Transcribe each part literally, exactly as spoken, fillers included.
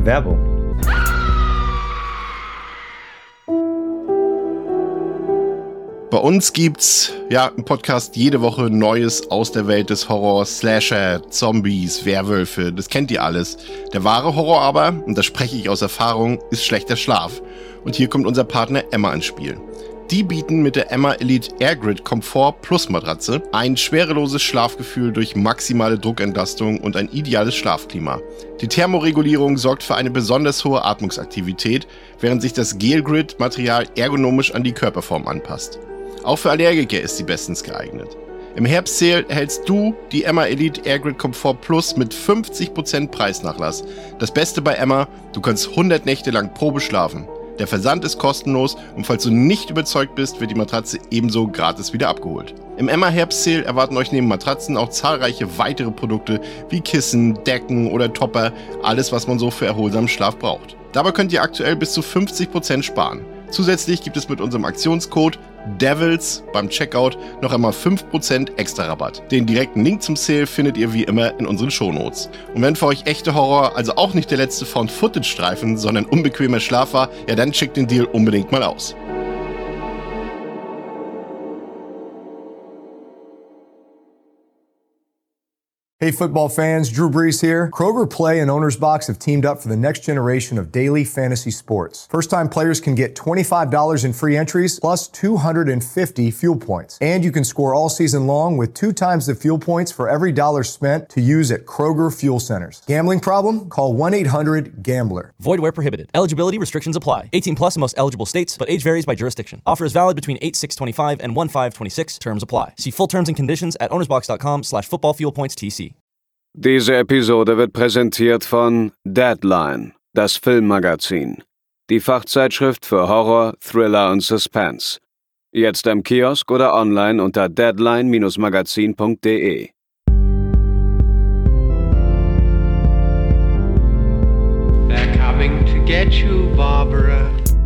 Werbung. Bei uns gibt's ja im Podcast jede Woche Neues aus der Welt des Horrors, Slasher, Zombies, Werwölfe, das kennt ihr alles. Der wahre Horror aber, und das spreche ich aus Erfahrung, ist schlechter Schlaf. Und hier kommt unser Partner Emma ins Spiel. Die bieten mit der Emma Elite Airgrid Komfort Plus Matratze ein schwereloses Schlafgefühl durch maximale Druckentlastung und ein ideales Schlafklima. Die Thermoregulierung sorgt für eine besonders hohe Atmungsaktivität, während sich das Gel-Grid-Material ergonomisch an die Körperform anpasst. Auch für Allergiker ist sie bestens geeignet. Im Herbst-Sale erhältst du die Emma Elite Airgrid Komfort Plus mit fünfzig Prozent Preisnachlass. Das Beste bei Emma, du kannst hundert Nächte lang Probe schlafen. Der Versand ist kostenlos und falls du nicht überzeugt bist, wird die Matratze ebenso gratis wieder abgeholt. Im Emma Herbst-Sale erwarten euch neben Matratzen auch zahlreiche weitere Produkte wie Kissen, Decken oder Topper, alles was man so für erholsamen Schlaf braucht. Dabei könnt ihr aktuell bis zu fünfzig Prozent sparen. Zusätzlich gibt es mit unserem Aktionscode DEVILS beim Checkout noch einmal fünf Prozent extra Rabatt. Den direkten Link zum Sale findet ihr wie immer in unseren Shownotes. Und wenn für euch echte Horror also auch nicht der letzte Found-Footage-Streifen, sondern unbequemer Schlaf war, ja dann checkt den Deal unbedingt mal aus. Hey football fans, Drew Brees here. Kroger Play and Owner's Box have teamed up for the next generation of daily fantasy sports. First-time players can get twenty-five dollars in free entries plus two hundred fifty fuel points. And you can score all season long with two times the fuel points for every dollar spent to use at Kroger Fuel Centers. Gambling problem? Call one eight hundred gambler. Void where prohibited. Eligibility restrictions apply. eighteen plus in most eligible states, but age varies by jurisdiction. Offer is valid between eight six twenty-five and one five twenty-six. Terms apply. See full terms and conditions at ownersbox.com slash footballfuelpoints.tc. Diese Episode wird präsentiert von Deadline, das Filmmagazin. Die Fachzeitschrift für Horror, Thriller und Suspense. Jetzt im Kiosk oder online unter deadline Bindestrich magazin Punkt de. They're coming to get you, Barbara.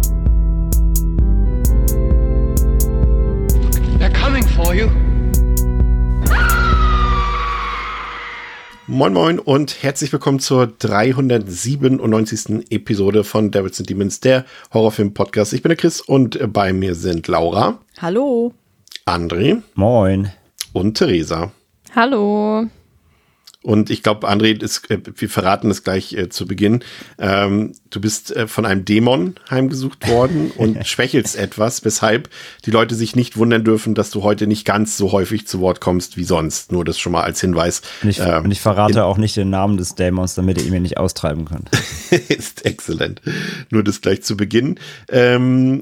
They're coming for you. Moin Moin und herzlich willkommen zur dreihundertsiebenundneunzigsten Episode von Devils and Demons, der Horrorfilm-Podcast. Ich bin der Chris und bei mir sind Laura. Hallo. André. Moin. Und Theresa. Hallo. Und ich glaube, André, ist, äh, wir verraten es gleich äh, zu Beginn. Ähm, du bist äh, von einem Dämon heimgesucht worden und schwächelst etwas, weshalb die Leute sich nicht wundern dürfen, dass du heute nicht ganz so häufig zu Wort kommst wie sonst. Nur das schon mal als Hinweis. Und ich, ähm, und ich verrate auch nicht den Namen des Dämons, damit ihr ihn mir nicht austreiben könnt. Ist exzellent. Nur das gleich zu Beginn. Ähm,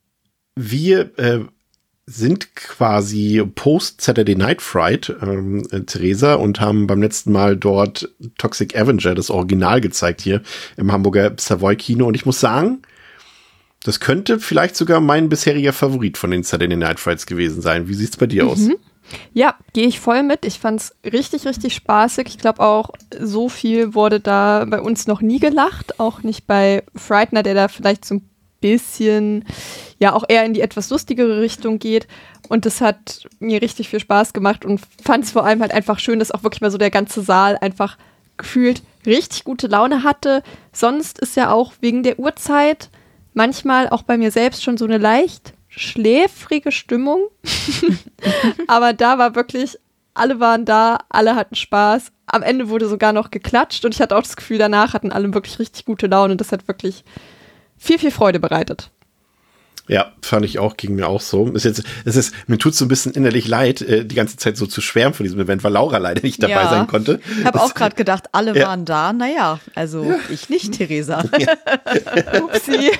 wir äh, sind quasi Post-Saturday Night Fright, ähm, äh, Theresa, und haben beim letzten Mal dort Toxic Avenger, das Original, gezeigt hier im Hamburger Savoy Kino. Und ich muss sagen, das könnte vielleicht sogar mein bisheriger Favorit von den Saturday Night Frights gewesen sein. Wie sieht's bei dir mhm. aus? Ja, gehe ich voll mit. Ich fand's richtig, richtig spaßig. Ich glaube auch, so viel wurde da bei uns noch nie gelacht. Auch nicht bei Frightener, der da vielleicht so ein bisschen, ja, auch eher in die etwas lustigere Richtung geht. Und das hat mir richtig viel Spaß gemacht und fand es vor allem halt einfach schön, dass auch wirklich mal so der ganze Saal einfach gefühlt richtig gute Laune hatte. Sonst ist ja auch wegen der Uhrzeit manchmal auch bei mir selbst schon so eine leicht schläfrige Stimmung. Aber da war wirklich, alle waren da, alle hatten Spaß. Am Ende wurde sogar noch geklatscht und ich hatte auch das Gefühl, danach hatten alle wirklich richtig gute Laune und das hat wirklich viel, viel Freude bereitet. Ja, fand ich auch, ging mir auch so. Ist jetzt, es ist, mir tut es so ein bisschen innerlich leid, äh, die ganze Zeit so zu schwärmen von diesem Event, weil Laura leider nicht dabei ja. sein konnte. Ich habe auch gerade gedacht, alle ja. waren da. Naja, also ja. ich nicht, Theresa. Ja. Upsi.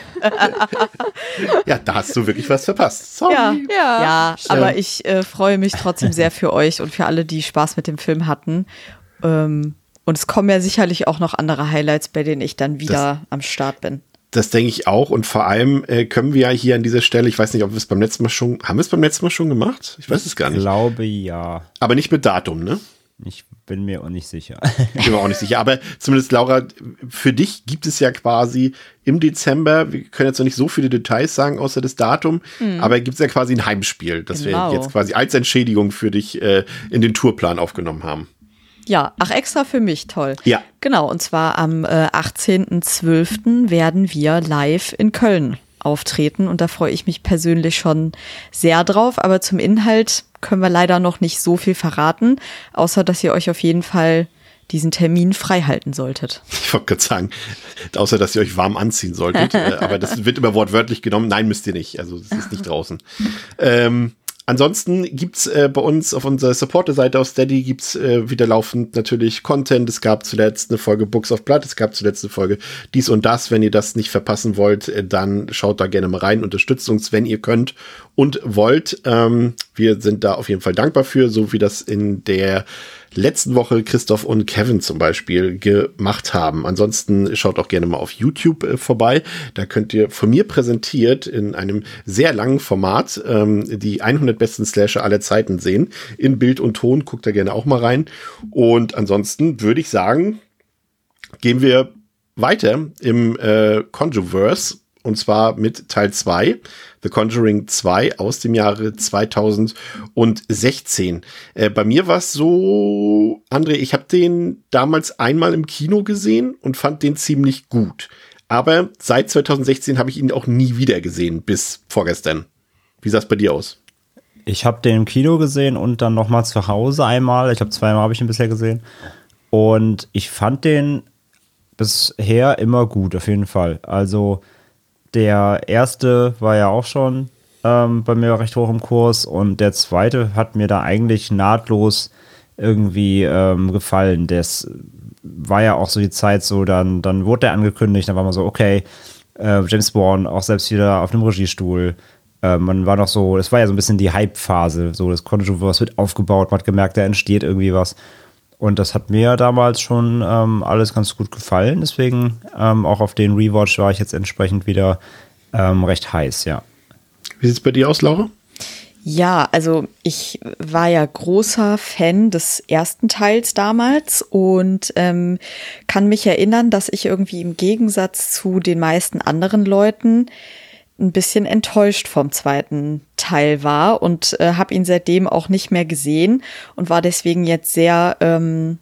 Ja, da hast du wirklich was verpasst. Sorry. Ja, ja. ja aber ich äh, freue mich trotzdem sehr für euch und für alle, die Spaß mit dem Film hatten. Ähm, und es kommen ja sicherlich auch noch andere Highlights, bei denen ich dann wieder das am Start bin. Das denke ich auch und vor allem äh, können wir ja hier an dieser Stelle, ich weiß nicht, ob wir es beim letzten Mal schon, haben wir es beim letzten Mal schon gemacht? Ich weiß es gar nicht. Ich glaube, ja. Aber nicht mit Datum, ne? Ich bin mir auch nicht sicher. Ich bin mir auch nicht sicher, aber zumindest, Laura, für dich gibt es ja quasi im Dezember, wir können jetzt noch nicht so viele Details sagen, außer das Datum, mhm. aber gibt es ja quasi ein Heimspiel, das genau. wir jetzt quasi als Entschädigung für dich äh, in den Tourplan aufgenommen haben. Ja, ach, extra für mich, toll. Ja. Genau, und zwar am äh, achtzehnten zwölften werden wir live in Köln auftreten und da freue ich mich persönlich schon sehr drauf, aber zum Inhalt können wir leider noch nicht so viel verraten, außer dass ihr euch auf jeden Fall diesen Termin frei halten solltet. Ich wollte gerade sagen, außer dass ihr euch warm anziehen solltet, äh, aber das wird immer wortwörtlich genommen. Nein, müsst ihr nicht, also es ist nicht draußen. Ähm, Ansonsten gibt's äh, bei uns auf unserer Supporter-Seite auf Steady gibt's äh, wieder laufend natürlich Content. Es gab zuletzt eine Folge Books of Blood, es gab zuletzt eine Folge dies und das. Wenn ihr das nicht verpassen wollt, äh, dann schaut da gerne mal rein, unterstützt uns, wenn ihr könnt und wollt. Ähm, wir sind da auf jeden Fall dankbar für, so wie das in der letzten Woche Christoph und Kevin zum Beispiel gemacht haben. Ansonsten schaut auch gerne mal auf YouTube äh, vorbei. Da könnt ihr von mir präsentiert in einem sehr langen Format ähm, die hundert besten Slasher aller Zeiten sehen. In Bild und Ton. Guckt da gerne auch mal rein. Und ansonsten würde ich sagen, gehen wir weiter im äh, Conjureverse. Und zwar mit Teil zwei, The Conjuring zwei aus dem Jahre zweitausendsechzehn. Äh, bei mir war es so, André, ich habe den damals einmal im Kino gesehen und fand den ziemlich gut. Aber seit zweitausendsechzehn habe ich ihn auch nie wieder gesehen, bis vorgestern. Wie sah es bei dir aus? Ich habe den im Kino gesehen und dann nochmal zu Hause einmal. Ich glaube, zweimal habe ich ihn bisher gesehen. Und ich fand den bisher immer gut, auf jeden Fall. Also der erste war ja auch schon ähm, bei mir recht hoch im Kurs und der zweite hat mir da eigentlich nahtlos irgendwie ähm, gefallen. Das war ja auch so die Zeit so, dann, dann wurde der angekündigt, dann war man so, okay, äh, James Wan auch selbst wieder auf einem Regiestuhl. Äh, man war noch so, es war ja so ein bisschen die Hype-Phase, so das Conjureverse wird aufgebaut, man hat gemerkt, da entsteht irgendwie was. Und das hat mir damals schon ähm, alles ganz gut gefallen. Deswegen ähm, auch auf den Rewatch war ich jetzt entsprechend wieder ähm, recht heiß, ja. Wie sieht es bei dir aus, Laura? Ja, also ich war ja großer Fan des ersten Teils damals und ähm, kann mich erinnern, dass ich irgendwie im Gegensatz zu den meisten anderen Leuten ein bisschen enttäuscht vom zweiten Teil war und äh, habe ihn seitdem auch nicht mehr gesehen und war deswegen jetzt sehr ähm,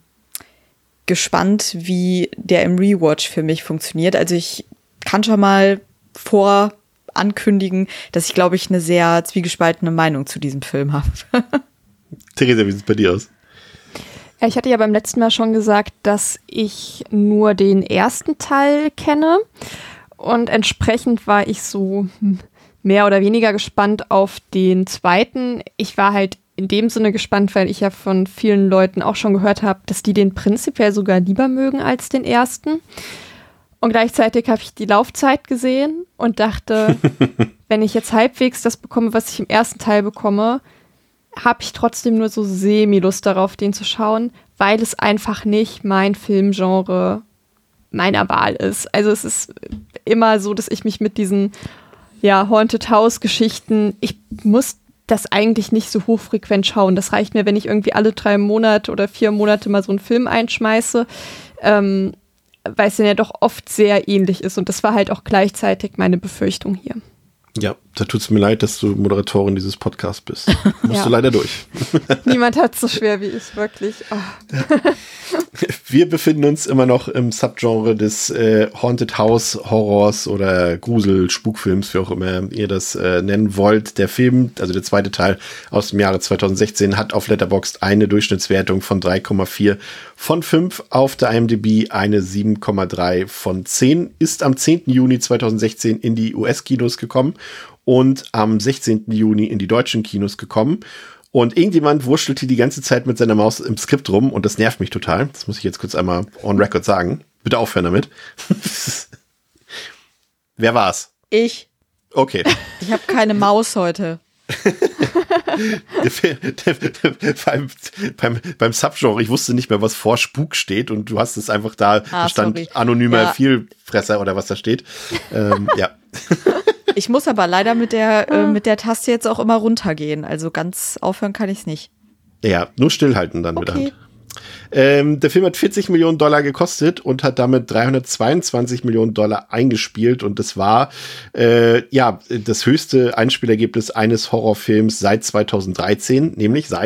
gespannt, wie der im Rewatch für mich funktioniert. Also ich kann schon mal vor ankündigen, dass ich, glaube ich, eine sehr zwiegespaltene Meinung zu diesem Film habe. Theresa, wie sieht es bei dir aus? Ja, ich hatte ja beim letzten Mal schon gesagt, dass ich nur den ersten Teil kenne. Und entsprechend war ich so mehr oder weniger gespannt auf den zweiten. Ich war halt in dem Sinne gespannt, weil ich ja von vielen Leuten auch schon gehört habe, dass die den prinzipiell sogar lieber mögen als den ersten. Und gleichzeitig habe ich die Laufzeit gesehen und dachte, wenn ich jetzt halbwegs das bekomme, was ich im ersten Teil bekomme, habe ich trotzdem nur so semi-Lust darauf, den zu schauen, weil es einfach nicht mein Filmgenre meiner Wahl ist. Also es ist immer so, dass ich mich mit diesen ja, Haunted House Geschichten, ich muss das eigentlich nicht so hochfrequent schauen. Das reicht mir, wenn ich irgendwie alle drei Monate oder vier Monate mal so einen Film einschmeiße, ähm, weil es dann ja doch oft sehr ähnlich ist. Und das war halt auch gleichzeitig meine Befürchtung hier. Ja, da tut es mir leid, dass du Moderatorin dieses Podcasts bist. Musst ja. du leider durch. Niemand hat es so schwer wie ich, wirklich. Oh. Wir befinden uns immer noch im Subgenre des äh, Haunted House Horrors oder Grusel, Spukfilms, wie auch immer ihr das äh, nennen wollt. Der Film, also der zweite Teil aus dem Jahre zweitausendsechzehn, hat auf Letterboxd eine Durchschnittswertung von drei Komma vier von fünf, auf der I M D B eine sieben Komma drei von zehn, ist am zehnten Juni zweitausendsechzehn in die U S-Kinos gekommen und am sechzehnten Juni in die deutschen Kinos gekommen. Und irgendjemand wurschtelt hier die ganze Zeit mit seiner Maus im Skript rum und das nervt mich total. Das muss ich jetzt kurz einmal on record sagen. Bitte aufhören damit. Wer war's? Ich. Okay. Ich habe keine Maus heute. der, der, der, beim, beim, beim Subgenre, ich wusste nicht mehr, was vor Spuk steht und du hast es einfach da, ah, da stand sorry. anonymer ja. Vielfresser oder was da steht. ähm, ja. Ich muss aber leider mit der, äh, mit der Taste jetzt auch immer runtergehen. Also ganz aufhören kann ich es nicht. Ja, nur stillhalten dann okay. mit der Hand. Ähm, der Film hat vierzig Millionen Dollar gekostet und hat damit dreihundertzweiundzwanzig Millionen Dollar eingespielt. Und das war äh, ja das höchste Einspielergebnis eines Horrorfilms seit zweitausenddreizehn, nämlich seit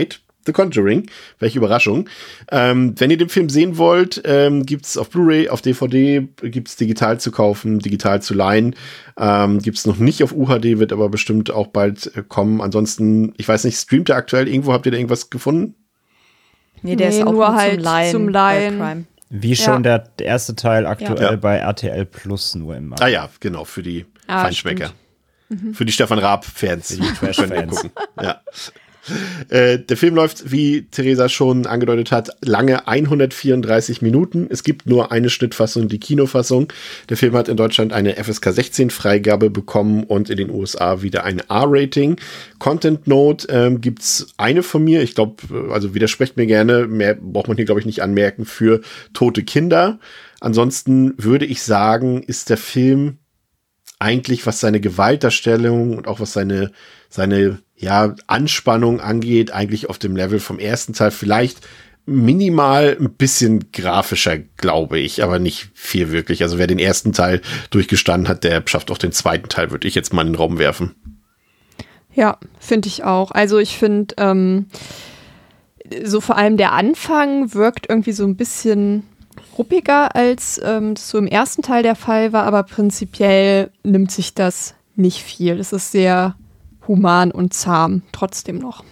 The Conjuring. Welche Überraschung. Ähm, wenn ihr den Film sehen wollt, ähm, gibt's auf Blu-ray, auf D V D, gibt's digital zu kaufen, digital zu leihen. Ähm, gibt's noch nicht auf U H D, wird aber bestimmt auch bald äh, kommen. Ansonsten, ich weiß nicht, streamt ihr aktuell irgendwo? Habt ihr da irgendwas gefunden? Nee, der nee, ist auch nur nur halt zum Leihen. Zum Leihen. Wie schon ja. der, der erste Teil aktuell ja. bei R T L Plus nur im Markt. Ah ja, genau, für die ah, Feinschmecker. Mhm. Für die Stefan Raab-Fans. Für die Trash-Fans. Ja. Äh, der Film läuft, wie Theresa schon angedeutet hat, lange hundertvierunddreißig Minuten. Es gibt nur eine Schnittfassung, die Kinofassung. Der Film hat in Deutschland eine F S K sechzehn Freigabe bekommen und in den U S A wieder ein R-Rating. Content Note ähm, gibt's eine von mir. Ich glaube, also widersprecht mir gerne. Mehr braucht man hier, glaube ich, nicht anmerken für tote Kinder. Ansonsten würde ich sagen, ist der Film eigentlich, was seine Gewaltdarstellung und auch was seine, seine, ja, Anspannung angeht, eigentlich auf dem Level vom ersten Teil. Vielleicht minimal ein bisschen grafischer, glaube ich, aber nicht viel wirklich. Also wer den ersten Teil durchgestanden hat, der schafft auch den zweiten Teil, würde ich jetzt mal in den Raum werfen. Ja, finde ich auch. Also ich finde, ähm, so vor allem der Anfang wirkt irgendwie so ein bisschen ruppiger, als ähm, das so im ersten Teil der Fall war, aber prinzipiell nimmt sich das nicht viel. Es ist sehr human und zahm, trotzdem noch.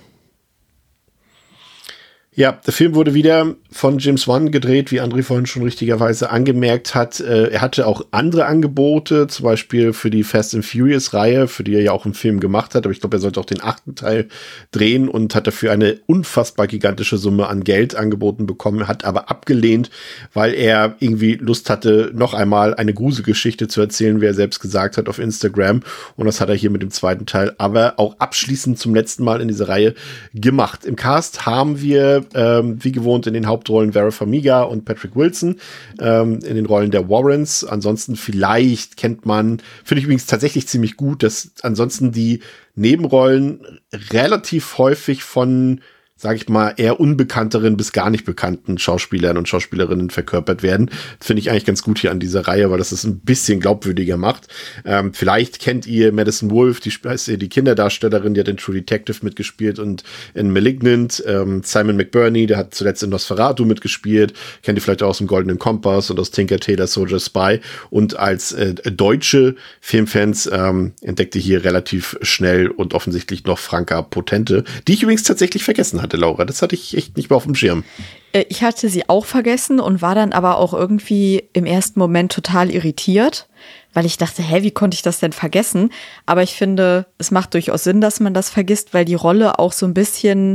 Ja, der Film wurde wieder von James Wan gedreht, wie André vorhin schon richtigerweise angemerkt hat. Äh, er hatte auch andere Angebote, zum Beispiel für die Fast and Furious-Reihe, für die er ja auch einen Film gemacht hat. Aber ich glaube, er sollte auch den achten Teil drehen und hat dafür eine unfassbar gigantische Summe an Geld angeboten bekommen, hat aber abgelehnt, weil er irgendwie Lust hatte, noch einmal eine Gruselgeschichte zu erzählen, wie er selbst gesagt hat auf Instagram. Und das hat er hier mit dem zweiten Teil aber auch abschließend zum letzten Mal in dieser Reihe gemacht. Im Cast haben wir Ähm, wie gewohnt in den Hauptrollen Vera Farmiga und Patrick Wilson, ähm, in den Rollen der Warrens. Ansonsten vielleicht kennt man, finde ich übrigens tatsächlich ziemlich gut, dass ansonsten die Nebenrollen relativ häufig von, sage ich mal, eher unbekannteren bis gar nicht bekannten Schauspielern und Schauspielerinnen verkörpert werden. Das finde ich eigentlich ganz gut hier an dieser Reihe, weil das es ein bisschen glaubwürdiger macht. Ähm, vielleicht kennt ihr Madison Wolfe, die ist die Kinderdarstellerin, die hat in True Detective mitgespielt und in Malignant. Ähm, Simon McBurney, der hat zuletzt in Nosferatu mitgespielt. Kennt ihr vielleicht auch aus dem Goldenen Kompass und aus Tinker Tailor Soldier Spy. Und als äh, deutsche Filmfans ähm, entdeckte hier relativ schnell und offensichtlich noch Franka Potente, die ich übrigens tatsächlich vergessen hatte. Laura, das hatte ich echt nicht mehr auf dem Schirm. Ich hatte sie auch vergessen und war dann aber auch irgendwie im ersten Moment total irritiert, weil ich dachte, hä, wie konnte ich das denn vergessen? Aber ich finde, es macht durchaus Sinn, dass man das vergisst, weil die Rolle auch so ein bisschen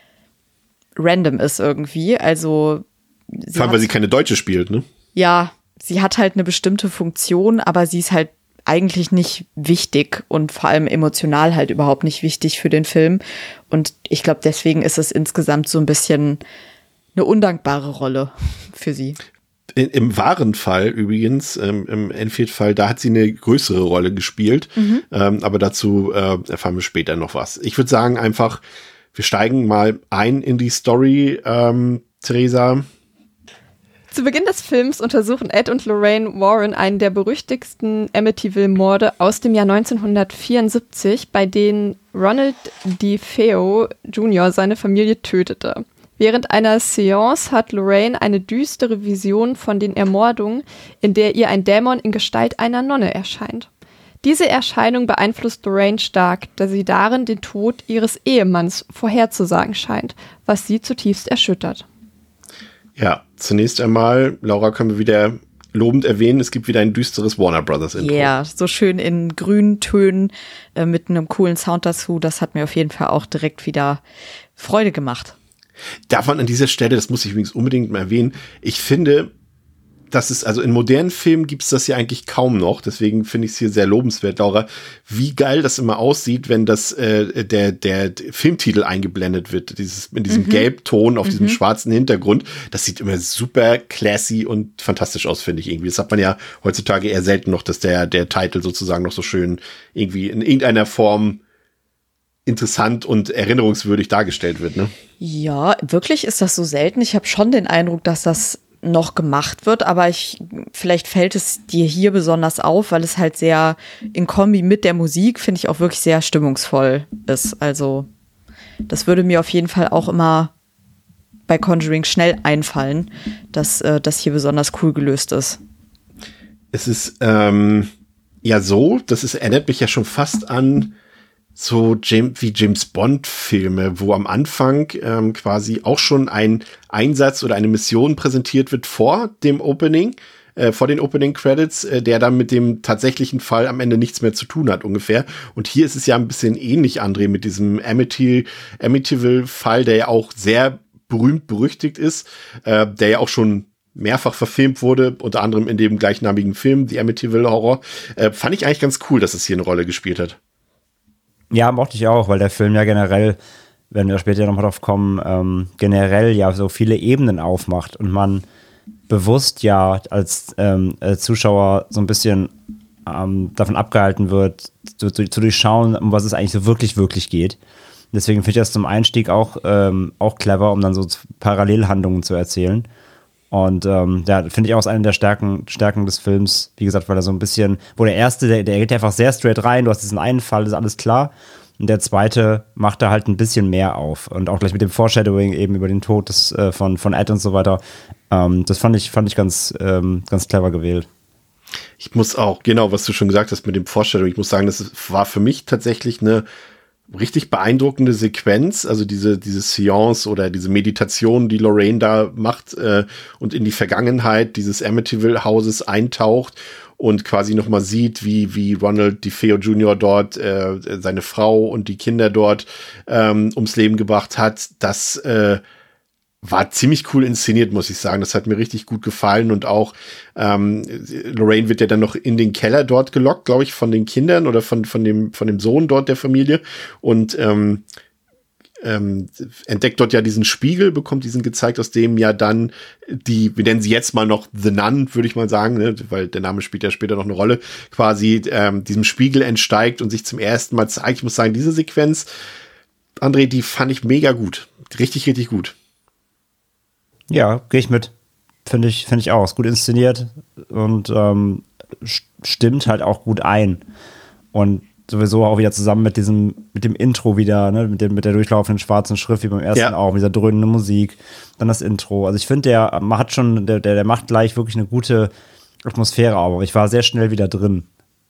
random ist irgendwie. Also vor allem, weil sie keine Deutsche spielt, ne? Ja, sie hat halt eine bestimmte Funktion, aber sie ist halt eigentlich nicht wichtig und vor allem emotional halt überhaupt nicht wichtig für den Film. Und ich glaube, deswegen ist es insgesamt so ein bisschen eine undankbare Rolle für sie. In, Im wahren Fall übrigens, ähm, im Enfield-Fall, da hat sie eine größere Rolle gespielt. Mhm. Ähm, aber dazu äh, erfahren wir später noch was. Ich würde sagen einfach, wir steigen mal ein in die Story, ähm, Theresa. Zu Beginn des Films untersuchen Ed und Lorraine Warren einen der berüchtigsten Amityville-Morde aus dem Jahr neunzehnhundertvierundsiebzig, bei denen Ronald DeFeo Junior seine Familie tötete. Während einer Seance hat Lorraine eine düstere Vision von den Ermordungen, in der ihr ein Dämon in Gestalt einer Nonne erscheint. Diese Erscheinung beeinflusst Lorraine stark, da sie darin den Tod ihres Ehemanns vorherzusagen scheint, was sie zutiefst erschüttert. Ja, zunächst einmal, Laura, können wir wieder lobend erwähnen, es gibt wieder ein düsteres Warner Brothers Intro. Ja, yeah, so schön in grünen Tönen äh, mit einem coolen Sound dazu. Das hat mir auf jeden Fall auch direkt wieder Freude gemacht. Darf man an dieser Stelle, das muss ich übrigens unbedingt mal erwähnen, ich finde, das ist, also in modernen Filmen gibt es das ja eigentlich kaum noch, deswegen finde ich es hier sehr lobenswert, Laura, wie geil das immer aussieht, wenn das äh, der der Filmtitel eingeblendet wird, dieses in diesem mhm. Gelbton auf mhm. diesem schwarzen Hintergrund, das sieht immer super classy und fantastisch aus, finde ich irgendwie. Das hat man ja heutzutage eher selten noch, dass der der Titel sozusagen noch so schön irgendwie in irgendeiner Form interessant und erinnerungswürdig dargestellt wird, ne? Ja, wirklich ist das so selten. Ich habe schon den Eindruck, dass das noch gemacht wird, aber ich, vielleicht fällt es dir hier besonders auf, weil es halt sehr in Kombi mit der Musik, finde ich, auch wirklich sehr stimmungsvoll ist. Also das würde mir auf jeden Fall auch immer bei Conjuring schnell einfallen, dass äh, das hier besonders cool gelöst ist. Es ist ähm, ja so, das ist, erinnert mich ja schon fast an so James, wie James Bond-Filme, wo am Anfang ähm, quasi auch schon ein Einsatz oder eine Mission präsentiert wird vor dem Opening, äh, vor den Opening Credits, äh, der dann mit dem tatsächlichen Fall am Ende nichts mehr zu tun hat ungefähr. Und hier ist es ja ein bisschen ähnlich, André, mit diesem Amity, Amityville-Fall, der ja auch sehr berühmt berüchtigt ist, äh, der ja auch schon mehrfach verfilmt wurde, unter anderem in dem gleichnamigen Film, The Amityville Horror. Äh, fand ich eigentlich ganz cool, dass es hier eine Rolle gespielt hat. Ja, mochte ich auch, weil der Film ja generell, wenn wir später nochmal drauf kommen, ähm, generell ja so viele Ebenen aufmacht und man bewusst ja als ähm, Zuschauer so ein bisschen ähm, davon abgehalten wird, zu, zu, zu durchschauen, um was es eigentlich so wirklich, wirklich geht. Deswegen finde ich das zum Einstieg auch, ähm, auch clever, um dann so Parallelhandlungen zu erzählen. Und ähm, ja, finde ich auch eine der Stärken, Stärken des Films, wie gesagt, weil er so ein bisschen, wo der erste, der, der geht einfach sehr straight rein, du hast diesen einen Fall, ist alles klar. Und der zweite macht da halt ein bisschen mehr auf. Und auch gleich mit dem Foreshadowing eben über den Tod des, äh, von, von Ed und so weiter. Ähm, das fand ich, fand ich ganz, ähm, ganz clever gewählt. Ich muss auch, genau, was du schon gesagt hast mit dem Foreshadowing, ich muss sagen, das war für mich tatsächlich eine richtig beeindruckende Sequenz, also diese diese Seance oder diese Meditation, die Lorraine da macht äh, und in die Vergangenheit dieses Amityville-Hauses eintaucht und quasi nochmal sieht, wie wie Ronald DeFeo Junior dort äh, seine Frau und die Kinder dort ähm, ums Leben gebracht hat. Das äh, war ziemlich cool inszeniert, muss ich sagen. Das hat mir richtig gut gefallen und auch ähm, Lorraine wird ja dann noch in den Keller dort gelockt, glaube ich, von den Kindern oder von von dem von dem Sohn dort der Familie und ähm, ähm, entdeckt dort ja diesen Spiegel, bekommt diesen gezeigt, aus dem ja dann die, wir nennen sie jetzt mal noch The Nun, würde ich mal sagen, ne, weil der Name spielt ja später noch eine Rolle, quasi ähm, diesem Spiegel entsteigt und sich zum ersten Mal zeigt. Ich muss sagen, diese Sequenz, André, die fand ich mega gut. Richtig, richtig gut. Ja, gehe ich mit. Finde ich, finde ich auch. Ist gut inszeniert und ähm, stimmt halt auch gut ein. Und sowieso auch wieder zusammen mit diesem, mit dem Intro wieder, ne, mit dem, mit der durchlaufenden schwarzen Schrift, wie beim ersten ja. auch, mit dieser dröhnenden Musik, dann das Intro. Also ich finde, der hat schon, der, der macht gleich wirklich eine gute Atmosphäre auf. Aber ich war sehr schnell wieder drin.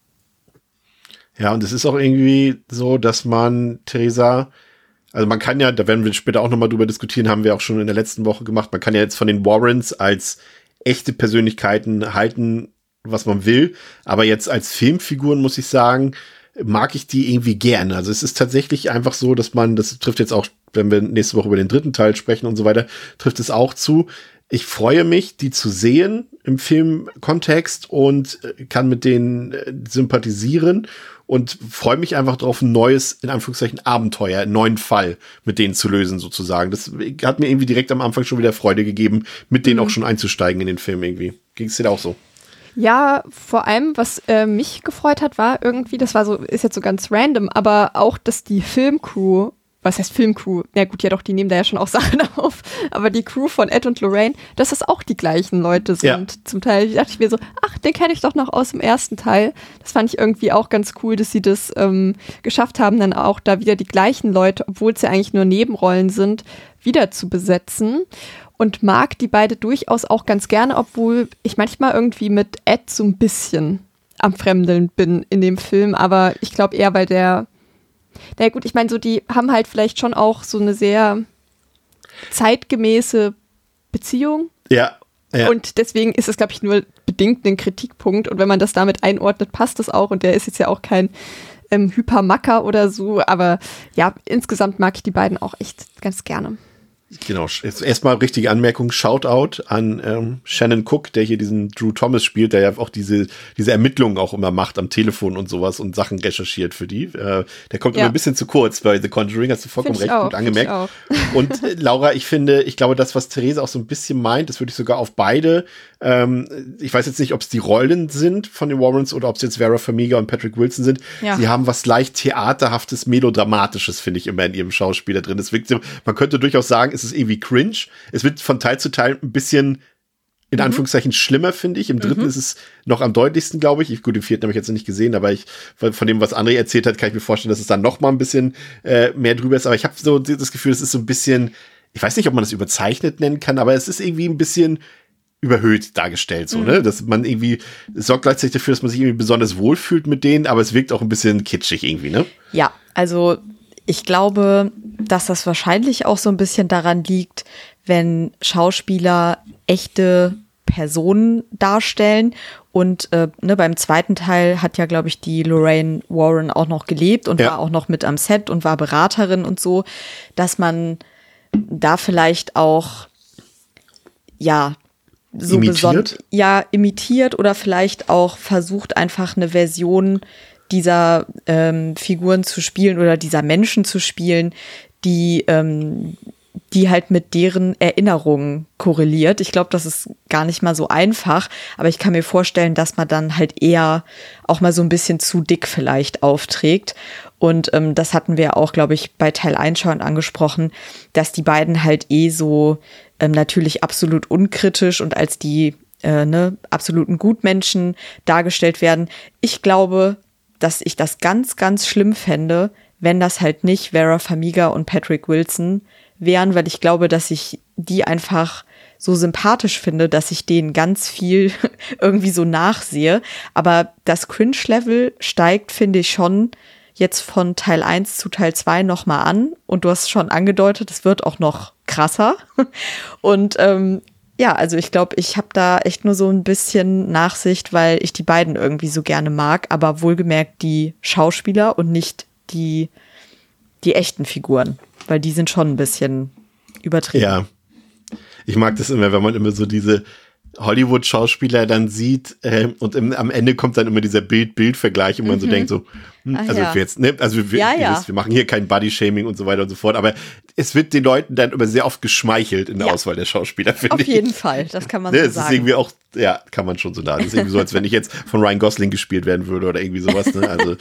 Ja, und es ist auch irgendwie so, dass man, Theresa, also man kann ja, da werden wir später auch nochmal drüber diskutieren, haben wir auch schon in der letzten Woche gemacht, man kann ja jetzt von den Warrens als echte Persönlichkeiten halten, was man will, aber jetzt als Filmfiguren, muss ich sagen, mag ich die irgendwie gerne. Also es ist tatsächlich einfach so, dass man, das trifft jetzt auch, wenn wir nächste Woche über den dritten Teil sprechen und so weiter, trifft es auch zu. Ich freue mich, die zu sehen im Filmkontext und kann mit denen sympathisieren und freue mich einfach drauf, ein neues, in Anführungszeichen, Abenteuer, einen neuen Fall mit denen zu lösen sozusagen. Das hat mir irgendwie direkt am Anfang schon wieder Freude gegeben, mit denen auch schon einzusteigen in den Film irgendwie. Ging es dir auch so? Ja, vor allem, was äh, mich gefreut hat, war irgendwie, das war so, ist jetzt so ganz random, aber auch, dass die Filmcrew, was heißt Filmcrew? Ja gut, ja doch, die nehmen da ja schon auch Sachen auf, aber die Crew von Ed und Lorraine, dass das auch die gleichen Leute sind. Ja. Zum Teil dachte ich mir so, ach, den kenne ich doch noch aus dem ersten Teil. Das fand ich irgendwie auch ganz cool, dass sie das ähm, geschafft haben, dann auch da wieder die gleichen Leute, obwohl es ja eigentlich nur Nebenrollen sind, wieder zu besetzen. Und mag die beide durchaus auch ganz gerne, obwohl ich manchmal irgendwie mit Ed so ein bisschen am Fremdeln bin in dem Film, aber ich glaube eher, weil der Na ja, gut, ich meine, so die haben halt vielleicht schon auch so eine sehr zeitgemäße Beziehung. Ja. ja. Und deswegen ist es, glaube ich, nur bedingt ein Kritikpunkt. Und wenn man das damit einordnet, passt das auch. Und der ist jetzt ja auch kein ähm, Hypermacker oder so. Aber ja, insgesamt mag ich die beiden auch echt ganz gerne. Genau, jetzt erstmal richtige Anmerkung, Shoutout an ähm, Shannon Cook, der hier diesen Drew Thomas spielt, der ja auch diese diese Ermittlungen auch immer macht am Telefon und sowas und Sachen recherchiert für die. Äh, der kommt ja. immer ein bisschen zu kurz bei The Conjuring, hast du vollkommen recht, auch, gut angemerkt. Ich und äh, Laura, ich finde, ich glaube, das, was Theresa auch so ein bisschen meint, das würde ich sogar auf beide, ähm, ich weiß jetzt nicht, ob es die Rollen sind von den Warrens oder ob es jetzt Vera Farmiga und Patrick Wilson sind. Ja. Sie haben was leicht theaterhaftes, melodramatisches, finde ich, immer in ihrem Schauspieler drin. Das wirkt, man könnte durchaus sagen, es ist irgendwie cringe. Es wird von Teil zu Teil ein bisschen in Anführungszeichen schlimmer, finde ich. Im dritten mhm. ist es noch am deutlichsten, glaube ich. ich. Gut, im vierten habe ich jetzt noch nicht gesehen, aber ich von dem, was André erzählt hat, kann ich mir vorstellen, dass es dann noch mal ein bisschen äh, mehr drüber ist. Aber ich habe so das Gefühl, es ist so ein bisschen, ich weiß nicht, ob man das überzeichnet nennen kann, aber es ist irgendwie ein bisschen überhöht dargestellt, so, mhm. ne? Dass man irgendwie, es sorgt gleichzeitig dafür, dass man sich irgendwie besonders wohlfühlt mit denen, aber es wirkt auch ein bisschen kitschig irgendwie, ne? Ja, also ich glaube, dass das wahrscheinlich auch so ein bisschen daran liegt, wenn Schauspieler echte Personen darstellen. Und äh, ne, beim zweiten Teil hat ja, glaube ich, die Lorraine Warren auch noch gelebt und ja. war auch noch mit am Set und war Beraterin und so, dass man da vielleicht auch, ja, so besonders, ja, imitiert oder vielleicht auch versucht, einfach eine Version dieser ähm, Figuren zu spielen oder dieser Menschen zu spielen, die ähm, die halt mit deren Erinnerungen korreliert. Ich glaube, das ist gar nicht mal so einfach, aber ich kann mir vorstellen, dass man dann halt eher auch mal so ein bisschen zu dick vielleicht aufträgt. Und ähm, das hatten wir auch, glaube ich, bei Teil eins schon angesprochen, dass die beiden halt eh so ähm, natürlich absolut unkritisch und als die äh, ne, absoluten Gutmenschen dargestellt werden. Ich glaube, dass ich das ganz, ganz schlimm fände, wenn das halt nicht Vera Farmiga und Patrick Wilson wären, weil ich glaube, dass ich die einfach so sympathisch finde, dass ich denen ganz viel irgendwie so nachsehe. Aber das Cringe-Level steigt, finde ich, schon jetzt von Teil eins zu Teil zwei nochmal an. Und du hast schon angedeutet, es wird auch noch krasser. Und ähm, ja, also ich glaube, ich habe da echt nur so ein bisschen Nachsicht, weil ich die beiden irgendwie so gerne mag. Aber wohlgemerkt die Schauspieler und nicht die, die echten Figuren. Weil die sind schon ein bisschen übertrieben. Ja, ich mag das immer, wenn man immer so diese Hollywood-Schauspieler dann sieht äh, und im, am Ende kommt dann immer dieser Bild-Bild-Vergleich und man mhm. so denkt so, hm, Ach, also ja. wir jetzt, ne, also wir, ja, wir, ja. das, wir machen hier kein Body-Shaming und so weiter und so fort, aber es wird den Leuten dann immer sehr oft geschmeichelt in der ja. Auswahl der Schauspieler, finde ich. Auf jeden Fall, das kann man ne, so es sagen. Ist irgendwie auch, ja, kann man schon so sagen. Das ist irgendwie so, als wenn ich jetzt von Ryan Gosling gespielt werden würde oder irgendwie sowas, ne, also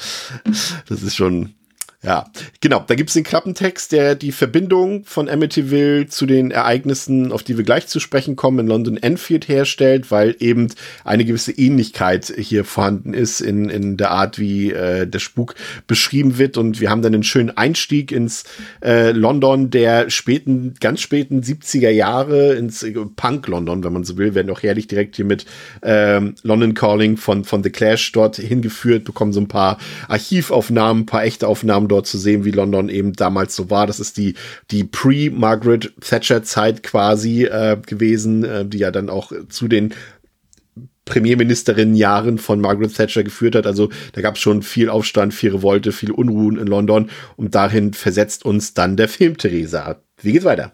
das ist schon... Ja, genau. Da gibt's den Klappentext, der die Verbindung von Amityville zu den Ereignissen, auf die wir gleich zu sprechen kommen, in London Enfield herstellt, weil eben eine gewisse Ähnlichkeit hier vorhanden ist in, in der Art, wie äh, der Spuk beschrieben wird. Und wir haben dann einen schönen Einstieg ins äh, London der späten, ganz späten siebziger Jahre, ins äh, Punk-London, wenn man so will. Werden auch herrlich direkt hier mit ähm, London Calling von, von The Clash dort hingeführt, bekommen so ein paar Archivaufnahmen, ein paar echte Aufnahmen dort zu sehen, wie London eben damals so war. Das ist die die Pre-Margaret Thatcher-Zeit quasi äh, gewesen, äh, die ja dann auch zu den Premierministerinnen-Jahren von Margaret Thatcher geführt hat. Also da gab es schon viel Aufstand, viel Revolte, viel Unruhen in London und dahin versetzt uns dann der Film Theresa. Wie geht's weiter?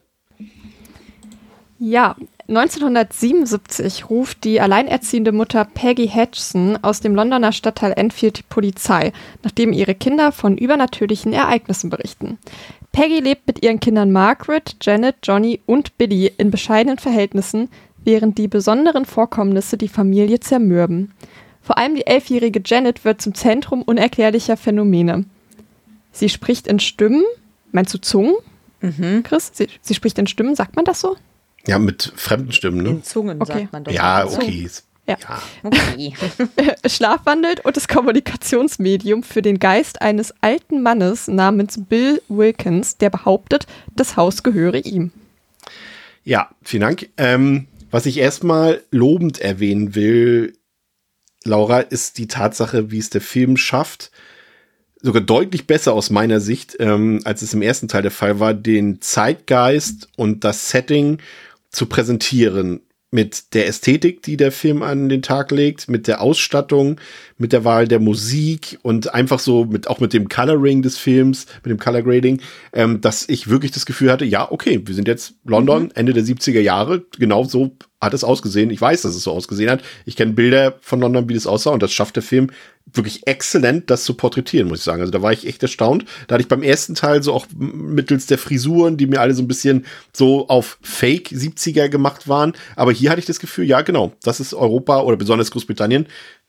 Ja, neunzehnhundertsiebenundsiebzig ruft die alleinerziehende Mutter Peggy Hedgeson aus dem Londoner Stadtteil Enfield die Polizei, nachdem ihre Kinder von übernatürlichen Ereignissen berichten. Peggy lebt mit ihren Kindern Margaret, Janet, Johnny und Billy in bescheidenen Verhältnissen, während die besonderen Vorkommnisse die Familie zermürben. Vor allem die elfjährige Janet wird zum Zentrum unerklärlicher Phänomene. Sie spricht in Stimmen, meinst du Zungen? Mhm. Chris, sie, sie spricht in Stimmen, sagt man das so? Ja, mit fremden Stimmen, ne? In Zungen, okay. sagt man doch. Ja, okay. Ja. ja. Okay. Schlafwandelt und das Kommunikationsmedium für den Geist eines alten Mannes namens Bill Wilkins, der behauptet, das Haus gehöre ihm. Ja, vielen Dank. Ähm, was ich erstmal lobend erwähnen will, Laura, ist die Tatsache, wie es der Film schafft, sogar deutlich besser aus meiner Sicht, ähm, als es im ersten Teil der Fall war, den Zeitgeist und das Setting zu präsentieren. Mit der Ästhetik, die der Film an den Tag legt, mit der Ausstattung, mit der Wahl der Musik und einfach so mit auch mit dem Coloring des Films, mit dem Color Grading, ähm, dass ich wirklich das Gefühl hatte, ja, okay, wir sind jetzt London, mhm. Ende der siebziger Jahre, genau so hat es ausgesehen. Ich weiß, dass es so ausgesehen hat. Ich kenne Bilder von London, wie das aussah und das schafft der Film wirklich exzellent, das zu porträtieren, muss ich sagen. Also da war ich echt erstaunt. Da hatte ich beim ersten Teil so auch mittels der Frisuren, die mir alle so ein bisschen so auf Fake siebziger gemacht waren. Aber hier hatte ich das Gefühl, ja genau, das ist Europa oder besonders Großbritannien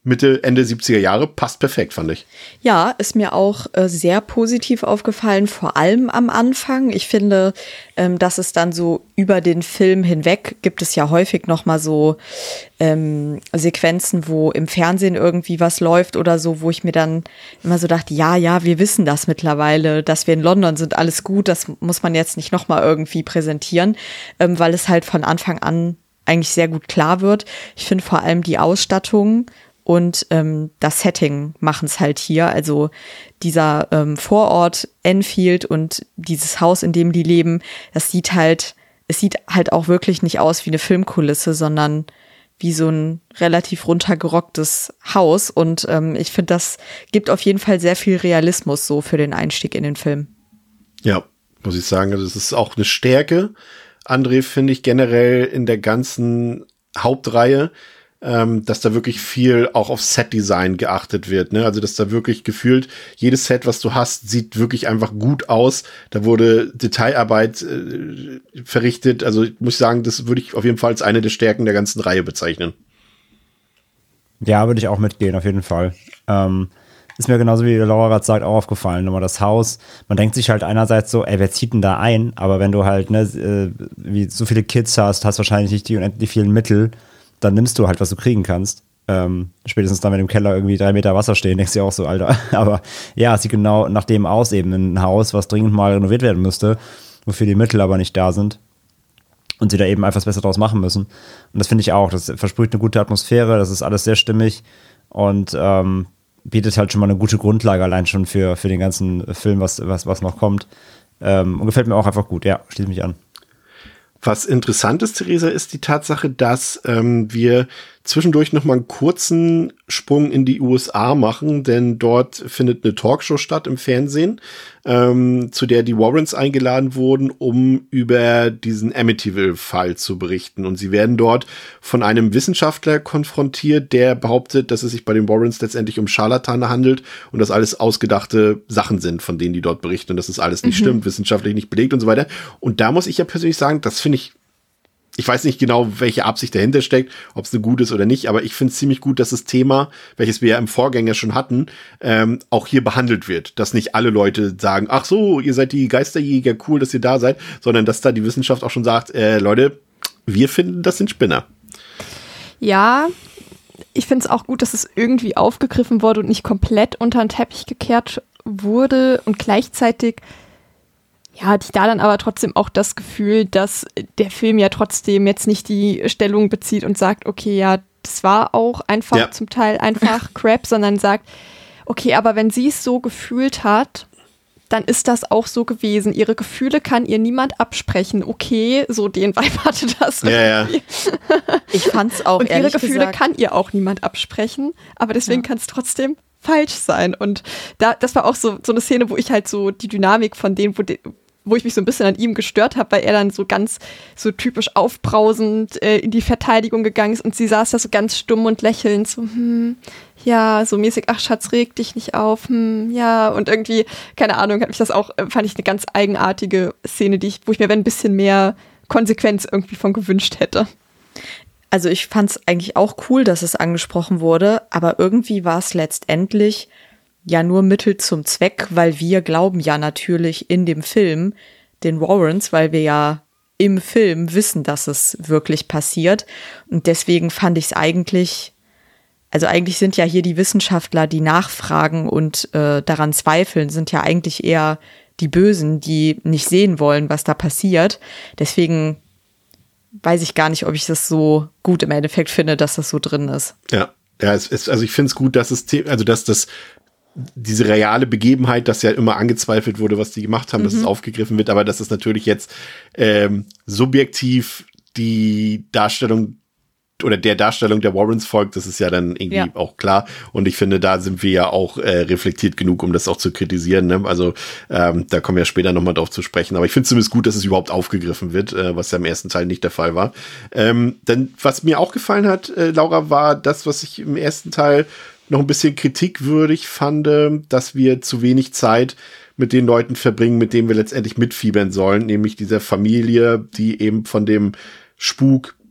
Mitte, Ende siebziger Jahre, passt perfekt, fand ich. Ja, ist mir auch äh, sehr positiv aufgefallen, vor allem am Anfang. Ich finde, ähm, dass es dann so über den Film hinweg gibt es ja häufig noch mal so ähm, Sequenzen, wo im Fernsehen irgendwie was läuft oder so, wo ich mir dann immer so dachte, ja, ja, wir wissen das mittlerweile, dass wir in London sind, alles gut, das muss man jetzt nicht noch mal irgendwie präsentieren, ähm, weil es halt von Anfang an eigentlich sehr gut klar wird. Ich finde vor allem die Ausstattung und ähm, das Setting machen es halt hier. Also dieser ähm, Vorort Enfield und dieses Haus, in dem die leben, das sieht halt, es sieht halt auch wirklich nicht aus wie eine Filmkulisse, sondern wie so ein relativ runtergerocktes Haus. Und ähm, ich finde, das gibt auf jeden Fall sehr viel Realismus so für den Einstieg in den Film. Ja, muss ich sagen, also das ist auch eine Stärke. André, finde ich generell in der ganzen Hauptreihe, ähm, dass da wirklich viel auch auf Set-Design geachtet wird, ne? Also, dass da wirklich gefühlt jedes Set, was du hast, sieht wirklich einfach gut aus. Da wurde Detailarbeit äh, verrichtet. Also, muss ich sagen, das würde ich auf jeden Fall als eine der Stärken der ganzen Reihe bezeichnen. Ja, würde ich auch mitgehen, auf jeden Fall. Ähm, ist mir genauso wie Laura gerade sagt, auch aufgefallen. Nochmal das Haus. Man denkt sich halt einerseits so, ey, wer zieht denn da ein? Aber wenn du halt, ne, äh, wie so viele Kids hast, hast wahrscheinlich nicht die unendlich vielen Mittel, dann nimmst du halt, was du kriegen kannst. Ähm, spätestens dann, wenn im Keller irgendwie drei Meter Wasser stehen, denkst du auch so, Alter. Aber ja, es sieht genau nach dem aus, eben ein Haus, was dringend mal renoviert werden müsste, wofür die Mittel aber nicht da sind. Und sie da eben einfach was besser draus machen müssen. Und das finde ich auch. Das versprüht eine gute Atmosphäre, das ist alles sehr stimmig und ähm, bietet halt schon mal eine gute Grundlage allein schon für, für den ganzen Film, was, was, was noch kommt. Ähm, und gefällt mir auch einfach gut. Ja, schließe mich an. Was interessant ist, Theresa, ist die Tatsache, dass ähm, wir zwischendurch noch mal einen kurzen Sprung in die U S A machen, denn dort findet eine Talkshow statt im Fernsehen, ähm, zu der die Warrens eingeladen wurden, um über diesen Amityville-Fall zu berichten. Und sie werden dort von einem Wissenschaftler konfrontiert, der behauptet, dass es sich bei den Warrens letztendlich um Scharlatane handelt und dass alles ausgedachte Sachen sind, von denen die dort berichten und dass das alles nicht mhm. stimmt, wissenschaftlich nicht belegt und so weiter. Und da muss ich ja persönlich sagen, das finde ich Ich weiß nicht genau, welche Absicht dahinter steckt, ob es eine gute ist oder nicht, aber ich finde es ziemlich gut, dass das Thema, welches wir ja im Vorgänger schon hatten, ähm, auch hier behandelt wird. Dass nicht alle Leute sagen, ach so, ihr seid die Geisterjäger, cool, dass ihr da seid, sondern dass da die Wissenschaft auch schon sagt, äh, Leute, wir finden, das sind Spinner. Ja, ich finde es auch gut, dass es irgendwie aufgegriffen wurde und nicht komplett unter den Teppich gekehrt wurde und gleichzeitig ja, hatte ich da dann aber trotzdem auch das Gefühl, dass der Film ja trotzdem jetzt nicht die Stellung bezieht und sagt, okay, ja, das war auch einfach ja. zum Teil einfach Crap, sondern sagt, okay, aber wenn sie es so gefühlt hat, dann ist das auch so gewesen. Ihre Gefühle kann ihr niemand absprechen. Okay, so den Vibe hatte das. Ja, ja. Ich fand's auch und ehrlich ihre Gefühle gesagt, kann ihr auch niemand absprechen, aber deswegen ja. kann es trotzdem falsch sein. Und da, das war auch so, so eine Szene, wo ich halt so die Dynamik von denen, wo die, wo ich mich so ein bisschen an ihm gestört habe, weil er dann so ganz so typisch aufbrausend äh, in die Verteidigung gegangen ist und sie saß da so ganz stumm und lächelnd, so, hm, ja, so mäßig, ach Schatz, reg dich nicht auf, hm, ja, und irgendwie, keine Ahnung, hat mich das auch, fand ich eine ganz eigenartige Szene, die ich, wo ich mir ein bisschen mehr Konsequenz irgendwie von gewünscht hätte. Also ich fand es eigentlich auch cool, dass es angesprochen wurde, aber irgendwie war es letztendlich ja nur Mittel zum Zweck, weil wir glauben ja natürlich in dem Film den Warrens, weil wir ja im Film wissen, dass es wirklich passiert. Und deswegen fand ich es eigentlich, also eigentlich sind ja hier die Wissenschaftler, die nachfragen und äh, daran zweifeln, sind ja eigentlich eher die Bösen, die nicht sehen wollen, was da passiert. Deswegen weiß ich gar nicht, ob ich das so gut im Endeffekt finde, dass das so drin ist. Ja, ja, es ist, also ich finde es gut, dass es, also dass das diese reale Begebenheit, dass ja immer angezweifelt wurde, was die gemacht haben, mhm. dass es aufgegriffen wird, aber dass es natürlich jetzt ähm, subjektiv die Darstellung oder der Darstellung der Warrens folgt, das ist ja dann irgendwie ja. auch klar. Und ich finde, da sind wir ja auch äh, reflektiert genug, um das auch zu kritisieren. Ne? Also ähm, da kommen wir später nochmal drauf zu sprechen. Aber ich finde es zumindest gut, dass es überhaupt aufgegriffen wird, äh, was ja im ersten Teil nicht der Fall war. Ähm, denn was mir auch gefallen hat, äh, Laura, war das, was ich im ersten Teil noch ein bisschen kritikwürdig fand, dass wir zu wenig Zeit mit den Leuten verbringen, mit denen wir letztendlich mitfiebern sollen, nämlich dieser Familie, die eben von dem Spuk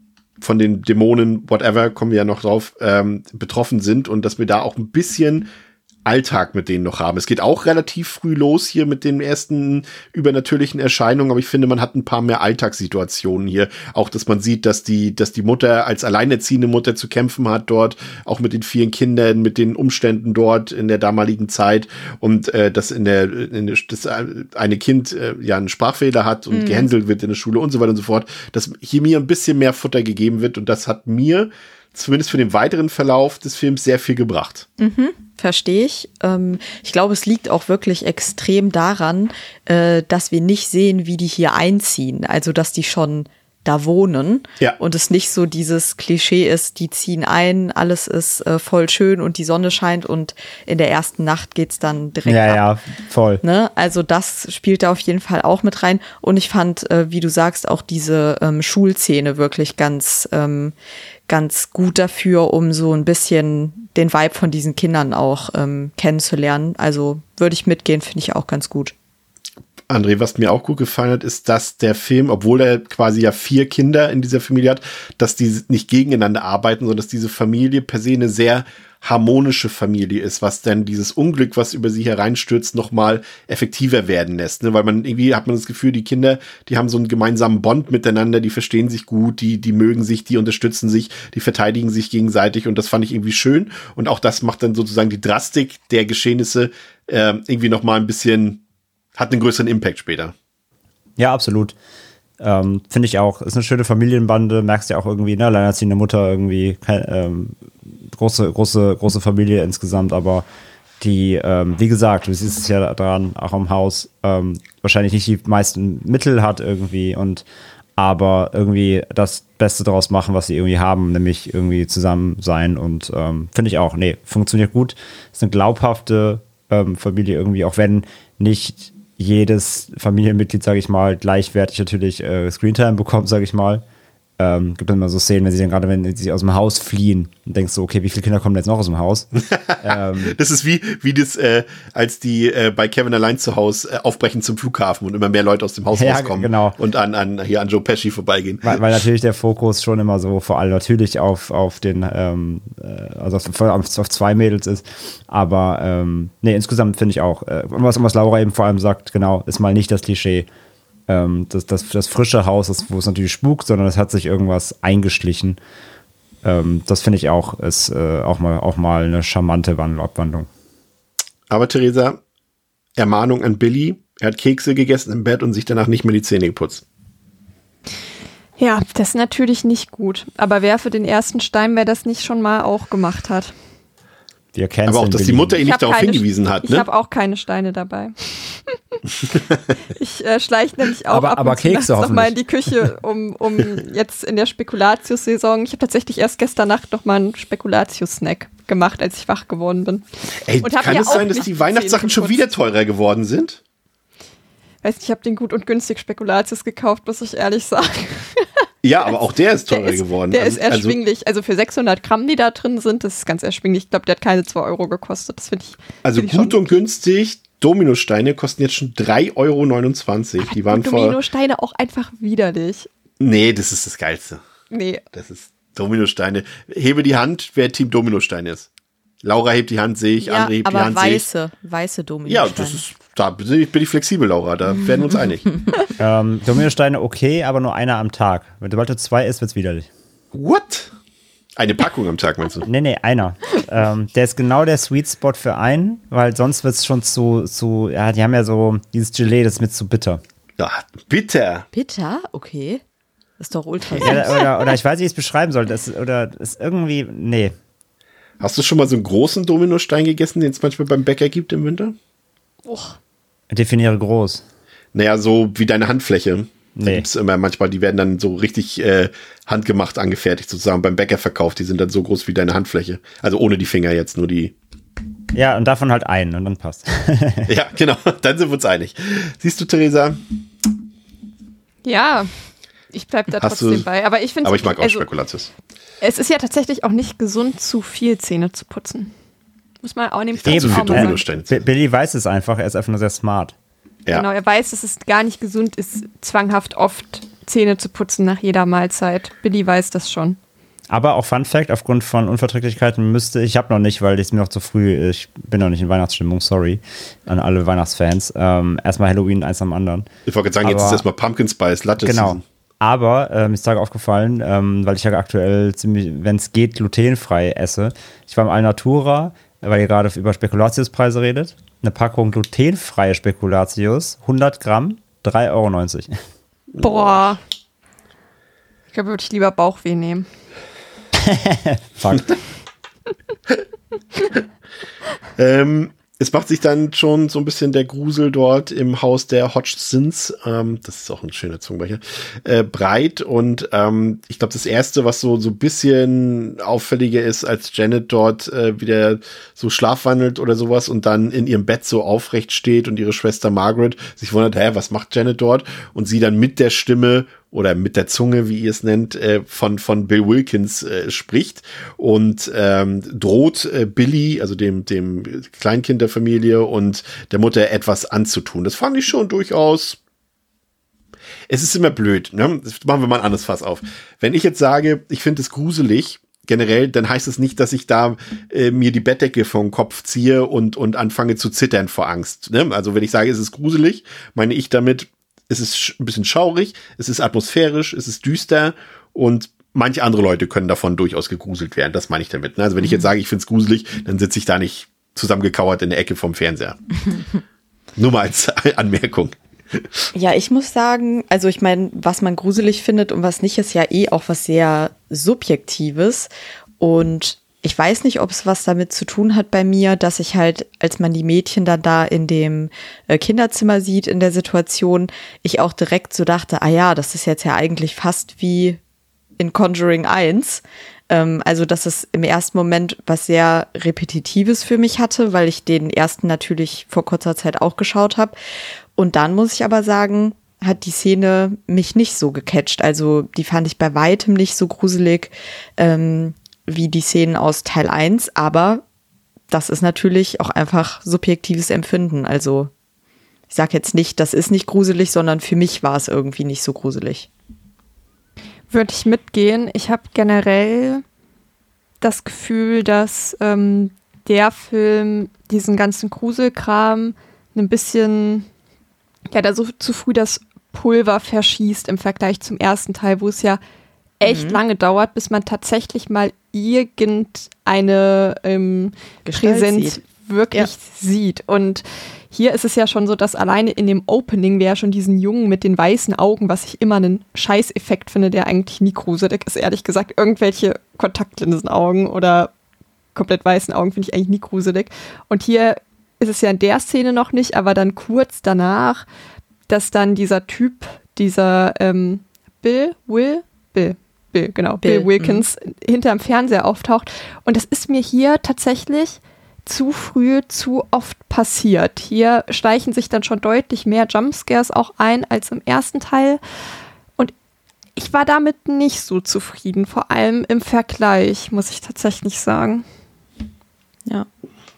von den Dämonen, whatever, kommen wir ja noch drauf, ähm, betroffen sind und dass wir da auch ein bisschen Alltag mit denen noch haben. Es geht auch relativ früh los hier mit den ersten übernatürlichen Erscheinungen, aber ich finde, man hat ein paar mehr Alltagssituationen hier. Auch, dass man sieht, dass die, dass die Mutter als alleinerziehende Mutter zu kämpfen hat dort, auch mit den vielen Kindern, mit den Umständen dort in der damaligen Zeit und äh, dass in der, in der das eine Kind äh, ja einen Sprachfehler hat und mhm. gehänselt wird in der Schule und so weiter und so fort, dass hier mir ein bisschen mehr Futter gegeben wird und das hat mir zumindest für den weiteren Verlauf des Films sehr viel gebracht. Mhm, verstehe ich. Ähm, ich glaube, es liegt auch wirklich extrem daran, äh, dass wir nicht sehen, wie die hier einziehen. Also, dass die schon da wohnen ja. und es nicht so dieses Klischee ist, die ziehen ein, alles ist äh, voll schön und die Sonne scheint und in der ersten Nacht geht's dann direkt ja, ab. Ja, voll. Ne? Also das spielt da auf jeden Fall auch mit rein und ich fand, äh, wie du sagst, auch diese ähm, Schulszene wirklich ganz, ähm, ganz gut dafür, um so ein bisschen den Vibe von diesen Kindern auch ähm, kennenzulernen. Also würde ich mitgehen, finde ich auch ganz gut. André, was mir auch gut gefallen hat, ist, dass der Film, obwohl er quasi ja vier Kinder in dieser Familie hat, dass die nicht gegeneinander arbeiten, sondern dass diese Familie per se eine sehr harmonische Familie ist, was dann dieses Unglück, was über sie hereinstürzt, nochmal effektiver werden lässt. Ne? Weil man irgendwie hat man das Gefühl, die Kinder, die haben so einen gemeinsamen Bond miteinander, die verstehen sich gut, die, die mögen sich, die unterstützen sich, die verteidigen sich gegenseitig und das fand ich irgendwie schön. Und auch das macht dann sozusagen die Drastik der Geschehnisse äh, irgendwie nochmal ein bisschen, hat einen größeren Impact später. Ja, absolut. Ähm, Finde ich auch. Ist eine schöne Familienbande, merkst ja auch irgendwie, ne, alleinerziehende Mutter irgendwie, kein, ähm, große, große, große Familie insgesamt, aber die, ähm, wie gesagt, du siehst es ja daran, auch am Haus, ähm, wahrscheinlich nicht die meisten Mittel hat irgendwie und aber irgendwie das Beste daraus machen, was sie irgendwie haben, nämlich irgendwie zusammen sein und ähm, finde ich auch, nee, funktioniert gut. Ist eine glaubhafte ähm, Familie irgendwie, auch wenn nicht jedes Familienmitglied, sage ich mal, gleichwertig natürlich äh, Screentime bekommt, sage ich mal. Ähm, gibt dann immer so Szenen, wenn sie dann gerade, wenn sie aus dem Haus fliehen und denkst so, okay, wie viele Kinder kommen jetzt noch aus dem Haus? ähm, das ist wie, wie das, äh, als die äh, bei Kevin allein zu Hause äh, aufbrechen zum Flughafen und immer mehr Leute aus dem Haus ja, rauskommen genau. und an, an, hier an Joe Pesci vorbeigehen. Weil, weil natürlich der Fokus schon immer so vor allem natürlich auf, auf den, ähm, also auf, auf zwei Mädels ist. Aber ähm, nee, insgesamt finde ich auch, äh, was, was Laura eben vor allem sagt, genau, ist mal nicht das Klischee. Ähm, das, das, das frische Haus, das, wo es natürlich spukt, sondern es hat sich irgendwas eingeschlichen. Ähm, das finde ich auch, ist äh, auch, mal, auch mal eine charmante Wandel- Abwandlung. Aber Theresa, Ermahnung an Billy, er hat Kekse gegessen im Bett und sich danach nicht mehr die Zähne geputzt. Ja, das ist natürlich nicht gut. Aber wer für den ersten Stein, wer das nicht schon mal auch gemacht hat. Wir Aber auch, dass Billy. Die Mutter ihn nicht darauf keine, hingewiesen hat. Ich ne? habe auch keine Steine dabei. Ich äh, schleiche nämlich auch aber, ab aber und zu Kekse noch mal in die Küche, um, um jetzt in der Spekulatius-Saison. Ich habe tatsächlich erst gestern Nacht noch mal einen Spekulatius-Snack gemacht, als ich wach geworden bin. Ey, und kann es sein, dass die Weihnachtssachen schon wieder teurer geworden sind? Weiß nicht, ich habe den gut und günstig Spekulatius gekauft, muss ich ehrlich sagen. Ja, aber auch der ist teurer der ist, geworden. Der also, ist erschwinglich. Also für sechshundert Gramm, die da drin sind, das ist ganz erschwinglich. Ich glaube, der hat keine zwei Euro gekostet. Das finde ich. Also find gut ich und günstig. Dominosteine kosten jetzt schon drei Euro neunundzwanzig. Aber die waren vor. Dominosteine auch einfach widerlich. Nee, das ist das Geilste. Nee. Das ist Dominosteine. Hebe die Hand, wer Team Dominosteine ist. Laura hebt die Hand, sehe ich. Ja, André hebt aber die Hand, sehe ich. weiße, weiße Dominosteine. Ja, das ist, da bin ich, bin ich flexibel, Laura. Da werden wir uns einig. ähm, Dominosteine okay, aber nur einer am Tag. Wenn sobald du zwei isst, wird's widerlich. What? Eine Packung am Tag, meinst du? Nee, nee, einer. ähm, der ist genau der Sweet Spot für einen, weil sonst wird's schon zu, zu, ja, die haben ja so dieses Gelee, das ist mir zu bitter. Ja, bitter. Bitter? Okay. Das ist doch ultra süß. Ja, oder, oder ich weiß nicht, wie ich es beschreiben soll. Das, oder ist irgendwie, nee. Hast du schon mal so einen großen Dominostein gegessen, den es manchmal beim Bäcker gibt im Winter? Oh. Definiere groß. Naja, so wie deine Handfläche. Da Nee. gibt's immer manchmal, die werden dann so richtig äh, handgemacht angefertigt, sozusagen beim Bäcker verkauft. Die sind dann so groß wie deine Handfläche. Also ohne die Finger jetzt, nur die. Ja, und davon halt einen und dann passt. Ja, genau, dann sind wir uns einig. Siehst du, Theresa? Ja, ich bleib da Hast trotzdem du- bei. Aber ich finde Aber ich mag auch also, Spekulatius. es ist ja tatsächlich auch nicht gesund, zu viel Zähne zu putzen. Muss man auch nehmen. dachte, zu viel auch mal sagen. Dominosteine. Bi- Billy weiß es einfach, er ist einfach nur sehr smart. Ja. Genau, er weiß, dass es gar nicht gesund ist, zwanghaft oft Zähne zu putzen nach jeder Mahlzeit. Billy weiß das schon. Aber auch Fun Fact, aufgrund von Unverträglichkeiten müsste, ich habe noch nicht, weil es mir noch zu früh, ich bin noch nicht in Weihnachtsstimmung, sorry, an alle Weihnachtsfans. Ähm, erstmal Halloween, eins am anderen. Ich wollte sagen, Aber, jetzt ist erstmal Pumpkin Spice Latte Genau. Season. Aber äh, mir ist Tag aufgefallen, ähm, weil ich ja aktuell ziemlich, wenn es geht, glutenfrei esse. Ich war im Alnatura, weil ihr gerade über Spekulatiuspreise redet. Eine Packung glutenfreie Spekulatius, hundert Gramm, drei Euro neunzig. Boah. Ich glaube, würde ich lieber Bauchweh nehmen. Fakt. ähm, es macht sich dann schon so ein bisschen der Grusel dort im Haus der Hodgsons, ähm, das ist auch ein schöner Zungenbrecher, äh, breit. Und ähm, ich glaube, das Erste, was so so ein bisschen auffälliger ist, als Janet dort äh, wieder so schlafwandelt oder sowas und dann in ihrem Bett so aufrecht steht und ihre Schwester Margaret sich wundert, hä, was macht Janet dort? Und sie dann mit der Stimme oder mit der Zunge, wie ihr es nennt, äh, von von Bill Wilkins äh, spricht und ähm, droht äh, Billy, also dem dem Kleinkind der Familie und der Mutter etwas anzutun. Das fand ich schon durchaus. Es ist immer blöd, ne? Das machen wir mal ein anderes Fass auf. Wenn ich jetzt sage, ich finde es gruselig, generell, dann heißt es nicht, dass ich da äh, mir die Bettdecke vom Kopf ziehe und und anfange zu zittern vor Angst. Ne? Also wenn ich sage, es ist gruselig, meine ich damit, es ist ein bisschen schaurig, es ist atmosphärisch, es ist düster und manche andere Leute können davon durchaus gegruselt werden. Das meine ich damit. Ne? Also wenn ich jetzt sage, ich finde es gruselig, dann sitze ich da nicht zusammengekauert in der Ecke vom Fernseher. Nur mal als Anmerkung. Ja, ich muss sagen, also ich meine, was man gruselig findet und was nicht, ist ja eh auch was sehr Subjektives. Und ich weiß nicht, ob es was damit zu tun hat bei mir, dass ich halt, als man die Mädchen dann da in dem äh, Kinderzimmer sieht in der Situation, ich auch direkt so dachte, ah ja, das ist jetzt ja eigentlich fast wie in Conjuring eins. Ähm, also, dass es im ersten Moment was sehr Repetitives für mich hatte, weil ich den ersten natürlich vor kurzer Zeit auch geschaut habe. Und dann muss ich aber sagen, hat die Szene mich nicht so gecatcht. Also die fand ich bei weitem nicht so gruselig, ähm, wie die Szenen aus Teil eins, aber das ist natürlich auch einfach subjektives Empfinden. Also ich sage jetzt nicht, das ist nicht gruselig, sondern für mich war es irgendwie nicht so gruselig. Würde ich mitgehen. Ich habe generell das Gefühl, dass ähm, der Film diesen ganzen Gruselkram ein bisschen, ja, da so zu früh das Pulver verschießt im Vergleich zum ersten Teil, wo es ja echt mhm. lange dauert, bis man tatsächlich mal irgendeine ähm, Präsenz sieht. wirklich ja. sieht. Und hier ist es ja schon so, dass alleine in dem Opening wir ja schon diesen Jungen mit den weißen Augen, was ich immer einen Scheißeffekt finde, der eigentlich nie gruselig ist, ehrlich gesagt. Irgendwelche Kontaktlinsenaugen oder komplett weißen Augen finde ich eigentlich nie gruselig. Und hier ist es ja in der Szene noch nicht, aber dann kurz danach, dass dann dieser Typ, dieser ähm, Bill, Will, Bill, Bill, genau, Bill, Bill Wilkins mhm. hinterm Fernseher auftaucht. Und das ist mir hier tatsächlich zu früh, zu oft passiert. Hier schleichen sich dann schon deutlich mehr Jumpscares auch ein als im ersten Teil. Und ich war damit nicht so zufrieden, vor allem im Vergleich, muss ich tatsächlich sagen. Ja.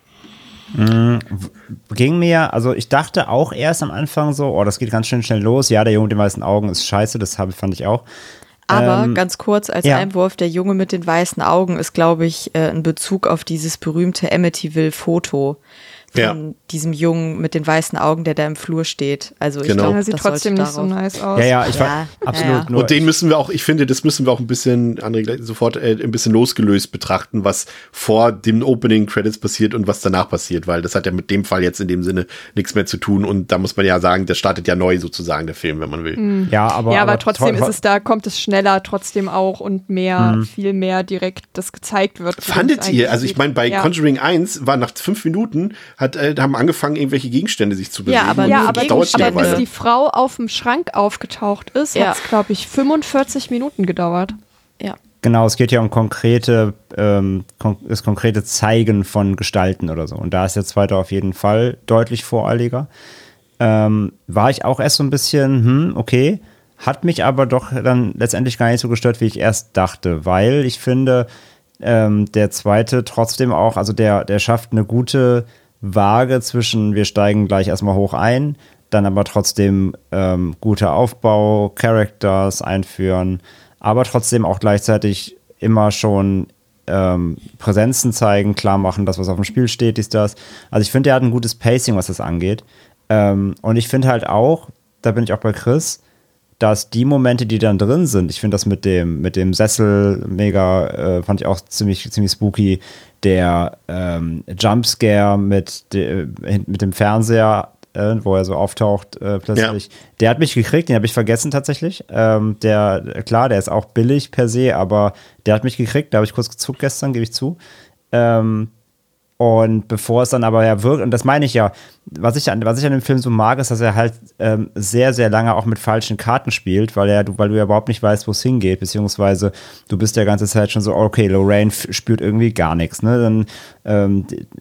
Mhm. Ging mir, also ich dachte auch erst am Anfang so, oh, das geht ganz schön schnell los. Ja, der Junge mit den weißen Augen ist scheiße, das hab, fand ich auch. Aber ähm, ganz kurz als ja. Einwurf, der Junge mit den weißen Augen ist, glaube ich, äh, ein Bezug auf dieses berühmte Amityville-Foto von ja. diesem Jungen mit den weißen Augen, der da im Flur steht. Also ich Genau. glaube, Ja, sieht das trotzdem sollte nicht so darauf- nice aus. Ja, ja, ich Ja, war absolut ja, ja. nur. Und den müssen wir auch, ich finde, das müssen wir auch ein bisschen, André, gleich sofort äh, ein bisschen losgelöst betrachten, was vor dem Opening Credits passiert und was danach passiert, weil das hat ja mit dem Fall jetzt in dem Sinne nichts mehr zu tun und da muss man ja sagen, der startet ja neu sozusagen, der Film, wenn man will. Mhm. ja, aber, ja, aber, aber trotzdem to- ist es da, kommt es schneller trotzdem auch und mehr, Mhm. viel mehr direkt, das gezeigt wird. wie Fandet das ihr, eigentlich also ich geht. meine, bei ja. Conjuring eins war nach fünf Minuten, hat, äh, haben angefangen, irgendwelche Gegenstände sich zu bewegen. Ja, aber und Ja, nur aber das dauert schon eine aber bis Weile. die Frau auf dem Schrank aufgetaucht ist, Ja. hat es, glaube ich, fünfundvierzig Minuten gedauert. Ja. Genau, es geht ja um konkrete, ähm, kon- das konkrete Zeigen von Gestalten oder so. Und da ist der zweite auf jeden Fall deutlich voreiliger. Ähm, war ich auch erst so ein bisschen, hm, okay, hat mich aber doch dann letztendlich gar nicht so gestört, wie ich erst dachte, weil ich finde, ähm, der zweite trotzdem auch, also der, der schafft eine gute Waage zwischen, wir steigen gleich erstmal hoch ein, dann aber trotzdem ähm, guter Aufbau, Characters einführen, aber trotzdem auch gleichzeitig immer schon ähm, Präsenzen zeigen, klar machen, das, was auf dem Spiel steht, ist das. Also ich finde, er hat ein gutes Pacing, was das angeht. Ähm, und ich finde halt auch, da bin ich auch bei Chris, dass die Momente, die dann drin sind, ich finde das mit dem, mit dem Sessel mega, äh, fand ich auch ziemlich, ziemlich spooky. Der ähm, Jumpscare mit, de, mit dem Fernseher, äh, wo er so auftaucht äh, plötzlich, ja. Der hat mich gekriegt, den habe ich vergessen tatsächlich. Ähm, der, klar, der ist auch billig per se, aber der hat mich gekriegt, da habe ich kurz gezuckt gestern, gebe ich zu. Ähm, Und bevor es dann aber ja wirkt, und das meine ich ja, was ich an, was ich an dem Film so mag, ist, dass er halt ähm, sehr, sehr lange auch mit falschen Karten spielt, weil er, weil du ja überhaupt nicht weißt, wo es hingeht, beziehungsweise du bist ja ganze Zeit schon so, okay, Lorraine f- spürt irgendwie gar nichts, ne? Dann ähm,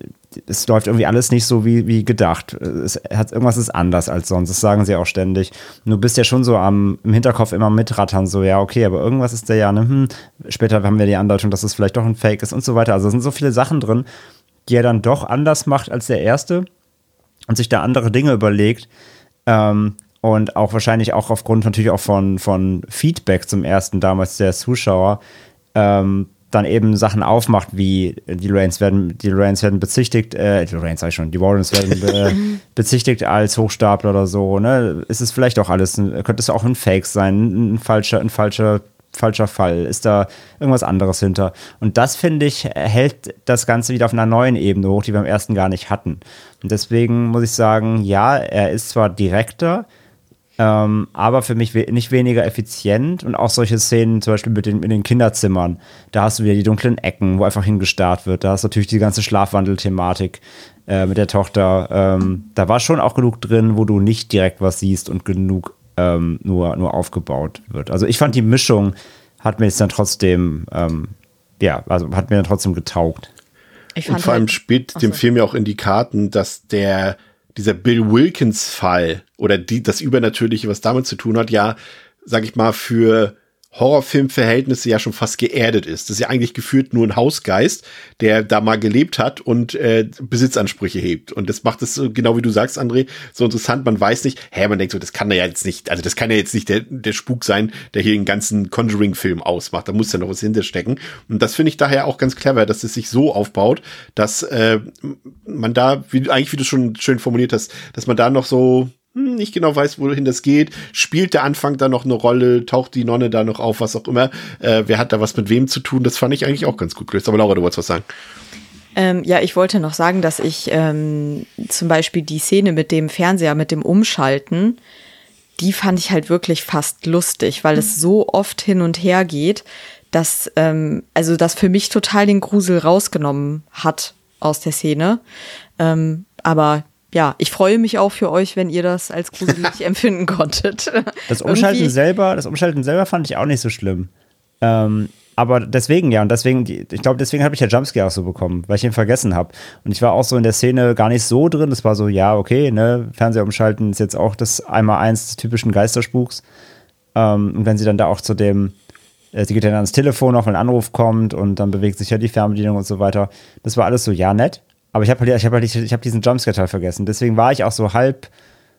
es läuft irgendwie alles nicht so wie, wie gedacht. Es hat, irgendwas ist anders als sonst, das sagen sie auch ständig. Und du bist ja schon so am, im Hinterkopf immer mitrattern, so, ja, okay, aber irgendwas ist da ja, ne, hm, später haben wir die Andeutung, dass es vielleicht doch ein Fake ist und so weiter. Also es sind so viele Sachen drin, die er dann doch anders macht als der erste und sich da andere Dinge überlegt. Ähm, und auch wahrscheinlich auch aufgrund natürlich auch von, von Feedback zum ersten damals der Zuschauer, ähm, dann eben Sachen aufmacht, wie die Lorraines werden, die Lorraines werden bezichtigt, äh, die Lorraines sag ich schon, die Warrens werden be- bezichtigt als Hochstapler oder so, ne? Ist es vielleicht auch alles, könnte es auch ein Fake sein, ein falscher, ein falscher falscher Fall? Ist da irgendwas anderes hinter? Und das, finde ich, hält das Ganze wieder auf einer neuen Ebene hoch, die wir im ersten gar nicht hatten. Und deswegen muss ich sagen, ja, er ist zwar direkter, ähm, aber für mich we- nicht weniger effizient. Und auch solche Szenen, zum Beispiel mit den, in den Kinderzimmern, da hast du wieder die dunklen Ecken, wo einfach hingestarrt wird. Da hast du natürlich die ganze Schlafwandel-Thematik äh, mit der Tochter. Ähm, da war schon auch genug drin, wo du nicht direkt was siehst und genug Ähm, nur, nur aufgebaut wird. Also ich fand, die Mischung hat mir jetzt dann trotzdem, ähm, ja, also hat mir dann trotzdem getaugt. Ich und vor allem halt, spielt dem so. Film ja auch in die Karten, dass der, dieser Bill Wilkins-Fall oder die, das Übernatürliche, was damit zu tun hat, ja, sag ich mal, für Horrorfilmverhältnisse ja schon fast geerdet ist. Das ist ja eigentlich gefühlt nur ein Hausgeist, der da mal gelebt hat und äh, Besitzansprüche hebt. Und das macht es so, genau wie du sagst, André, so interessant. Man weiß nicht, hä, man denkt so, das kann ja jetzt nicht, also das kann ja jetzt nicht der, der Spuk sein, der hier den ganzen Conjuring-Film ausmacht. Da muss ja noch was hinterstecken. Und das finde ich daher auch ganz clever, dass es sich so aufbaut, dass äh, man da, wie, eigentlich wie du schon schön formuliert hast, dass man da noch so nicht genau weiß, wohin das geht. Spielt der Anfang da noch eine Rolle? Taucht die Nonne da noch auf? Was auch immer. Äh, wer hat da was mit wem zu tun? Das fand ich eigentlich auch ganz gut gelöst. Aber Laura, du wolltest was sagen. Ähm, ja, ich wollte noch sagen, dass ich ähm, zum Beispiel die Szene mit dem Fernseher, mit dem Umschalten, die fand ich halt wirklich fast lustig, weil es so oft hin und her geht, dass, ähm, also das für mich total den Grusel rausgenommen hat aus der Szene. Ähm, aber ja, ich freue mich auch für euch, wenn ihr das als gruselig empfinden konntet. Das Umschalten selber, das Umschalten selber fand ich auch nicht so schlimm. Ähm, aber deswegen, ja, und deswegen, ich glaube, deswegen habe ich ja Jumpscare auch so bekommen, weil ich ihn vergessen habe. Und ich war auch so in der Szene gar nicht so drin. Das war so, ja, okay, ne, Fernseher umschalten ist jetzt auch das Einmal-Eins des typischen Geisterspuks. Ähm, und wenn sie dann da auch zu dem, äh, sie geht dann ans Telefon, auch wenn ein Anruf kommt und dann bewegt sich ja die Fernbedienung und so weiter. Das war alles so, ja, nett. Aber ich habe halt, ich hab halt, ich hab diesen Jumpscare-Teil vergessen. Deswegen war ich auch so halb,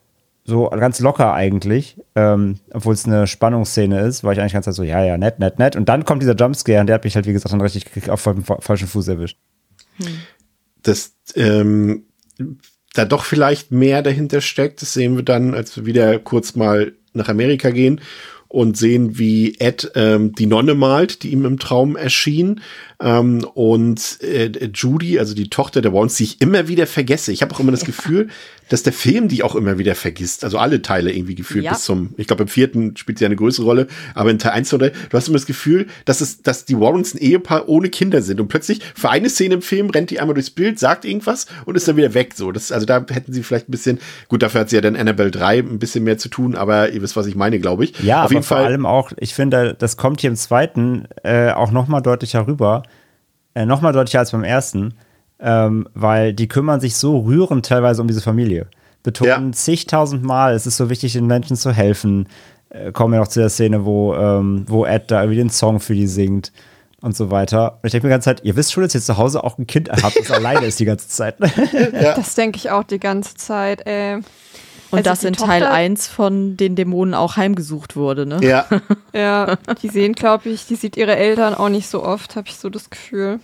so ganz locker eigentlich, ähm, obwohl es eine Spannungsszene ist, war ich eigentlich ganz so, ja, ja, nett, nett, nett. Und dann kommt dieser Jumpscare und der hat mich halt, wie gesagt, dann richtig auf dem falschen Fuß erwischt. Hm. Das, ähm, da doch vielleicht mehr dahinter steckt, das sehen wir dann, als wir wieder kurz mal nach Amerika gehen und sehen, wie Ed ähm, die Nonne malt, die ihm im Traum erschien. Ähm, und äh, Judy, also die Tochter der Warrens, die ich immer wieder vergesse. Ich habe auch immer das Gefühl, dass der Film die auch immer wieder vergisst. Also alle Teile irgendwie gefühlt ja. bis zum, ich glaube im vierten spielt sie eine größere Rolle, aber in Teil eins oder du hast immer das Gefühl, dass es, dass die Warrens ein Ehepaar ohne Kinder sind und plötzlich für eine Szene im Film rennt die einmal durchs Bild, sagt irgendwas und ist dann wieder weg. So, das, also da hätten sie vielleicht ein bisschen, gut, dafür hat sie ja dann Annabelle drei ein bisschen mehr zu tun, aber ihr wisst, was ich meine, glaube ich. Ja, auf aber jeden vor Fall allem auch, ich finde, das kommt hier im zweiten äh, auch nochmal deutlicher rüber. Äh, nochmal deutlicher als beim ersten, ähm, weil die kümmern sich so rührend teilweise um diese Familie. Betonen ja. zigtausend Mal, es ist so wichtig, den Menschen zu helfen. Äh, kommen wir noch zu der Szene, wo, ähm, wo Ed da irgendwie den Song für die singt und so weiter. Und ich denke mir die ganze Zeit, ihr wisst schon, dass ihr zu Hause auch ein Kind habt, das alleine ist die ganze Zeit. Ja. Das denke ich auch die ganze Zeit. Äh, Und Also dass die in Teil Tochter- eins von den Dämonen auch heimgesucht wurde, ne? Ja. Ja, die sehen, glaube ich, die sieht ihre Eltern auch nicht so oft, habe ich so das Gefühl.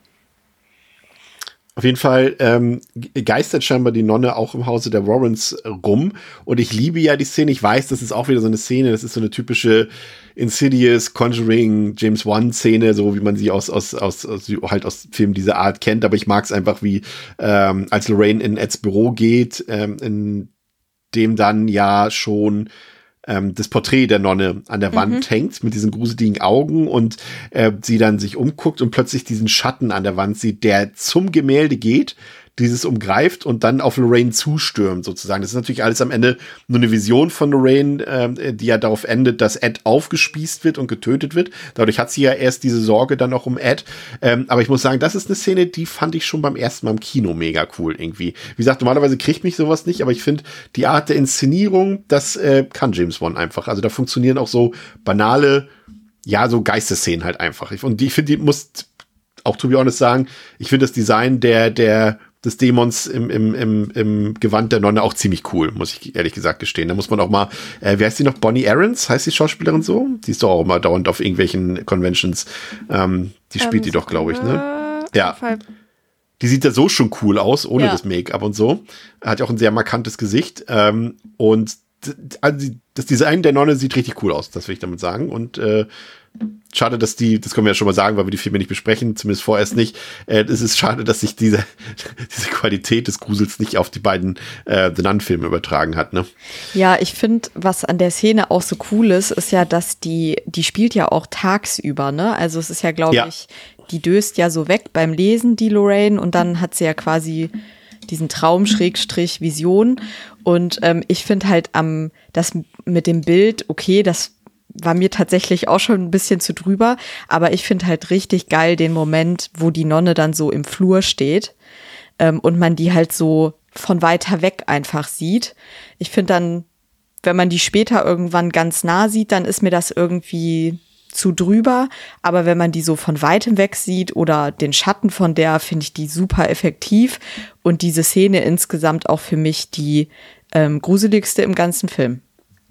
Auf jeden Fall ähm, geistert scheinbar die Nonne auch im Hause der Warrens rum. Und ich liebe ja die Szene. Ich weiß, das ist auch wieder so eine Szene. Das ist so eine typische Insidious, Conjuring, James Wan-Szene, so wie man sie aus, aus, aus, aus halt aus Filmen dieser Art kennt. Aber ich mag es einfach, wie ähm, als Lorraine in Eds Büro geht, ähm, in dem dann ja schon ähm, das Porträt der Nonne an der Wand mhm. hängt mit diesen gruseligen Augen und äh, sie dann sich umguckt und plötzlich diesen Schatten an der Wand sieht, der zum Gemälde geht, dieses umgreift und dann auf Lorraine zustürmt sozusagen. Das ist natürlich alles am Ende nur eine Vision von Lorraine, äh, die ja darauf endet, dass Ed aufgespießt wird und getötet wird. Dadurch hat sie ja erst diese Sorge dann auch um Ed. Ähm, aber ich muss sagen, das ist eine Szene, die fand ich schon beim ersten Mal im Kino mega cool irgendwie. Wie gesagt, normalerweise kriegt mich sowas nicht, aber ich finde, die Art der Inszenierung, das äh, kann James Wan einfach. Also da funktionieren auch so banale, ja, so Geistesszenen halt einfach. Und ich finde, die muss auch to be honest sagen, ich finde das Design der, der des Dämons im, im, im, im Gewand der Nonne auch ziemlich cool, muss ich ehrlich gesagt gestehen. Da muss man auch mal, äh, wie heißt die noch? Bonnie Aarons, heißt die Schauspielerin so? Die ist doch auch immer dauernd auf irgendwelchen Conventions. Ähm, die spielt ähm, die doch, glaube ich, ne? Äh, ja. Die sieht da so schon cool aus, ohne ja. das Make-up und so. Hat ja auch ein sehr markantes Gesicht. Ähm, und also das Design der Nonne sieht richtig cool aus, das will ich damit sagen. Und äh, schade, dass die, das können wir ja schon mal sagen, weil wir die Filme nicht besprechen, zumindest vorerst nicht. Äh, es ist schade, dass sich diese, diese Qualität des Grusels nicht auf die beiden äh, The Nun-Filme übertragen hat, ne? Ja, ich finde, was an der Szene auch so cool ist, ist ja, dass die, die spielt ja auch tagsüber, ne? Also es ist ja, glaube ja. ich, die döst ja so weg beim Lesen, die Lorraine, und dann hat sie ja quasi diesen Traum, Schrägstrich, Vision. Und ähm, ich finde halt am, das mit dem Bild, okay, das war mir tatsächlich auch schon ein bisschen zu drüber, aber ich finde halt richtig geil den Moment, wo die Nonne dann so im Flur steht ähm, und man die halt so von weiter weg einfach sieht. Ich finde dann, wenn man die später irgendwann ganz nah sieht, dann ist mir das irgendwie zu drüber, aber wenn man die so von weitem weg sieht oder den Schatten von der, finde ich die super effektiv und diese Szene insgesamt auch für mich die ähm, gruseligste im ganzen Film.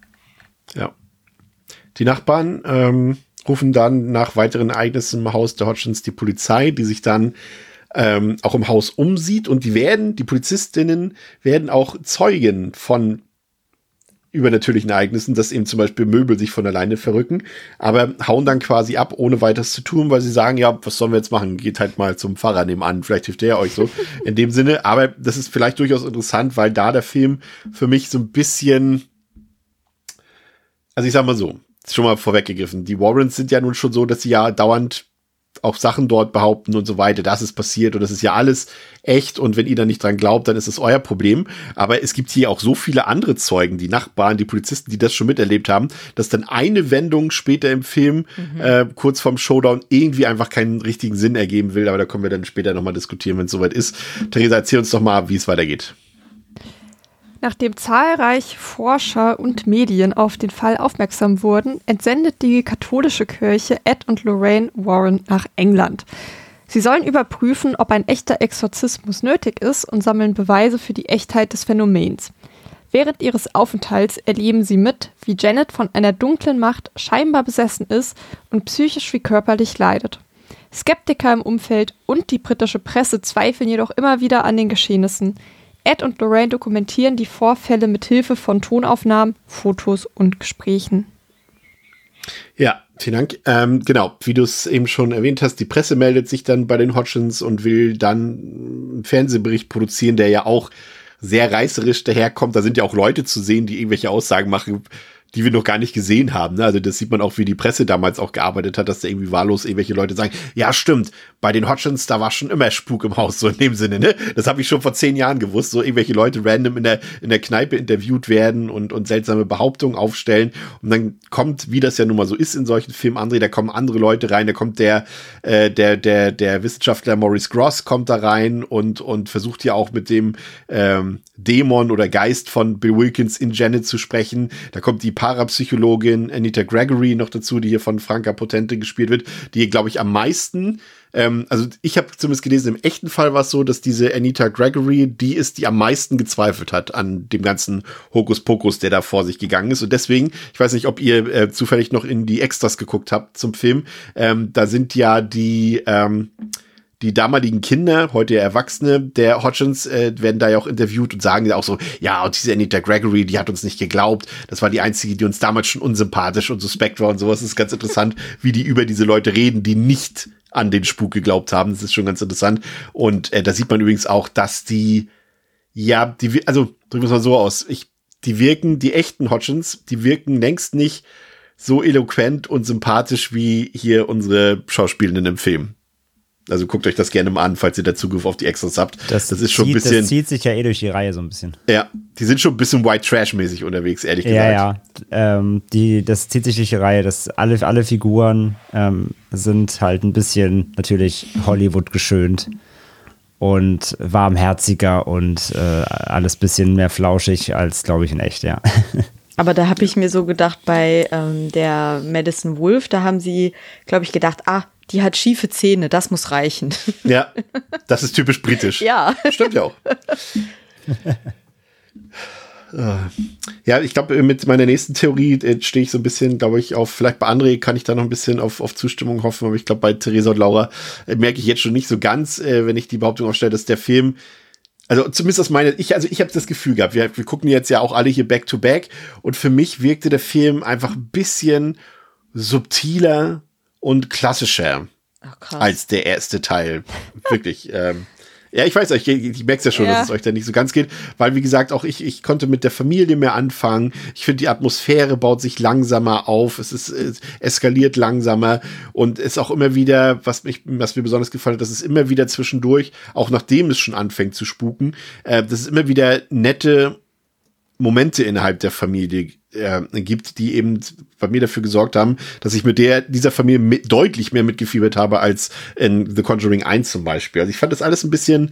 Ja. Die Nachbarn ähm, rufen dann nach weiteren Ereignissen im Haus der Hodgins die Polizei, die sich dann ähm, auch im Haus umsieht und die werden, die Polizistinnen werden auch Zeugen von übernatürlichen Ereignissen, dass eben zum Beispiel Möbel sich von alleine verrücken, aber hauen dann quasi ab, ohne weiteres zu tun, weil sie sagen, ja, was sollen wir jetzt machen? Geht halt mal zum Pfarrer nebenan, vielleicht hilft der euch so in dem Sinne, aber das ist vielleicht durchaus interessant, weil da der Film für mich so ein bisschen, also ich sag mal so, schon mal vorweggegriffen, die Warrens sind ja nun schon so, dass sie ja dauernd auch Sachen dort behaupten und so weiter, das ist passiert und das ist ja alles echt und wenn ihr da nicht dran glaubt, dann ist es euer Problem. Aber es gibt hier auch so viele andere Zeugen, die Nachbarn, die Polizisten, die das schon miterlebt haben, dass dann eine Wendung später im Film, mhm. äh, kurz vorm Showdown, irgendwie einfach keinen richtigen Sinn ergeben will. Aber da können wir dann später nochmal diskutieren, wenn es soweit ist. Theresa, erzähl uns doch mal, wie es weitergeht. Nachdem zahlreiche Forscher und Medien auf den Fall aufmerksam wurden, entsendet die katholische Kirche Ed und Lorraine Warren nach England. Sie sollen überprüfen, ob ein echter Exorzismus nötig ist und sammeln Beweise für die Echtheit des Phänomens. Während ihres Aufenthalts erleben sie mit, wie Janet von einer dunklen Macht scheinbar besessen ist und psychisch wie körperlich leidet. Skeptiker im Umfeld und die britische Presse zweifeln jedoch immer wieder an den Geschehnissen. Ed und Lorraine dokumentieren die Vorfälle mit Hilfe von Tonaufnahmen, Fotos und Gesprächen. Ja, vielen Dank. Ähm, genau, wie du es eben schon erwähnt hast, die Presse meldet sich dann bei den Hodgins und will dann einen Fernsehbericht produzieren, der ja auch sehr reißerisch daherkommt. Da sind ja auch Leute zu sehen, die irgendwelche Aussagen machen, die wir noch gar nicht gesehen haben. Also das sieht man auch, wie die Presse damals auch gearbeitet hat, dass da irgendwie wahllos irgendwelche Leute sagen, ja stimmt, bei den Hodgins, da war schon immer Spuk im Haus, so in dem Sinne, ne? Das habe ich schon vor zehn Jahren gewusst, so irgendwelche Leute random in der in der Kneipe interviewt werden und und seltsame Behauptungen aufstellen und dann kommt, wie das ja nun mal so ist in solchen Filmen, André, da kommen andere Leute rein, da kommt der äh, der der der Wissenschaftler Maurice Gross kommt da rein und und versucht ja auch mit dem ähm, Dämon oder Geist von Bill Wilkins in Janet zu sprechen, da kommt die Parapsychologin Anita Gregory noch dazu, die hier von Franka Potente gespielt wird, die, glaube ich, am meisten, ähm, also ich habe zumindest gelesen, im echten Fall war es so, dass diese Anita Gregory die ist, die am meisten gezweifelt hat an dem ganzen Hokuspokus, der da vor sich gegangen ist. Und deswegen, ich weiß nicht, ob ihr äh, zufällig noch in die Extras geguckt habt zum Film, ähm, da sind ja die, ähm, die damaligen Kinder, heute ja Erwachsene, der Hodgins, äh, werden da ja auch interviewt und sagen ja auch so, ja, und diese Anita Gregory, die hat uns nicht geglaubt. Das war die einzige, die uns damals schon unsympathisch und suspekt war und sowas. Das ist ganz interessant, wie die über diese Leute reden, die nicht an den Spuk geglaubt haben. Das ist schon ganz interessant. Und äh, da sieht man übrigens auch, dass die, ja, die, also drücken wir es mal so aus, ich, die wirken, die echten Hodgins, die wirken längst nicht so eloquent und sympathisch wie hier unsere Schauspielenden im Film. Also guckt euch das gerne mal an, ihr da Zugriff auf die Extras habt. Das, das ist schon zieht, ein bisschen. Das zieht sich ja eh durch die Reihe so ein bisschen. Ja, die sind schon ein bisschen White Trash-mäßig unterwegs, ehrlich gesagt. Ja, ja. Ähm, die, das zieht sich durch die Reihe. Das, alle, alle Figuren ähm, sind halt ein bisschen natürlich Hollywood geschönt und warmherziger und äh, alles bisschen mehr flauschig als, glaube ich, in echt, ja. Aber da habe ich mir so gedacht, bei ähm, der Madison Wolf, da haben sie, glaube ich, gedacht, ah, die hat schiefe Zähne, das muss reichen. Ja, das ist typisch britisch. Ja. Stimmt ja auch. Ja, ich glaube, mit meiner nächsten Theorie stehe ich so ein bisschen, glaube ich, auf, vielleicht bei André kann ich da noch ein bisschen auf, auf Zustimmung hoffen, aber ich glaube, bei Theresa und Laura äh, merke ich jetzt schon nicht so ganz, äh, wenn ich die Behauptung aufstelle, dass der Film, also zumindest aus meiner, ich, also ich habe das Gefühl gehabt, wir, wir gucken jetzt ja auch alle hier back to back und für mich wirkte der Film einfach ein bisschen subtiler und klassischer oh, als der erste Teil. Wirklich. ähm, ja, ich weiß, ich, ich merke es ja schon, ja. dass es euch da nicht so ganz geht, weil, wie gesagt, auch ich, ich konnte mit der Familie mehr anfangen. Ich finde, die Atmosphäre baut sich langsamer auf. Es ist es eskaliert langsamer und ist auch immer wieder, was mich, was mir besonders gefallen hat, dass es immer wieder zwischendurch, auch nachdem es schon anfängt zu spuken, äh, dass es immer wieder nette Momente innerhalb der Familie äh, gibt, die eben bei mir dafür gesorgt haben, dass ich mit der dieser Familie mit, deutlich mehr mitgefiebert habe als in The Conjuring eins zum Beispiel. Also ich fand das alles ein bisschen,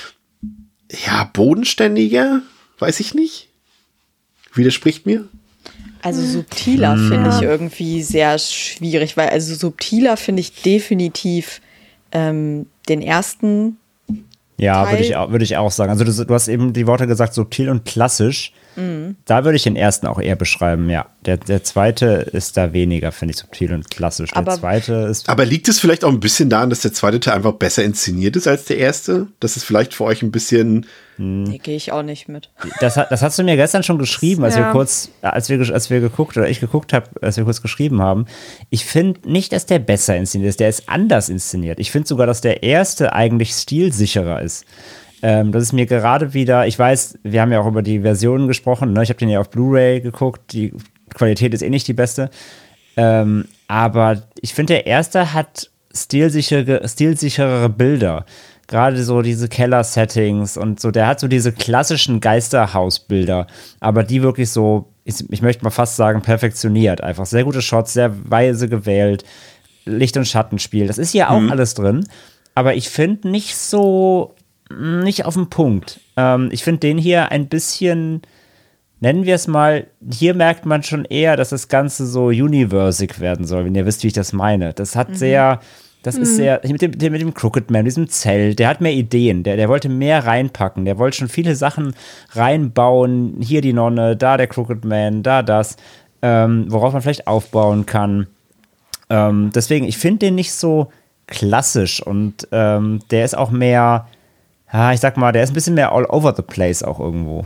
ja, bodenständiger, weiß ich nicht. Widerspricht mir? Also subtiler hm. finde ich irgendwie sehr schwierig, weil also subtiler finde ich definitiv ähm, den ersten Ja, würde ich, würd ich auch sagen. Also du, du hast eben die Worte gesagt, subtil und klassisch. Mhm. Da würde ich den ersten auch eher beschreiben, ja. Der, der zweite ist da weniger, finde ich, subtil und klassisch. Der aber, zweite ist. Aber liegt es vielleicht auch ein bisschen daran, dass der zweite Teil einfach besser inszeniert ist als der erste? Dass es vielleicht für euch ein bisschen. Nee, gehe ich auch nicht mit. Das, das hast du mir gestern schon geschrieben, als ja. wir kurz, als wir, als wir geguckt, oder ich geguckt habe, als wir kurz geschrieben haben. Ich finde nicht, dass der besser inszeniert ist, der ist anders inszeniert. Ich finde sogar, dass der erste eigentlich stilsicherer ist. Ähm, das ist mir gerade wieder, ich weiß, wir haben ja auch über die Versionen gesprochen, ne? Ich habe den ja auf Blu-ray geguckt, die Qualität ist eh nicht die beste. Ähm, aber ich finde, der erste hat stilsichere, stilsicherere Bilder. Gerade so diese Keller-Settings und so, der hat so diese klassischen Geisterhausbilder, aber die wirklich so, ich, ich möchte mal fast sagen, perfektioniert. Einfach sehr gute Shots, sehr weise gewählt, Licht- und Schattenspiel. Das ist hier auch mhm. alles drin, aber ich finde nicht so, nicht auf den Punkt. Ähm, ich finde den hier ein bisschen, nennen wir es mal, hier merkt man schon eher, dass das Ganze so universig werden soll, wenn ihr wisst, wie ich das meine. Das hat mhm. sehr... Das hm. ist sehr, mit dem, mit dem Crooked Man, diesem Zelt, der hat mehr Ideen, der, der wollte mehr reinpacken, der wollte schon viele Sachen reinbauen, hier die Nonne, da der Crooked Man, da das, ähm, worauf man vielleicht aufbauen kann. Ähm, deswegen, ich finde den nicht so klassisch und ähm, der ist auch mehr, ja, ich sag mal, der ist ein bisschen mehr all over the place auch irgendwo.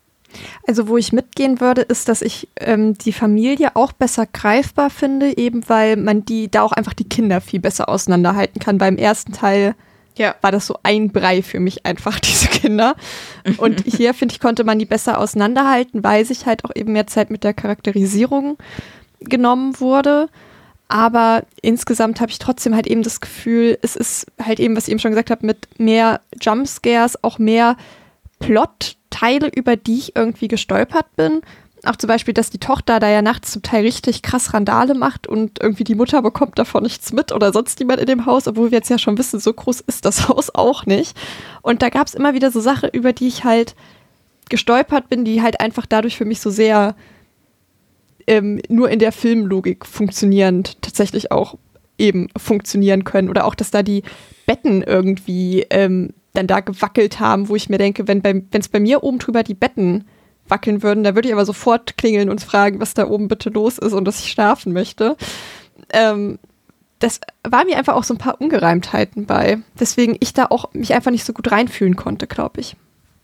Also wo ich mitgehen würde, ist, dass ich ähm, die Familie auch besser greifbar finde, eben weil man die da auch einfach die Kinder viel besser auseinanderhalten kann. Beim ersten Teil ja. war das so ein Brei für mich einfach, diese Kinder. Und hier, finde ich, konnte man die besser auseinanderhalten, weil sich halt auch eben mehr Zeit mit der Charakterisierung genommen wurde. Aber insgesamt habe ich trotzdem halt eben das Gefühl, es ist halt eben, was ich eben schon gesagt habe, mit mehr Jumpscares, auch mehr Plot-Teile, über die ich irgendwie gestolpert bin. Auch zum Beispiel, dass die Tochter da ja nachts zum Teil richtig krass Randale macht und irgendwie die Mutter bekommt davon nichts mit oder sonst niemand in dem Haus, obwohl wir jetzt ja schon wissen, so groß ist das Haus auch nicht. Und da gab es immer wieder so Sachen, über die ich halt gestolpert bin, die halt einfach dadurch für mich so sehr ähm, nur in der Filmlogik funktionierend tatsächlich auch eben funktionieren können. Oder auch, dass da die Betten irgendwie ähm, dann da gewackelt haben, wo ich mir denke, wenn bei, es bei mir oben drüber die Betten wackeln würden, da würde ich aber sofort klingeln und fragen, was da oben bitte los ist und dass ich schlafen möchte. Ähm, das war mir einfach auch so ein paar Ungereimtheiten bei. Deswegen ich da auch mich einfach nicht so gut reinfühlen konnte, glaube ich.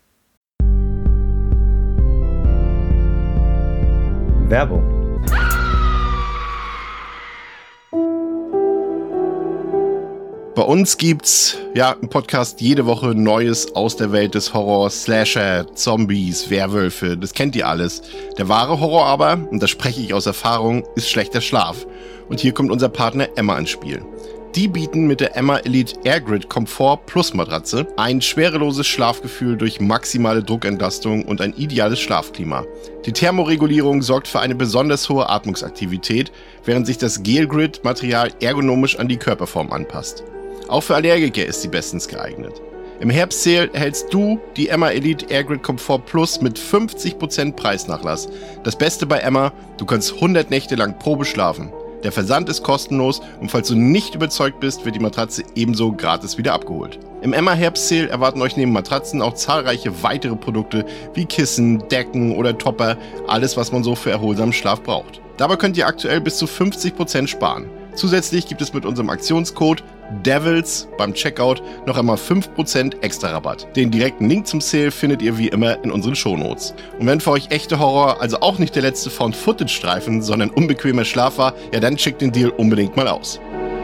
Werbung. Bei uns gibt's ja im Podcast jede Woche Neues aus der Welt des Horrors, Slasher, Zombies, Werwölfe, das kennt ihr alles. Der wahre Horror aber, und da spreche ich aus Erfahrung, ist schlechter Schlaf. Und hier kommt unser Partner Emma ins Spiel. Die bieten mit der Emma Elite Airgrid Komfort Plus Matratze ein schwereloses Schlafgefühl durch maximale Druckentlastung und ein ideales Schlafklima. Die Thermoregulierung sorgt für eine besonders hohe Atmungsaktivität, während sich das Gel-Grid-Material ergonomisch an die Körperform anpasst. Auch für Allergiker ist sie bestens geeignet. Im Herbst-Sale erhältst du die Emma Elite Airgrid Komfort Plus mit fünfzig Prozent Preisnachlass. Das Beste bei Emma, du kannst hundert Nächte lang Probe schlafen. Der Versand ist kostenlos und falls du nicht überzeugt bist, wird die Matratze ebenso gratis wieder abgeholt. Im Emma Herbst-Sale erwarten euch neben Matratzen auch zahlreiche weitere Produkte wie Kissen, Decken oder Topper, alles was man so für erholsamen Schlaf braucht. Dabei könnt ihr aktuell bis zu fünfzig Prozent sparen. Zusätzlich gibt es mit unserem Aktionscode DEVILS beim Checkout noch einmal fünf Prozent extra Rabatt. Den direkten Link zum Sale findet ihr wie immer in unseren Shownotes. Und wenn für euch echte Horror also auch nicht der letzte Found-Footage-Streifen, sondern unbequemer Schlaf war, ja dann checkt den Deal unbedingt mal aus.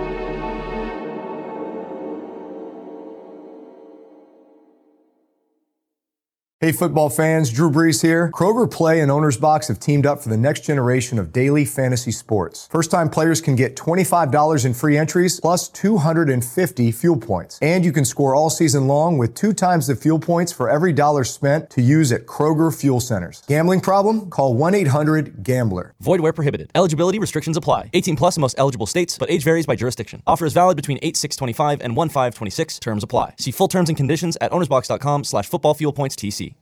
Hey football fans, Drew Brees here. Kroger Play and Owner's Box have teamed up for the next generation of daily fantasy sports. First-time players can get twenty-five dollars in free entries plus two hundred fifty fuel points. And you can score all season long with two times the fuel points for every dollar spent to use at Kroger Fuel Centers. Gambling problem? Call one eight hundred gambler. Void where prohibited. Eligibility restrictions apply. eighteen plus in most eligible states, but age varies by jurisdiction. Offer is valid between eight six twenty-five and one five twenty-six. Terms apply. See full terms and conditions at ownersbox.com slash football fuel points TC.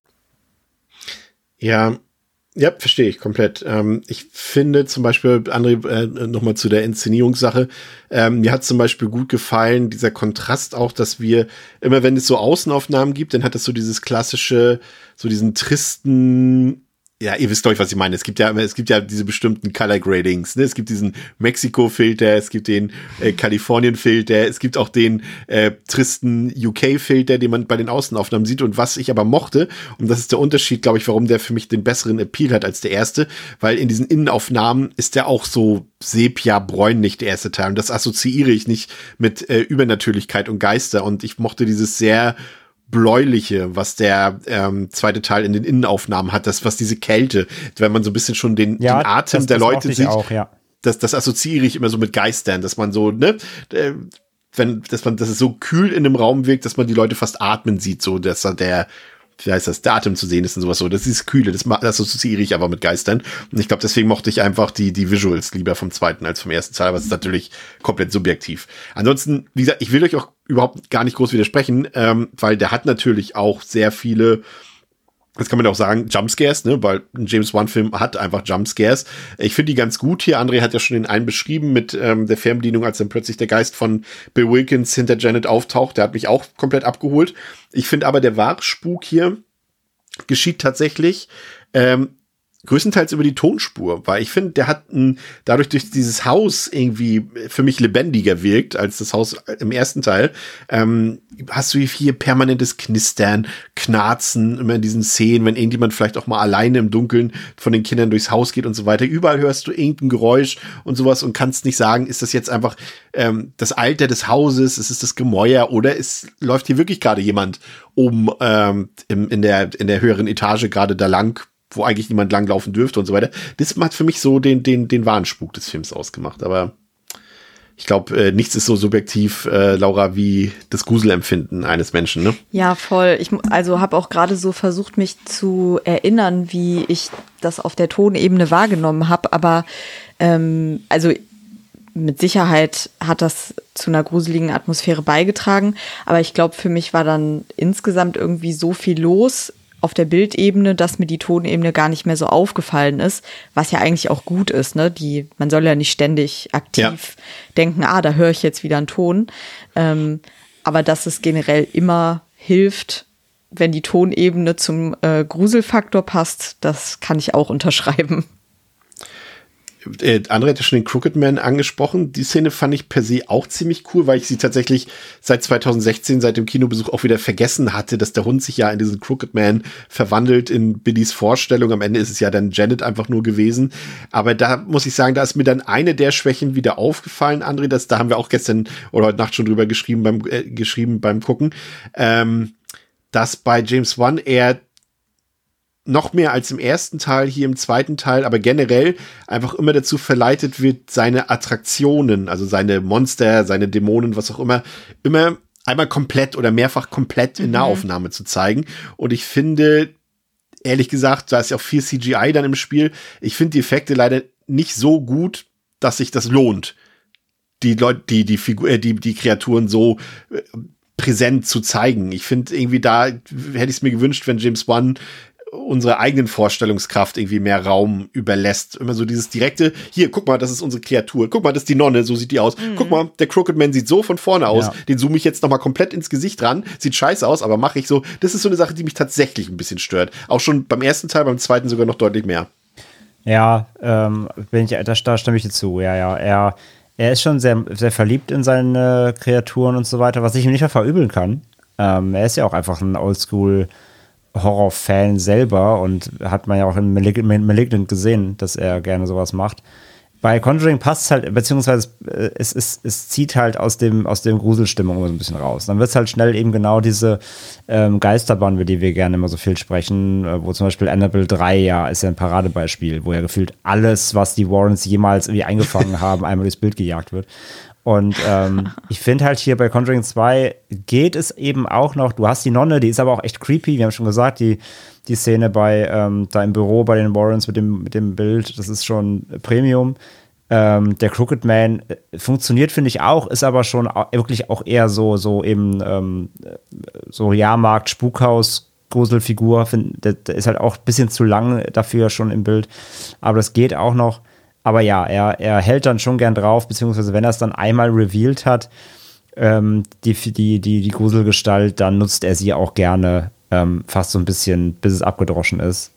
Ja, ja, verstehe ich komplett. Ähm, ich finde zum Beispiel, André, äh, nochmal zu der Inszenierungssache, ähm, mir hat zum Beispiel gut gefallen, dieser Kontrast auch, dass wir immer, wenn es so Außenaufnahmen gibt, dann hat es so dieses klassische, so diesen tristen, ja, ihr wisst, glaube ich, was ich meine. Es gibt ja, es gibt ja diese bestimmten Color Gradings, ne? Es gibt diesen Mexiko-Filter, es gibt den äh, Kalifornien-Filter, es gibt auch den äh, tristen U K-Filter, den man bei den Außenaufnahmen sieht. Und was ich aber mochte, und das ist der Unterschied, glaube ich, warum der für mich den besseren Appeal hat als der erste, weil in diesen Innenaufnahmen ist der auch so sepia-bräunlich, der erste Teil. Und das assoziiere ich nicht mit äh, Übernatürlichkeit und Geister. Und ich mochte dieses sehr bläuliche, was der ähm, zweite Teil in den Innenaufnahmen hat, das, was diese Kälte, wenn man so ein bisschen schon den, ja, den Atem das, der das Leute sieht, auch, ja. das, das assoziiere ich immer so mit Geistern, dass man so, ne, äh, wenn, dass man, dass es so kühl in dem Raum wirkt, dass man die Leute fast atmen sieht, so, dass da der, wie heißt das, der Atem zu sehen ist und sowas so, das ist Kühle, das, das assoziiere ich aber mit Geistern und ich glaube, deswegen mochte ich einfach die, die Visuals lieber vom zweiten als vom ersten Teil, aber es ist natürlich komplett subjektiv. Ansonsten, wie gesagt, ich will euch auch überhaupt gar nicht groß widersprechen, ähm, weil der hat natürlich auch sehr viele, das kann man auch sagen, Jumpscares, ne, weil ein James Wan-Film hat einfach Jumpscares. Ich finde die ganz gut hier. André hat ja schon den einen beschrieben mit ähm, der Fernbedienung, als dann plötzlich der Geist von Bill Wilkins hinter Janet auftaucht. Der hat mich auch komplett abgeholt. Ich finde aber, der wahre Spuk hier geschieht tatsächlich ähm, größtenteils über die Tonspur, weil ich finde, der hat ein, dadurch durch dieses Haus irgendwie für mich lebendiger wirkt als das Haus im ersten Teil. Ähm, hast du hier permanentes Knistern, Knarzen, immer in diesen Szenen, wenn irgendjemand vielleicht auch mal alleine im Dunkeln von den Kindern durchs Haus geht und so weiter. Überall hörst du irgendein Geräusch und sowas und kannst nicht sagen, ist das jetzt einfach ähm, das Alter des Hauses, ist es das Gemäuer oder ist, läuft hier wirklich gerade jemand oben ähm, im, in der in der höheren Etage gerade da lang, wo eigentlich niemand langlaufen dürfte und so weiter. Das hat für mich so den, den, den wahren Spuk des Films ausgemacht. Aber ich glaube, äh, nichts ist so subjektiv, äh, Laura, wie das Gruselempfinden eines Menschen, ne? Ja, voll. Ich also habe auch gerade so versucht, mich zu erinnern, wie ich das auf der Tonebene wahrgenommen habe. Aber ähm, also mit Sicherheit hat das zu einer gruseligen Atmosphäre beigetragen. Aber ich glaube, für mich war dann insgesamt irgendwie so viel los, auf der Bildebene, dass mir die Tonebene gar nicht mehr so aufgefallen ist, was ja eigentlich auch gut ist, ne? Die, man soll ja nicht ständig aktiv ja. denken, ah, da höre ich jetzt wieder einen Ton. Ähm, aber dass es generell immer hilft, wenn die Tonebene zum äh, Gruselfaktor passt, das kann ich auch unterschreiben. Äh, André hat ja schon den Crooked Man angesprochen. Die Szene fand ich per se auch ziemlich cool, weil ich sie tatsächlich seit zwanzig sechzehn, seit dem Kinobesuch auch wieder vergessen hatte, dass der Hund sich ja in diesen Crooked Man verwandelt in Billys Vorstellung. Am Ende ist es ja dann Janet einfach nur gewesen. Aber da muss ich sagen, da ist mir dann eine der Schwächen wieder aufgefallen, André. Das, da haben wir auch gestern oder heute Nacht schon drüber geschrieben beim, äh, geschrieben beim Gucken, ähm, dass bei James Wan er noch mehr als im ersten Teil, hier im zweiten Teil, aber generell einfach immer dazu verleitet wird, seine Attraktionen, also seine Monster, seine Dämonen, was auch immer, immer einmal komplett oder mehrfach komplett in mhm. Nahaufnahme zu zeigen. Und ich finde, ehrlich gesagt, da ist ja auch viel C G I dann im Spiel, ich finde die Effekte leider nicht so gut, dass sich das lohnt, die Leute, die, die Figur, die, die Kreaturen so äh, präsent zu zeigen. Ich finde irgendwie, da hätte ich es mir gewünscht, wenn James Wan unsere eigenen Vorstellungskraft irgendwie mehr Raum überlässt. Immer so dieses direkte, hier, guck mal, das ist unsere Kreatur. Guck mal, das ist die Nonne, so sieht die aus. Mhm. Guck mal, der Crooked Man sieht so von vorne aus. Ja. Den zoome ich jetzt noch mal komplett ins Gesicht ran. Sieht scheiße aus, aber mache ich so. Das ist so eine Sache, die mich tatsächlich ein bisschen stört. Auch schon beim ersten Teil, beim zweiten sogar noch deutlich mehr. Ja, ähm, bin ich, da, da stimme ich dir zu. Ja, ja, er, er ist schon sehr, sehr verliebt in seine Kreaturen und so weiter, was ich ihm nicht mehr verübeln kann. Ähm, er ist ja auch einfach ein Oldschool Horror-Fan selber und hat man ja auch in Malig- Malignant gesehen, dass er gerne sowas macht. Bei Conjuring passt es halt, beziehungsweise es, es, es zieht halt aus dem, aus dem Gruselstimmung immer so ein bisschen raus. Dann wird es halt schnell eben genau diese ähm, Geisterbahn, über die wir gerne immer so viel sprechen, äh, wo zum Beispiel Annabelle drei ja ist ja ein Paradebeispiel, wo ja gefühlt alles, was die Warrens jemals irgendwie eingefangen haben, einmal durchs Bild gejagt wird. Und ähm, ich finde halt hier bei Conjuring zwei geht es eben auch noch, du hast die Nonne, die ist aber auch echt creepy, wir haben schon gesagt, die, die Szene bei ähm, da im Büro bei den Warrens mit dem, mit dem Bild, das ist schon Premium. Ähm, der Crooked Man funktioniert, finde ich auch, ist aber schon auch, wirklich auch eher so, so eben ähm, so Jahrmarkt, Spukhaus, Gruselfigur, find, der, der ist halt auch ein bisschen zu lang dafür schon im Bild, aber das geht auch noch. Aber ja, er, er hält dann schon gern drauf, beziehungsweise wenn er es dann einmal revealed hat, ähm, die, die, die, die Gruselgestalt, dann nutzt er sie auch gerne ähm, fast so ein bisschen, bis es abgedroschen ist.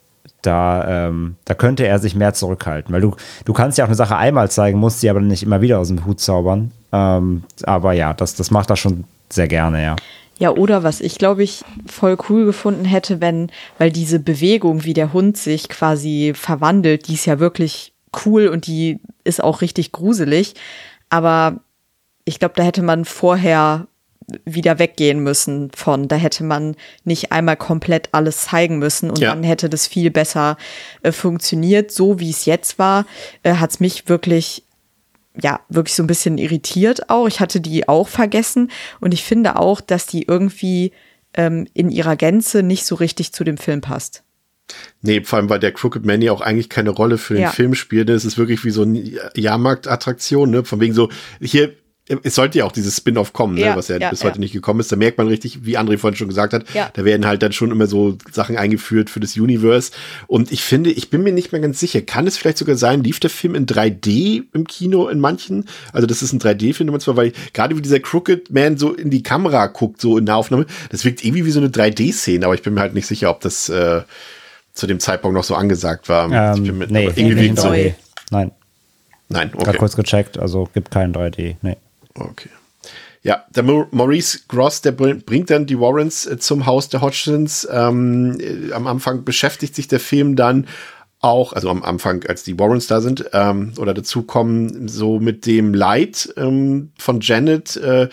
Da, ähm, da könnte er sich mehr zurückhalten, weil du, du kannst ja auch eine Sache einmal zeigen, musst sie aber nicht immer wieder aus dem Hut zaubern. Ähm, aber ja, das, das macht er schon sehr gerne, ja. Ja, oder was ich, glaube ich, voll cool gefunden hätte, wenn, weil diese Bewegung, wie der Hund sich quasi verwandelt, die ist ja wirklich cool und die ist auch richtig gruselig, aber ich glaube, da hätte man vorher wieder weggehen müssen von, da hätte man nicht einmal komplett alles zeigen müssen und ja. dann hätte das viel besser äh, funktioniert. So wie es jetzt war, äh, hat es mich wirklich, ja, wirklich so ein bisschen irritiert auch. Ich hatte die auch vergessen und ich finde auch, dass die irgendwie ähm, in ihrer Gänze nicht so richtig zu dem Film passt. Nee, vor allem, weil der Crooked Man ja auch eigentlich keine Rolle für den ja. Film spielt. Es ist wirklich wie so eine Jahrmarktattraktion, ne? Von wegen so, hier, es sollte ja auch dieses Spin-off kommen, ja, ne? Was ja, ja bis ja. heute nicht gekommen ist. Da merkt man richtig, wie André vorhin schon gesagt hat, ja. da werden halt dann schon immer so Sachen eingeführt für das Universe. Und ich finde, ich bin mir nicht mehr ganz sicher, kann es vielleicht sogar sein, lief der Film in drei D im Kino in manchen? Also das ist ein drei D-Film, weil gerade wie dieser Crooked Man so in die Kamera guckt, so in der Aufnahme, das wirkt irgendwie wie so eine drei D-Szene, aber ich bin mir halt nicht sicher, ob das äh, zu dem Zeitpunkt noch so angesagt war. Ähm, ich bin mit, nee, irgendwie in drei D. Nein. Nein, okay. Gerade kurz gecheckt, also gibt kein drei D, nee. Okay. Ja, der Maurice Gross, der bringt dann die Warrens äh, zum Haus der Hodgsons. Ähm, äh, am Anfang beschäftigt sich der Film dann auch, also am Anfang, als die Warrens da sind, ähm, oder dazukommen, so mit dem Leid ähm, von Janet, äh,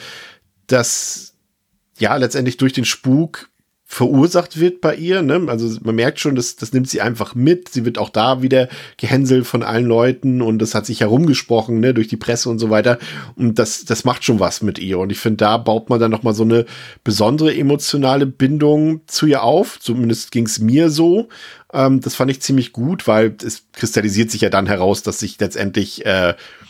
das ja letztendlich durch den Spuk verursacht wird bei ihr, ne? Also man merkt schon, das, das nimmt sie einfach mit. Sie wird auch da wieder gehänselt von allen Leuten und das hat sich herumgesprochen, ne, durch die Presse und so weiter. Und das, das macht schon was mit ihr. Und ich finde, da baut man dann noch mal so eine besondere emotionale Bindung zu ihr auf. Zumindest ging es mir so. Ähm, das fand ich ziemlich gut, weil es kristallisiert sich ja dann heraus, dass sich letztendlich äh,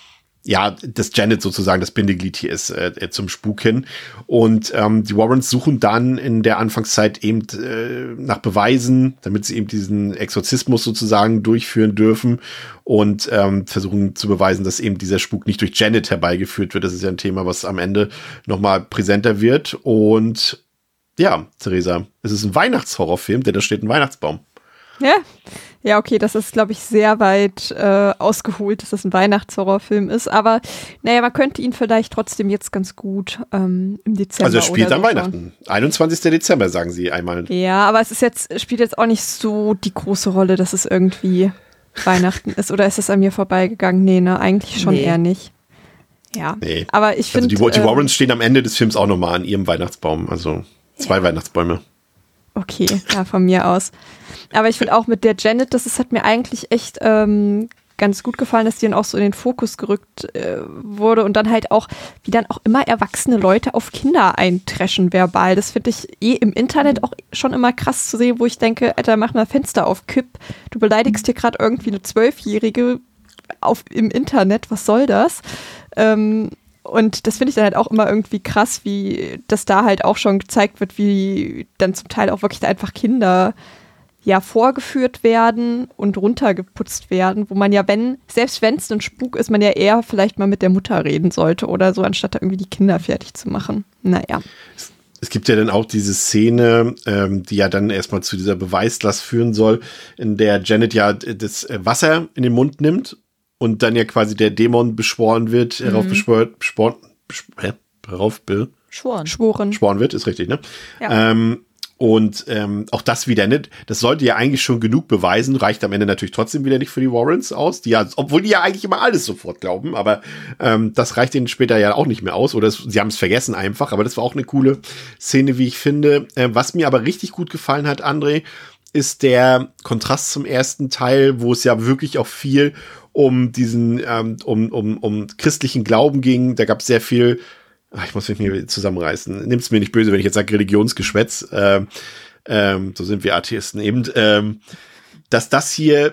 ja, dass Janet sozusagen das Bindeglied hier ist äh, zum Spuk hin. Und ähm, die Warrens suchen dann in der Anfangszeit eben äh, nach Beweisen, damit sie eben diesen Exorzismus sozusagen durchführen dürfen und ähm, versuchen zu beweisen, dass eben dieser Spuk nicht durch Janet herbeigeführt wird. Das ist ja ein Thema, was am Ende nochmal präsenter wird. Und ja, Theresa, es ist ein Weihnachtshorrorfilm, denn da steht ein Weihnachtsbaum. Ja, ja, okay, das ist, glaube ich, sehr weit äh, ausgeholt, dass das ein Weihnachtshorrorfilm ist. Aber naja, man könnte ihn vielleicht trotzdem jetzt ganz gut ähm, im Dezember. Also er spielt oder am so Weihnachten. einundzwanzigsten Dezember, sagen sie einmal. Ja, aber es ist jetzt, spielt jetzt auch nicht so die große Rolle, dass es irgendwie Weihnachten ist. Oder ist es an mir vorbeigegangen? Nee, ne, eigentlich schon Nee. eher nicht. Ja, Nee. aber ich finde. Also die, die ähm, Warrens stehen am Ende des Films auch nochmal an ihrem Weihnachtsbaum. Also zwei Weihnachtsbäume. Okay, ja, von mir aus. Aber ich finde auch mit der Janet, das ist, hat mir eigentlich echt ähm, ganz gut gefallen, dass die dann auch so in den Fokus gerückt äh, wurde und dann halt auch, wie dann auch immer erwachsene Leute auf Kinder eintreschen verbal. Das finde ich eh im Internet auch schon immer krass zu sehen, wo ich denke, Alter, mach mal Fenster auf Kipp. Du beleidigst hier gerade irgendwie eine Zwölfjährige auf, im Internet. Was soll das? Ähm, Und das finde ich dann halt auch immer irgendwie krass, wie das da halt auch schon gezeigt wird, wie dann zum Teil auch wirklich einfach Kinder ja vorgeführt werden und runtergeputzt werden, wo man ja, wenn, selbst wenn es ein Spuk ist, man ja eher vielleicht mal mit der Mutter reden sollte oder so, anstatt da irgendwie die Kinder fertig zu machen. Naja. Es gibt ja dann auch diese Szene, ähm, die ja dann erstmal zu dieser Beweislast führen soll, in der Janet ja das Wasser in den Mund nimmt und dann ja quasi der Dämon beschworen wird, mhm. heraufbeschworen, beschworen, beschworen, heraufbe, Schworen. Schworen. Schworen wird, ist richtig, ne? Ja. Ähm, und ähm, auch das wieder nicht. Das sollte ja eigentlich schon genug beweisen, reicht am Ende natürlich trotzdem wieder nicht für die Warrens aus, die ja, obwohl die ja eigentlich immer alles sofort glauben, aber ähm, das reicht ihnen später ja auch nicht mehr aus oder es, sie haben es vergessen einfach, aber das war auch eine coole Szene, wie ich finde. Äh, was mir aber richtig gut gefallen hat, André, ist der Kontrast zum ersten Teil, wo es ja wirklich auch viel um diesen, ähm, um, um, um christlichen Glauben ging. Da gab es sehr viel, ach, ich muss mich hier zusammenreißen, nimm's mir nicht böse, wenn ich jetzt sage Religionsgeschwätz, ähm, ähm, so sind wir Atheisten eben, ähm, dass das hier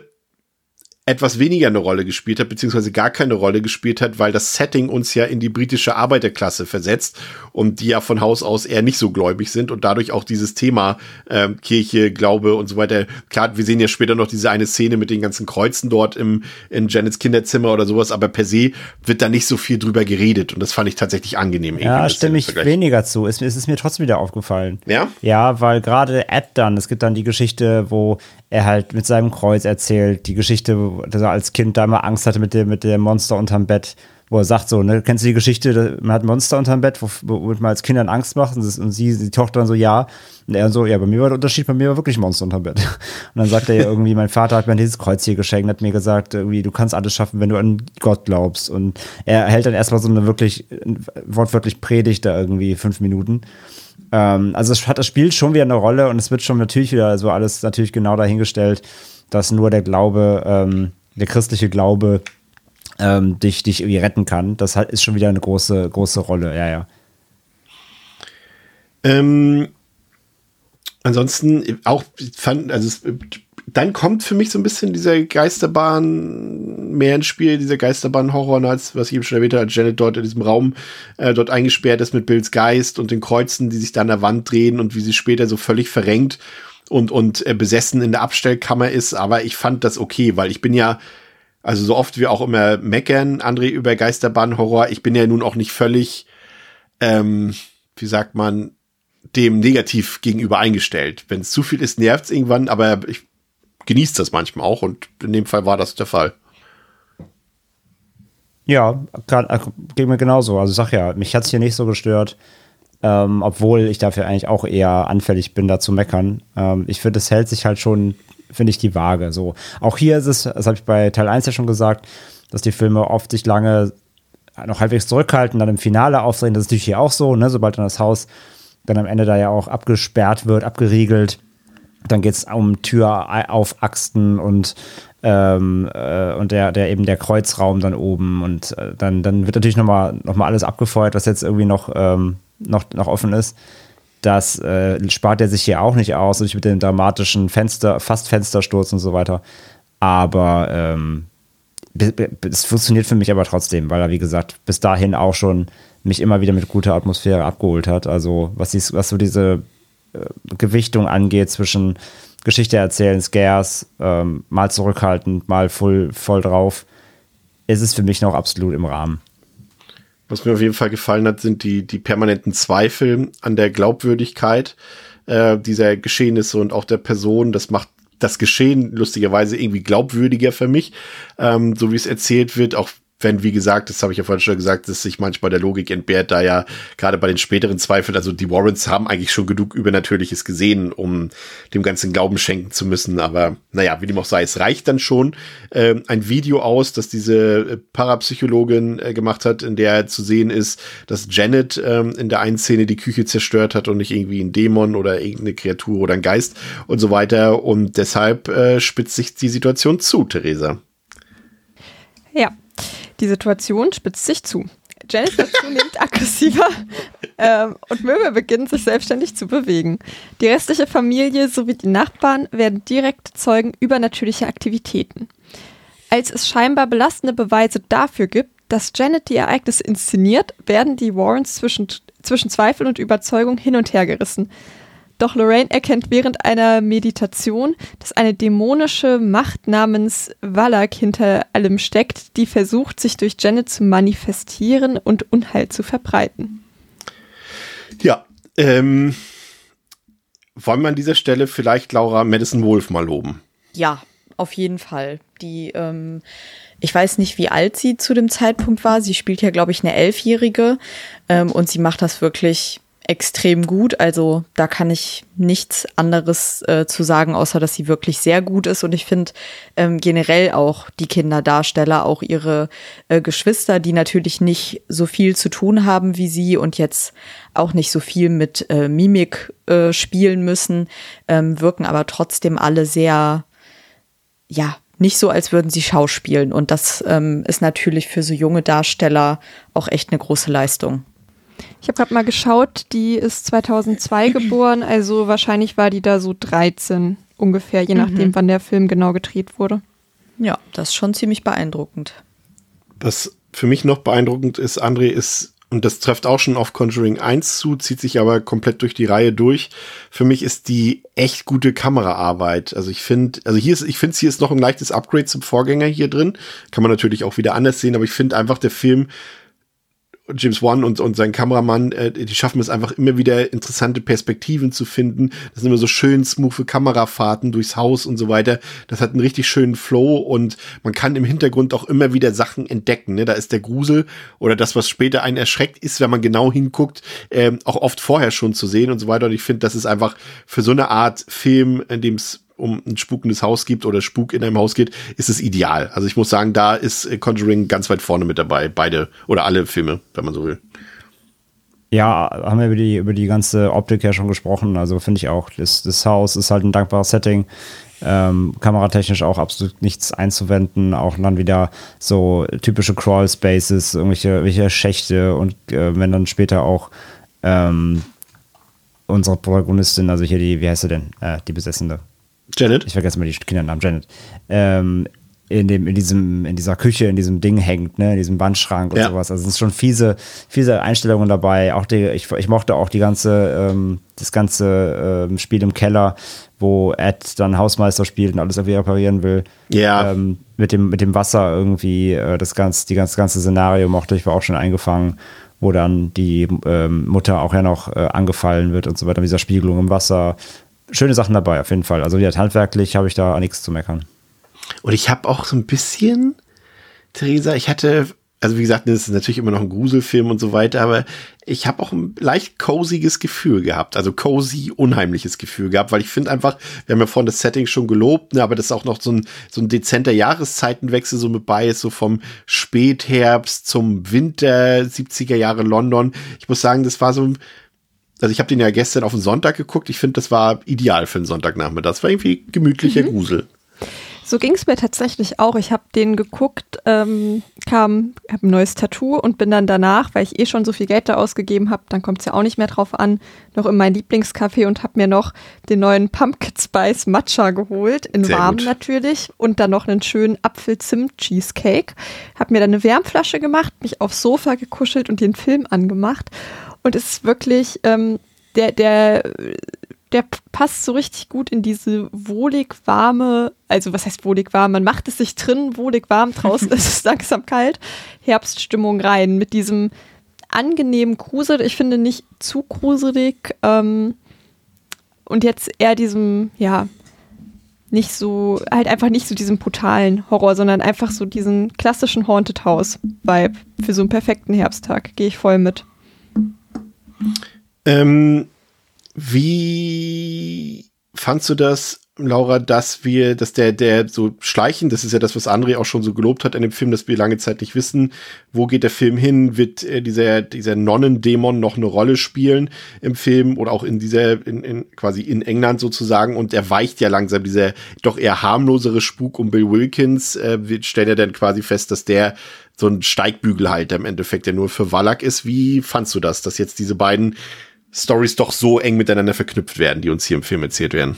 etwas weniger eine Rolle gespielt hat, beziehungsweise gar keine Rolle gespielt hat, weil das Setting uns ja in die britische Arbeiterklasse versetzt und die ja von Haus aus eher nicht so gläubig sind und dadurch auch dieses Thema ähm, Kirche, Glaube und so weiter. Klar, wir sehen ja später noch diese eine Szene mit den ganzen Kreuzen dort im in Janets Kinderzimmer oder sowas, aber per se wird da nicht so viel drüber geredet und das fand ich tatsächlich angenehm. Ja, stimme ich weniger zu. Es, es ist mir trotzdem wieder aufgefallen. Ja? Ja, weil gerade Ed dann, es gibt dann die Geschichte, wo er halt mit seinem Kreuz erzählt, die Geschichte, dass er als Kind da mal Angst hatte mit dem, mit dem Monster unterm Bett, wo er sagt so, ne, kennst du die Geschichte, man hat ein Monster unterm Bett, wo, wo man als Kindern Angst macht und, das, und sie, die Tochter dann so, ja. Und er so, ja, bei mir war der Unterschied, bei mir war wirklich ein Monster unterm Bett. Und dann sagt er ja irgendwie, mein Vater hat mir dieses Kreuz hier geschenkt, hat mir gesagt, irgendwie, du kannst alles schaffen, wenn du an Gott glaubst. Und er hält dann erstmal so eine wirklich, wortwörtlich Predigt da irgendwie fünf Minuten. Ähm, also es hat das Spiel schon wieder eine Rolle und es wird schon natürlich wieder so alles natürlich genau dahingestellt, dass nur der Glaube, ähm, der christliche Glaube ähm, dich, dich irgendwie retten kann. Das ist schon wieder eine große, große Rolle, ja, ja. Ähm, ansonsten auch fand, also es, dann kommt für mich so ein bisschen dieser Geisterbahn mehr ins Spiel, dieser Geisterbahn-Horror, als was ich eben schon erwähnt habe, als Janet dort in diesem Raum äh, dort eingesperrt ist mit Bills Geist und den Kreuzen, die sich da an der Wand drehen und wie sie später so völlig verrenkt und, und äh, besessen in der Abstellkammer ist. Aber ich fand das okay, weil ich bin ja, also so oft wir auch immer meckern, André, über Geisterbahn-Horror, ich bin ja nun auch nicht völlig, ähm, wie sagt man, dem negativ gegenüber eingestellt. Wenn es zu viel ist, nervt es irgendwann, aber ich genieße das manchmal auch und in dem Fall war das der Fall. Ja, grad, geht mir genauso. Also ich sag ja, mich hat es hier nicht so gestört, ähm, obwohl ich dafür eigentlich auch eher anfällig bin, da zu meckern. Ähm, ich finde, es hält sich halt schon, finde ich, die Waage. So. Auch hier ist es, das habe ich bei Teil eins ja schon gesagt, dass die Filme oft sich lange noch halbwegs zurückhalten, dann im Finale aufdrehen. Das ist natürlich hier auch so, ne? Sobald dann das Haus dann am Ende da ja auch abgesperrt wird, abgeriegelt, dann geht es um Tür auf Achsen und ähm, äh, und der, der eben der Kreuzraum dann oben und äh, dann, dann wird natürlich nochmal noch mal alles abgefeuert, was jetzt irgendwie noch, ähm, noch, noch offen ist. Das äh, spart er sich hier auch nicht aus, natürlich mit dem dramatischen Fenster, fast Fenstersturz und so weiter. Aber ähm, es funktioniert für mich aber trotzdem, weil er, wie gesagt, bis dahin auch schon mich immer wieder mit guter Atmosphäre abgeholt hat. Also was, dies, was so diese äh, Gewichtung angeht zwischen Geschichte erzählen, Scares, ähm, mal zurückhaltend, mal voll, voll drauf, ist es für mich noch absolut im Rahmen. Was mir auf jeden Fall gefallen hat, sind die, die permanenten Zweifel an der Glaubwürdigkeit äh, dieser Geschehnisse und auch der Person. Das macht das Geschehen lustigerweise irgendwie glaubwürdiger für mich, ähm, so wie es erzählt wird, auch wenn, wie gesagt, das habe ich ja vorhin schon gesagt, dass sich manchmal der Logik entbehrt, da ja gerade bei den späteren Zweifeln, also die Warrens haben eigentlich schon genug Übernatürliches gesehen, um dem ganzen Glauben schenken zu müssen, aber naja, wie dem auch sei, es reicht dann schon äh, ein Video aus, das diese Parapsychologin äh, gemacht hat, in der zu sehen ist, dass Janet äh, in der einen Szene die Küche zerstört hat und nicht irgendwie ein Dämon oder irgendeine Kreatur oder ein Geist und so weiter, und deshalb äh, spitzt sich die Situation zu, Theresa. Ja. Die Situation spitzt sich zu. Janet wird zunehmend aggressiver ähm, und Möbel beginnen sich selbstständig zu bewegen. Die restliche Familie sowie die Nachbarn werden direkt Zeugen übernatürlicher Aktivitäten. Als es scheinbar belastende Beweise dafür gibt, dass Janet die Ereignisse inszeniert, werden die Warrens zwischen, zwischen Zweifel und Überzeugung hin und her gerissen. Doch Lorraine erkennt während einer Meditation, dass eine dämonische Macht namens Valak hinter allem steckt, die versucht, sich durch Janet zu manifestieren und Unheil zu verbreiten. Ja, ähm, wollen wir an dieser Stelle vielleicht Laura Madison Wolfe mal loben? Ja, auf jeden Fall. Die, ähm, ich weiß nicht, wie alt sie zu dem Zeitpunkt war. Sie spielt ja, glaube ich, eine Elfjährige, ähm, und sie macht das wirklich extrem gut, also da kann ich nichts anderes äh, zu sagen, außer dass sie wirklich sehr gut ist, und ich finde ähm, generell auch die Kinderdarsteller, auch ihre äh, Geschwister, die natürlich nicht so viel zu tun haben wie sie und jetzt auch nicht so viel mit äh, Mimik äh, spielen müssen, ähm, wirken aber trotzdem alle sehr, ja, nicht so, als würden sie schauspielen, und das ähm, ist natürlich für so junge Darsteller auch echt eine große Leistung. Ich habe gerade mal geschaut, die ist zweitausendzwei geboren, also wahrscheinlich war die da so dreizehn ungefähr, je nachdem, mhm. wann der Film genau gedreht wurde. Ja, das ist schon ziemlich beeindruckend. Was für mich noch beeindruckend ist, André, ist, und das trifft auch schon auf Conjuring eins zu, zieht sich aber komplett durch die Reihe durch. Für mich ist die echt gute Kameraarbeit. Also ich finde, also hier ist, ich finde, hier ist noch ein leichtes Upgrade zum Vorgänger hier drin. Kann man natürlich auch wieder anders sehen, aber ich finde einfach, der Film, James Wan und, und sein Kameramann, äh, die schaffen es einfach immer wieder interessante Perspektiven zu finden. Das sind immer so schön smooth Kamerafahrten durchs Haus und so weiter. Das hat einen richtig schönen Flow und man kann im Hintergrund auch immer wieder Sachen entdecken. Ne? Da ist der Grusel oder das, was später einen erschreckt, ist, wenn man genau hinguckt, ähm, auch oft vorher schon zu sehen und so weiter. Und ich finde, das ist einfach für so eine Art Film, in dem es um ein spukendes Haus gibt oder Spuk in einem Haus geht, ist es ideal. Also ich muss sagen, da ist Conjuring ganz weit vorne mit dabei. Beide oder alle Filme, wenn man so will. Ja, haben wir über die, über die ganze Optik ja schon gesprochen. Also finde ich auch, das, das Haus ist halt ein dankbares Setting. Ähm, kameratechnisch auch absolut nichts einzuwenden. Auch dann wieder so typische Crawl-Spaces, irgendwelche, irgendwelche Schächte und äh, wenn dann später auch ähm, unsere Protagonistin, also hier die, wie heißt sie denn? Äh, die Besessene. Janet? Ich vergesse mal die Kindernamen, Janet. Ähm, in dem, in diesem, in dieser Küche, in diesem Ding hängt, ne, in diesem Wandschrank und ja. sowas. Also es sind schon fiese, fiese Einstellungen dabei. Auch die, ich, ich mochte auch die ganze, ähm, das ganze ähm, Spiel im Keller, wo Ed dann Hausmeister spielt und alles irgendwie reparieren will. Ja. Ähm, mit dem, mit dem Wasser irgendwie, äh, das ganze, die ganze, ganze Szenario mochte ich, war auch schon eingefangen, wo dann die ähm, Mutter auch ja noch äh, angefallen wird und so weiter, mit dieser Spiegelung im Wasser. Schöne Sachen dabei, auf jeden Fall. Also wieder handwerklich habe ich da nichts zu meckern. Und ich habe auch so ein bisschen, Theresa, ich hatte, also wie gesagt, das ist natürlich immer noch ein Gruselfilm und so weiter, aber ich habe auch ein leicht cozyges Gefühl gehabt, also cozy, unheimliches Gefühl gehabt, weil ich finde einfach, wir haben ja vorhin das Setting schon gelobt, ne, aber das ist auch noch so ein, so ein dezenter Jahreszeitenwechsel so mit bei ist, so vom Spätherbst zum Winter, siebziger Jahre London. Ich muss sagen, das war so ein, also ich habe den ja gestern auf den Sonntag geguckt. Ich finde, das war ideal für einen Sonntagnachmittag. Das war irgendwie gemütlicher mhm. Grusel. So ging es mir tatsächlich auch. Ich habe den geguckt, ähm, kam, habe ein neues Tattoo und bin dann danach, weil ich eh schon so viel Geld da ausgegeben habe, dann kommt es ja auch nicht mehr drauf an, noch in mein Lieblingscafé und habe mir noch den neuen Pumpkin Spice Matcha geholt, in Sehr warm gut. natürlich, und dann noch einen schönen Apfel-Zimt-Cheesecake. Habe mir dann eine Wärmflasche gemacht, mich aufs Sofa gekuschelt und den Film angemacht. Und es ist wirklich, ähm, der, der, der passt so richtig gut in diese wohlig warme, also was heißt wohlig warm? Man macht es sich drin, wohlig warm, draußen ist es langsam kalt, Herbststimmung rein mit diesem angenehmen Grusel. Ich finde nicht zu gruselig ähm, und jetzt eher diesem, ja, nicht so, halt einfach nicht so diesem brutalen Horror, sondern einfach so diesen klassischen Haunted House-Vibe für so einen perfekten Herbsttag. Gehe ich voll mit. Ähm, wie fandst du das, Laura, dass wir, dass der, der so schleichend, das ist ja das, was André auch schon so gelobt hat in dem Film, dass wir lange Zeit nicht wissen, wo geht der Film hin, wird äh, dieser, dieser Nonnendämon noch eine Rolle spielen im Film oder auch in dieser, in, in, quasi in England sozusagen, und er weicht ja langsam, dieser doch eher harmlosere Spuk um Bill Wilkins, äh, wir stellen ja dann quasi fest, dass der so ein Steigbügelhalter im Endeffekt, der nur für Wallach ist. Wie fandst du das, dass jetzt diese beiden Storys doch so eng miteinander verknüpft werden, die uns hier im Film erzählt werden?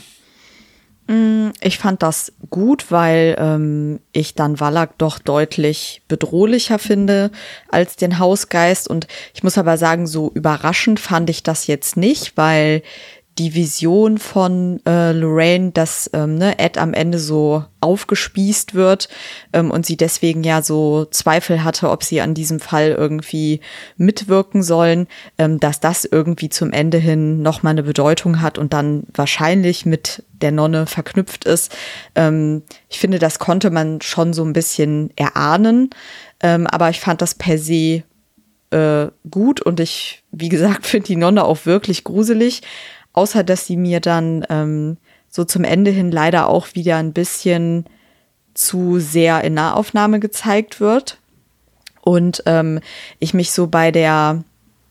Ich fand das gut, weil ähm, ich dann Wallach doch deutlich bedrohlicher finde als den Hausgeist. Und ich muss aber sagen, so überraschend fand ich das jetzt nicht, weil die Vision von äh, Lorraine, dass ähm, ne, Ed am Ende so aufgespießt wird ähm, und sie deswegen ja so Zweifel hatte, ob sie an diesem Fall irgendwie mitwirken sollen, ähm, dass das irgendwie zum Ende hin nochmal eine Bedeutung hat und dann wahrscheinlich mit der Nonne verknüpft ist. Ähm, ich finde, das konnte man schon so ein bisschen erahnen, ähm, aber ich fand das per se äh, gut und ich, wie gesagt, finde die Nonne auch wirklich gruselig. Außer, dass sie mir dann ähm, so zum Ende hin leider auch wieder ein bisschen zu sehr in Nahaufnahme gezeigt wird. Und ähm, ich mich so bei der,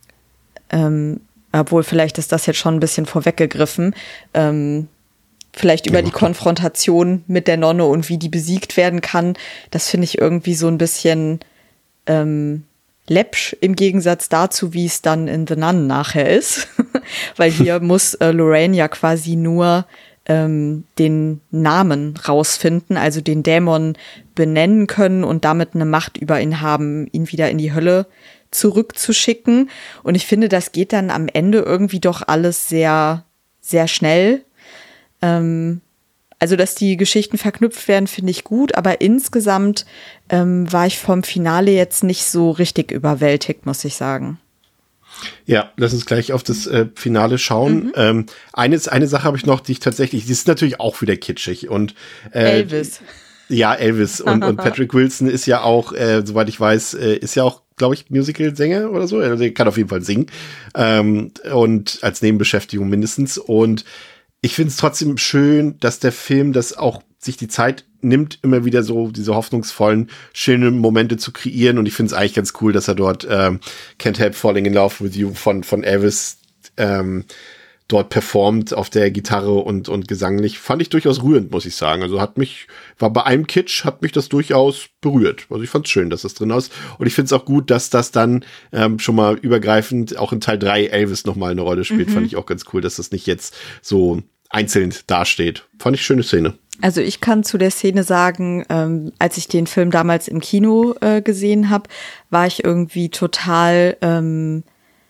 ähm, obwohl vielleicht ist das jetzt schon ein bisschen vorweggegriffen, ähm, vielleicht über die Konfrontation mit der Nonne und wie die besiegt werden kann, das finde ich irgendwie so ein bisschen ähm, läppsch im Gegensatz dazu, wie es dann in The Nun nachher ist. Weil hier muss äh, Lorraine ja quasi nur ähm, den Namen rausfinden, also den Dämon benennen können und damit eine Macht über ihn haben, ihn wieder in die Hölle zurückzuschicken. Und ich finde, das geht dann am Ende irgendwie doch alles sehr, sehr schnell. Ähm, Also, dass die Geschichten verknüpft werden, finde ich gut, aber insgesamt ähm, war ich vom Finale jetzt nicht so richtig überwältigt, muss ich sagen. Ja, lass uns gleich auf das äh, Finale schauen. Mhm. Ähm, eines, eine Sache habe ich noch, die ich tatsächlich, die ist natürlich auch wieder kitschig und äh, Elvis. Ja, Elvis und, und Patrick Wilson ist ja auch, äh, soweit ich weiß, äh, ist ja auch, glaube ich, Musical-Sänger oder so. Also er kann auf jeden Fall singen ähm, und als Nebenbeschäftigung mindestens. Und ich finde es trotzdem schön, dass der Film das auch sich die Zeit nimmt, immer wieder so diese hoffnungsvollen, schönen Momente zu kreieren. Und ich finde es eigentlich ganz cool, dass er dort ähm, Can't Help Falling in Love with You von, von Elvis ähm, dort performt auf der Gitarre und, und gesanglich. Fand ich durchaus rührend, muss ich sagen. Also hat mich, war bei einem Kitsch, hat mich das durchaus berührt. Also ich fand es schön, dass das drin ist. Und ich finde es auch gut, dass das dann ähm, schon mal übergreifend auch in Teil drei Elvis nochmal eine Rolle spielt. Mhm. Fand ich auch ganz cool, dass das nicht jetzt so einzeln dasteht. Fand ich schöne Szene. Also ich kann zu der Szene sagen, ähm, als ich den Film damals im Kino äh, gesehen habe, war ich irgendwie total ähm,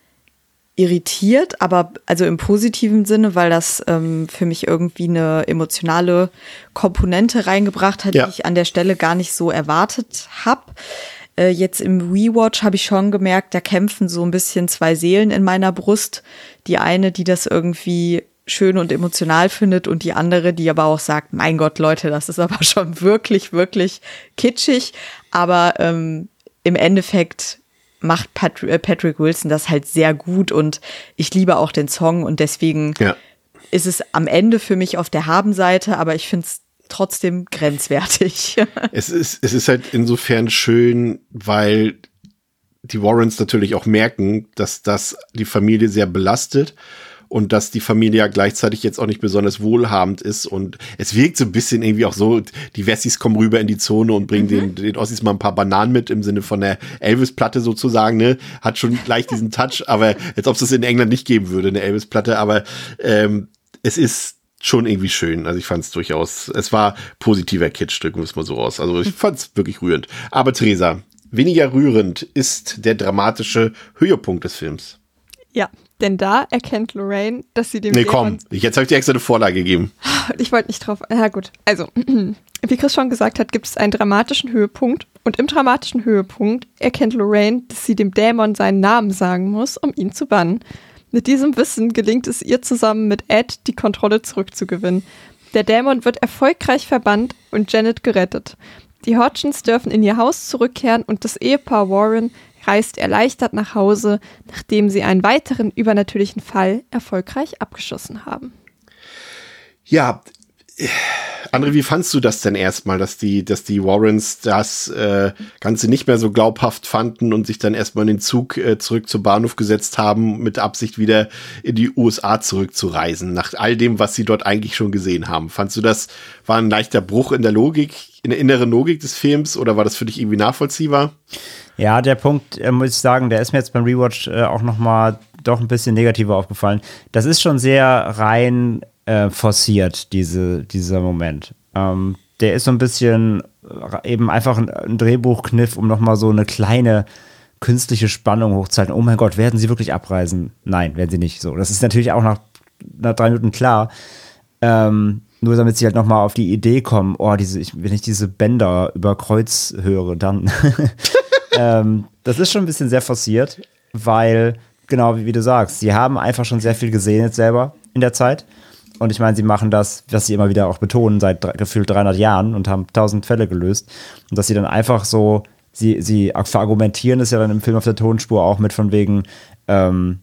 irritiert, aber also im positiven Sinne, weil das ähm, für mich irgendwie eine emotionale Komponente reingebracht hat, ja, die ich an der Stelle gar nicht so erwartet habe. Äh, jetzt im Rewatch habe ich schon gemerkt, da kämpfen so ein bisschen zwei Seelen in meiner Brust. Die eine, die das irgendwie schön und emotional findet und die andere, die aber auch sagt, mein Gott, Leute, das ist aber schon wirklich, wirklich kitschig. Aber ähm, im Endeffekt macht Patrick, Patrick Wilson das halt sehr gut und ich liebe auch den Song und deswegen ja. ist es am Ende für mich auf der Habenseite, aber ich finde es trotzdem grenzwertig. Es ist, es ist halt insofern schön, weil die Warrens natürlich auch merken, dass das die Familie sehr belastet und dass die Familie ja gleichzeitig jetzt auch nicht besonders wohlhabend ist und es wirkt so ein bisschen irgendwie auch so, die Wessis kommen rüber in die Zone und bringen mhm. den, den Ossis mal ein paar Bananen mit, im Sinne von der Elvis-Platte sozusagen, ne, hat schon gleich diesen Touch, aber als ob es das in England nicht geben würde, eine Elvis-Platte, aber ähm, es ist schon irgendwie schön, also ich fand es durchaus, es war positiver Kitsch, drücken wir es mal so aus, also ich fand es wirklich rührend. Aber Theresa, weniger rührend ist der dramatische Höhepunkt des Films. Ja, denn da erkennt Lorraine, dass sie dem Nee, Dämon... komm, jetzt habe ich dir extra eine Vorlage gegeben. Ich wollte nicht drauf... Na gut, also, wie Chris schon gesagt hat, gibt es einen dramatischen Höhepunkt. Und im dramatischen Höhepunkt erkennt Lorraine, dass sie dem Dämon seinen Namen sagen muss, um ihn zu bannen. Mit diesem Wissen gelingt es ihr zusammen mit Ed, die Kontrolle zurückzugewinnen. Der Dämon wird erfolgreich verbannt und Janet gerettet. Die Hodgsons dürfen in ihr Haus zurückkehren und das Ehepaar Warren reist erleichtert nach Hause, nachdem sie einen weiteren übernatürlichen Fall erfolgreich abgeschossen haben. Ja, André, wie fandst du das denn erstmal, dass die, dass die Warrens das äh, Ganze nicht mehr so glaubhaft fanden und sich dann erstmal in den Zug äh, zurück zum Bahnhof gesetzt haben, mit der Absicht wieder in die U S A zurückzureisen, nach all dem, was sie dort eigentlich schon gesehen haben? Fandst du, das war ein leichter Bruch in der Logik, in der inneren Logik des Films, oder war das für dich irgendwie nachvollziehbar? Ja, der Punkt, äh, muss ich sagen, der ist mir jetzt beim Rewatch äh, auch nochmal doch ein bisschen negativer aufgefallen. Das ist schon sehr rein äh, forciert, diese, dieser Moment. Ähm, der ist so ein bisschen äh, eben einfach ein, ein Drehbuchkniff, um nochmal so eine kleine künstliche Spannung hochzuhalten. Oh mein Gott, werden sie wirklich abreisen? Nein, werden sie nicht. So, das ist natürlich auch nach, nach drei Minuten klar. Ähm, nur damit sie halt nochmal auf die Idee kommen, oh, diese, ich, wenn ich diese Bänder über Kreuz höre, dann ähm, das ist schon ein bisschen sehr forciert, weil, genau wie, wie du sagst, sie haben einfach schon sehr viel gesehen jetzt selber in der Zeit. Und ich meine, sie machen das, was sie immer wieder auch betonen, seit drei, gefühlt dreihundert Jahren und haben tausend Fälle gelöst. Und dass sie dann einfach so, sie, sie verargumentieren es ja dann im Film auf der Tonspur auch mit von wegen, ähm,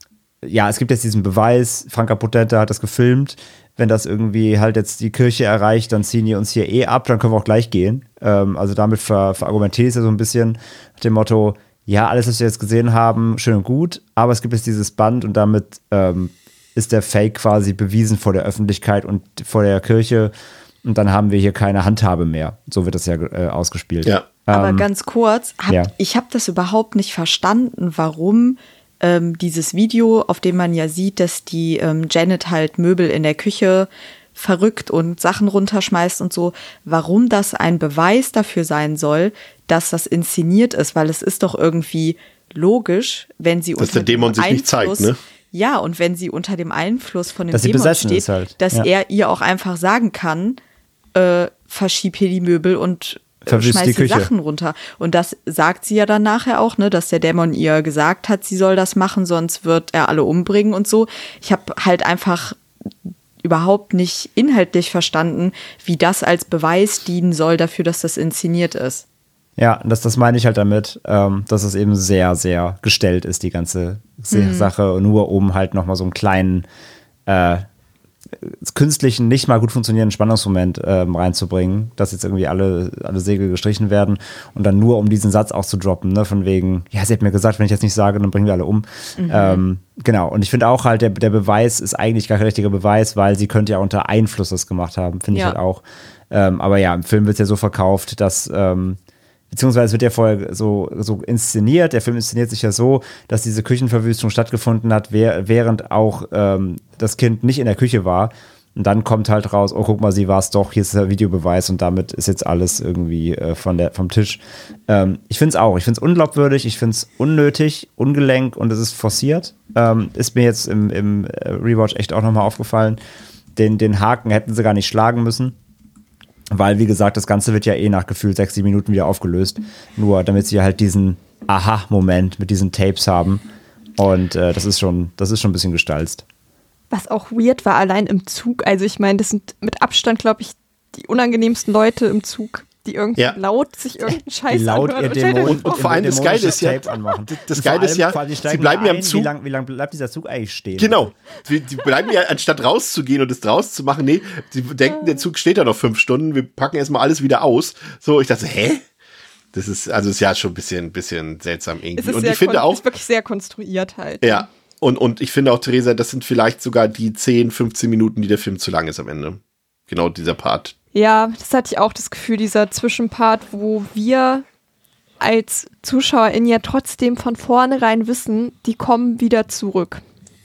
ja, es gibt jetzt diesen Beweis, Franka Potente hat das gefilmt, wenn das irgendwie halt jetzt die Kirche erreicht, dann ziehen die uns hier eh ab, dann können wir auch gleich gehen. Ähm, also damit ver, verargumentiert es ja so ein bisschen mit dem Motto, ja, alles, was wir jetzt gesehen haben, schön und gut, aber es gibt jetzt dieses Band und damit ähm, ist der Fake quasi bewiesen vor der Öffentlichkeit und vor der Kirche und dann haben wir hier keine Handhabe mehr. So wird das ja äh, ausgespielt. Ja. Aber ähm, ganz kurz, hab, ja. ich habe das überhaupt nicht verstanden, warum ähm, dieses Video, auf dem man ja sieht, dass die ähm, Janet halt Möbel in der Küche verrückt und Sachen runterschmeißt und so, warum das ein Beweis dafür sein soll, dass das inszeniert ist, weil es ist doch irgendwie logisch, wenn sie dass unter der Dämon sich nicht zeigt, ne? Ja, und wenn sie unter dem Einfluss von dem dass Dämon besessen steht, ist halt. dass ja. er ihr auch einfach sagen kann, äh, verschieb hier die Möbel und äh, Verwüst schmeiß die die, die Küche. Sachen runter. Und das sagt sie ja dann nachher auch, ne, dass der Dämon ihr gesagt hat, sie soll das machen, sonst wird er alle umbringen und so. Ich habe halt einfach überhaupt nicht inhaltlich verstanden, wie das als Beweis dienen soll dafür, dass das inszeniert ist. Ja, das, das meine ich halt damit, ähm, dass es eben sehr, sehr gestellt ist, die ganze Mhm. Sache, nur um halt nochmal so einen kleinen äh, künstlichen, nicht mal gut funktionierenden Spannungsmoment ähm, reinzubringen, dass jetzt irgendwie alle, alle Segel gestrichen werden und dann nur um diesen Satz auch zu droppen, ne, von wegen, ja, sie hat mir gesagt, wenn ich jetzt nicht sage, dann bringen wir alle um. Mhm. Ähm, genau, und ich finde auch halt, der, der Beweis ist eigentlich gar kein richtiger Beweis, weil sie könnte ja unter Einfluss das gemacht haben, finde Ja. ich halt auch. Ähm, aber ja, im Film wird es ja so verkauft, dass ähm, beziehungsweise wird ja vorher so, so inszeniert, der Film inszeniert sich ja so, dass diese Küchenverwüstung stattgefunden hat, während auch ähm, das Kind nicht in der Küche war. Und dann kommt halt raus, oh, guck mal, sie war es doch, hier ist der Videobeweis und damit ist jetzt alles irgendwie äh, von der, vom Tisch. Ähm, ich finde es auch, ich finde es unglaubwürdig, ich finde es unnötig, ungelenk und es ist forciert. Ähm, ist mir jetzt im, im Rewatch echt auch nochmal aufgefallen. Den, den Haken hätten sie gar nicht schlagen müssen. Weil, wie gesagt, das Ganze wird ja eh nach gefühlt sechs, sieben Minuten wieder aufgelöst. Nur damit sie halt diesen Aha-Moment mit diesen Tapes haben. Und äh, das ist schon, das ist schon ein bisschen gestalzt. Was auch weird war, allein im Zug. Also ich meine, das sind mit Abstand, glaube ich, die unangenehmsten Leute im Zug, die irgendwie Ja. laut sich irgendeinen Scheiß Die laut anhören. ihr Und stell dir Dämon, Und- und vor allem das Geile ist ja- Tape anmachen. das Und Geile vor ist ja, allem quasi, sie steigen bleiben mal ja im ein, Zug. Wie lange wie lang bleibt dieser Zug eigentlich stehen? Genau. Die, die bleiben ja, anstatt rauszugehen und es draus zu machen, nee, sie denken, der Zug steht da noch fünf Stunden, wir packen erstmal alles wieder aus. So, ich dachte, hä? Das ist, also ist ja schon ein bisschen, bisschen seltsam Es irgendwie. ist, Und sehr ich finde kon- auch, ist wirklich sehr konstruiert halt. ja, Und, und ich finde auch, Theresa, das sind vielleicht sogar die zehn, fünfzehn Minuten, die der Film zu lang ist am Ende. Genau dieser Part. Ja, das hatte ich auch das Gefühl, dieser Zwischenpart, wo wir als ZuschauerInnen ja trotzdem von vornherein wissen, die kommen wieder zurück.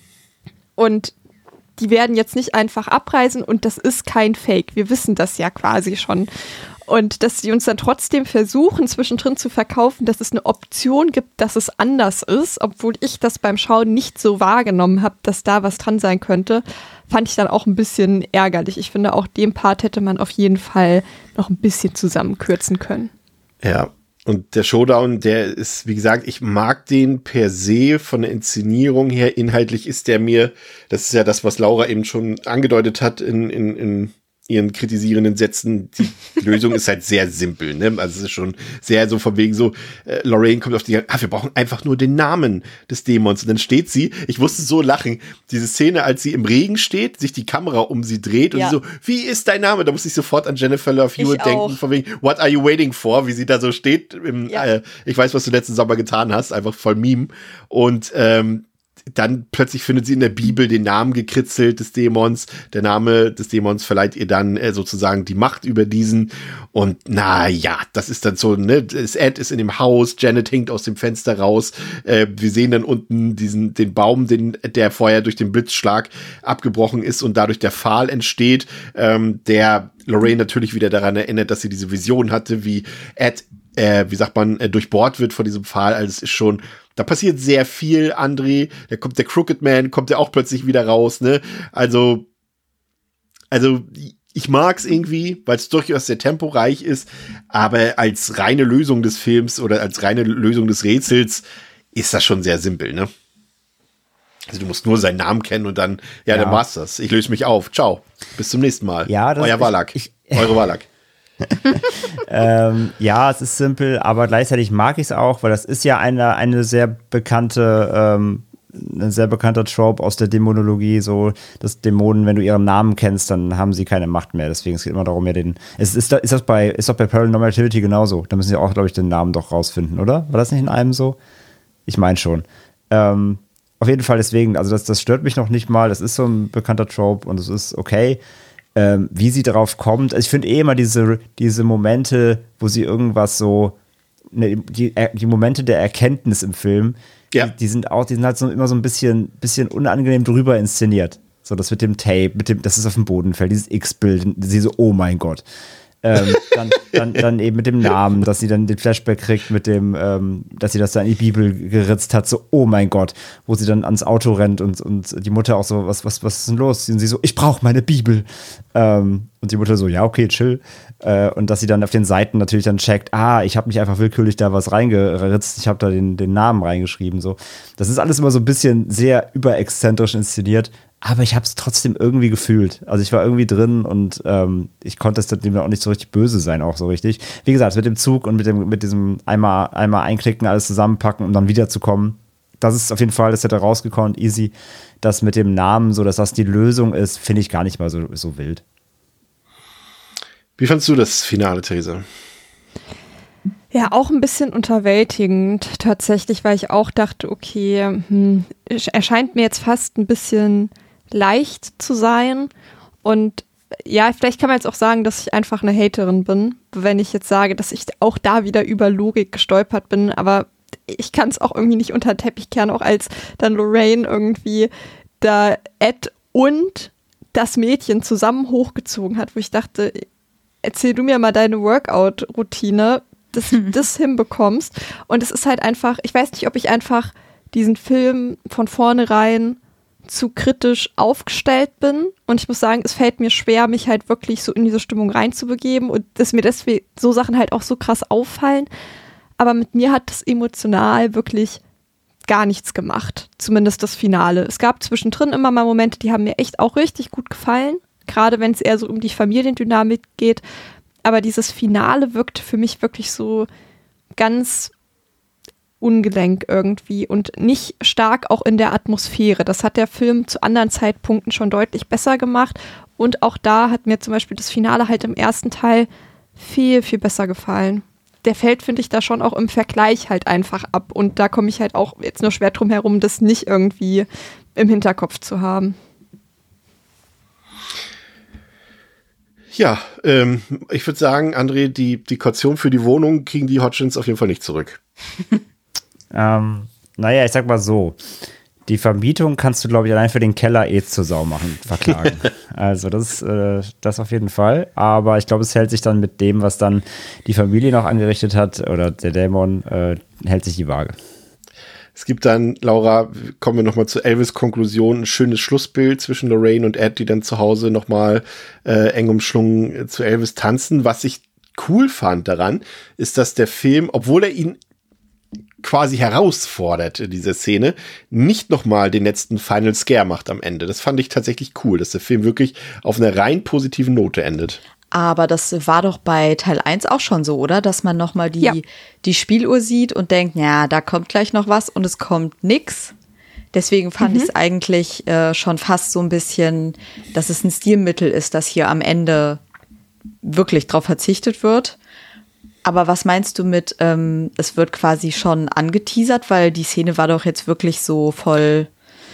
Und die werden jetzt nicht einfach abreisen und das ist kein Fake. Wir wissen das ja quasi schon. Und dass sie uns dann trotzdem versuchen, zwischendrin zu verkaufen, dass es eine Option gibt, dass es anders ist, obwohl ich das beim Schauen nicht so wahrgenommen habe, dass da was dran sein könnte, fand ich dann auch ein bisschen ärgerlich. Ich finde, auch den Part hätte man auf jeden Fall noch ein bisschen zusammenkürzen können. Ja, und der Showdown, der ist, wie gesagt, ich mag den per se von der Inszenierung her. Inhaltlich ist der mir, das ist ja das, was Laura eben schon angedeutet hat in, in, in ihren kritisierenden Sätzen, die Lösung ist halt sehr simpel, ne? Also es ist schon sehr so von wegen so, äh, Lorraine kommt auf die, ah, wir brauchen einfach nur den Namen des Dämons und dann steht sie, ich musste so lachen, diese Szene, als sie im Regen steht, sich die Kamera um sie dreht und ja. sie so, wie ist dein Name? Da muss ich sofort an Jennifer Love Hewitt denken, von wegen, what are you waiting for? Wie sie da so steht, im, ja. äh, ich weiß, was du letzten Sommer getan hast, einfach voll Meme und ähm, dann plötzlich findet sie in der Bibel den Namen gekritzelt des Dämons. Der Name des Dämons verleiht ihr dann äh, sozusagen die Macht über diesen. Und na ja, das ist dann so, ne, das Ed ist in dem Haus, Janet hinkt aus dem Fenster raus. Äh, wir sehen dann unten diesen, den Baum, den, der vorher durch den Blitzschlag abgebrochen ist und dadurch der Pfahl entsteht, ähm, der Lorraine natürlich wieder daran erinnert, dass sie diese Vision hatte, wie Ed, äh, wie sagt man, äh, durchbohrt wird von diesem Pfahl. Also es ist schon, da passiert sehr viel, André. Da kommt der Crooked Man, kommt ja auch plötzlich wieder raus, ne? Also, also ich mag's irgendwie, weil es durchaus sehr temporeich ist, aber als reine Lösung des Films oder als reine Lösung des Rätsels ist das schon sehr simpel, ne? Also du musst nur seinen Namen kennen und dann, ja, ja. dann war's das. Ich löse mich auf. Ciao. Bis zum nächsten Mal. Ja, das Euer Wallach. Ich, Eure Wallach. ähm, ja, es ist simpel, aber gleichzeitig mag ich es auch, weil das ist ja eine, eine sehr bekannte, ähm, ein sehr bekannter Trope aus der Dämonologie, so, dass Dämonen, wenn du ihren Namen kennst, dann haben sie keine Macht mehr. Deswegen es geht immer darum, ja den. Es ist, ist das bei, ist doch bei Paranormal Activity genauso. Da müssen sie auch, glaube ich, den Namen doch rausfinden, oder? War das nicht in einem so? Ich meine schon. Ähm, auf jeden Fall deswegen, also das, das stört mich noch nicht mal. Das ist so ein bekannter Trope und es ist okay. Ähm, wie sie darauf kommt. Also ich finde eh immer diese, diese Momente, wo sie irgendwas so, ne, die, die Momente der Erkenntnis im Film, ja. die, die sind auch, die sind halt so immer so ein bisschen, bisschen unangenehm drüber inszeniert. So das mit dem Tape, mit dem, das ist auf dem Boden fällt, dieses X-Bild, sie so, oh mein Gott. ähm, dann, dann, dann eben mit dem Namen, dass sie dann den Flashback kriegt mit dem, ähm, dass sie das da in die Bibel geritzt hat, so, oh mein Gott, wo sie dann ans Auto rennt und, und die Mutter auch so, was, was, was ist denn los? Und sie so, ich brauche meine Bibel. Ähm, und die Mutter so, ja, okay, chill. Äh, und dass sie dann auf den Seiten natürlich dann checkt, ah, ich habe mich einfach willkürlich da was reingeritzt, ich habe da den, den Namen reingeschrieben, so. Das ist alles immer so ein bisschen sehr überexzentrisch inszeniert, aber ich habe es trotzdem irgendwie gefühlt. Also ich war irgendwie drin und ähm, ich konnte es dem auch nicht so richtig böse sein, auch so richtig. Wie gesagt, mit dem Zug und mit dem mit diesem einmal, einmal einklicken, alles zusammenpacken, um dann wiederzukommen. Das ist auf jeden Fall, das hätte rausgekommen, easy. Das mit dem Namen, so dass das die Lösung ist, finde ich gar nicht mal so, so wild. Wie fandst du das Finale, Theresa? Ja, auch ein bisschen unterwältigend tatsächlich, weil ich auch dachte, okay, hm, erscheint mir jetzt fast ein bisschen leicht zu sein und ja, vielleicht kann man jetzt auch sagen, dass ich einfach eine Haterin bin, wenn ich jetzt sage, dass ich auch da wieder über Logik gestolpert bin, aber ich kann es auch irgendwie nicht unter den Teppich kehren, auch als dann Lorraine irgendwie da Ed und das Mädchen zusammen hochgezogen hat, wo ich dachte, erzähl du mir mal deine Workout-Routine, dass du das hinbekommst. Und es ist halt einfach, ich weiß nicht, ob ich einfach diesen Film von vornherein zu kritisch aufgestellt bin. Und ich muss sagen, es fällt mir schwer, mich halt wirklich so in diese Stimmung reinzubegeben und dass mir deswegen so Sachen halt auch so krass auffallen. Aber mit mir hat das emotional wirklich gar nichts gemacht. Zumindest das Finale. Es gab zwischendrin immer mal Momente, die haben mir echt auch richtig gut gefallen. Gerade wenn es eher so um die Familiendynamik geht. Aber dieses Finale wirkte für mich wirklich so ganz ungelenk irgendwie und nicht stark auch in der Atmosphäre. Das hat der Film zu anderen Zeitpunkten schon deutlich besser gemacht. Und auch da hat mir zum Beispiel das Finale halt im ersten Teil viel, viel besser gefallen. der fällt, finde ich, da schon auch im Vergleich halt einfach ab. Und da komme ich halt auch jetzt nur schwer drum herum, das nicht irgendwie im Hinterkopf zu haben. Ja, ähm, ich würde sagen, André, die, die Kaution für die Wohnung kriegen die Hodgins auf jeden Fall nicht zurück. ähm, naja, ich sag mal so. Die Vermietung kannst du, glaube ich, allein für den Keller eh zur Sau machen, verklagen. Also das, äh, das auf jeden Fall. Aber ich glaube, es hält sich dann mit dem, was dann die Familie noch angerichtet hat, oder der Dämon, äh, hält sich die Waage. Es gibt dann, Laura, kommen wir nochmal zu Elvis' Konklusion, ein schönes Schlussbild zwischen Lorraine und Ed, die dann zu Hause nochmal äh, eng umschlungen äh, zu Elvis tanzen. Was ich cool fand daran, ist, dass der Film, obwohl er ihn quasi herausfordert in dieser Szene, nicht nochmal den letzten Final Scare macht am Ende. Das fand ich tatsächlich cool, dass der Film wirklich auf einer rein positiven Note endet. Aber das war doch bei Teil eins auch schon so, oder? Dass man nochmal die, ja. die Spieluhr sieht und denkt, ja, da kommt gleich noch was und es kommt nix. Deswegen fand mhm. ich es eigentlich äh, schon fast so ein bisschen, dass es ein Stilmittel ist, dass hier am Ende wirklich drauf verzichtet wird. Aber was meinst du mit, ähm, es wird quasi schon angeteasert, weil die Szene war doch jetzt wirklich so voll.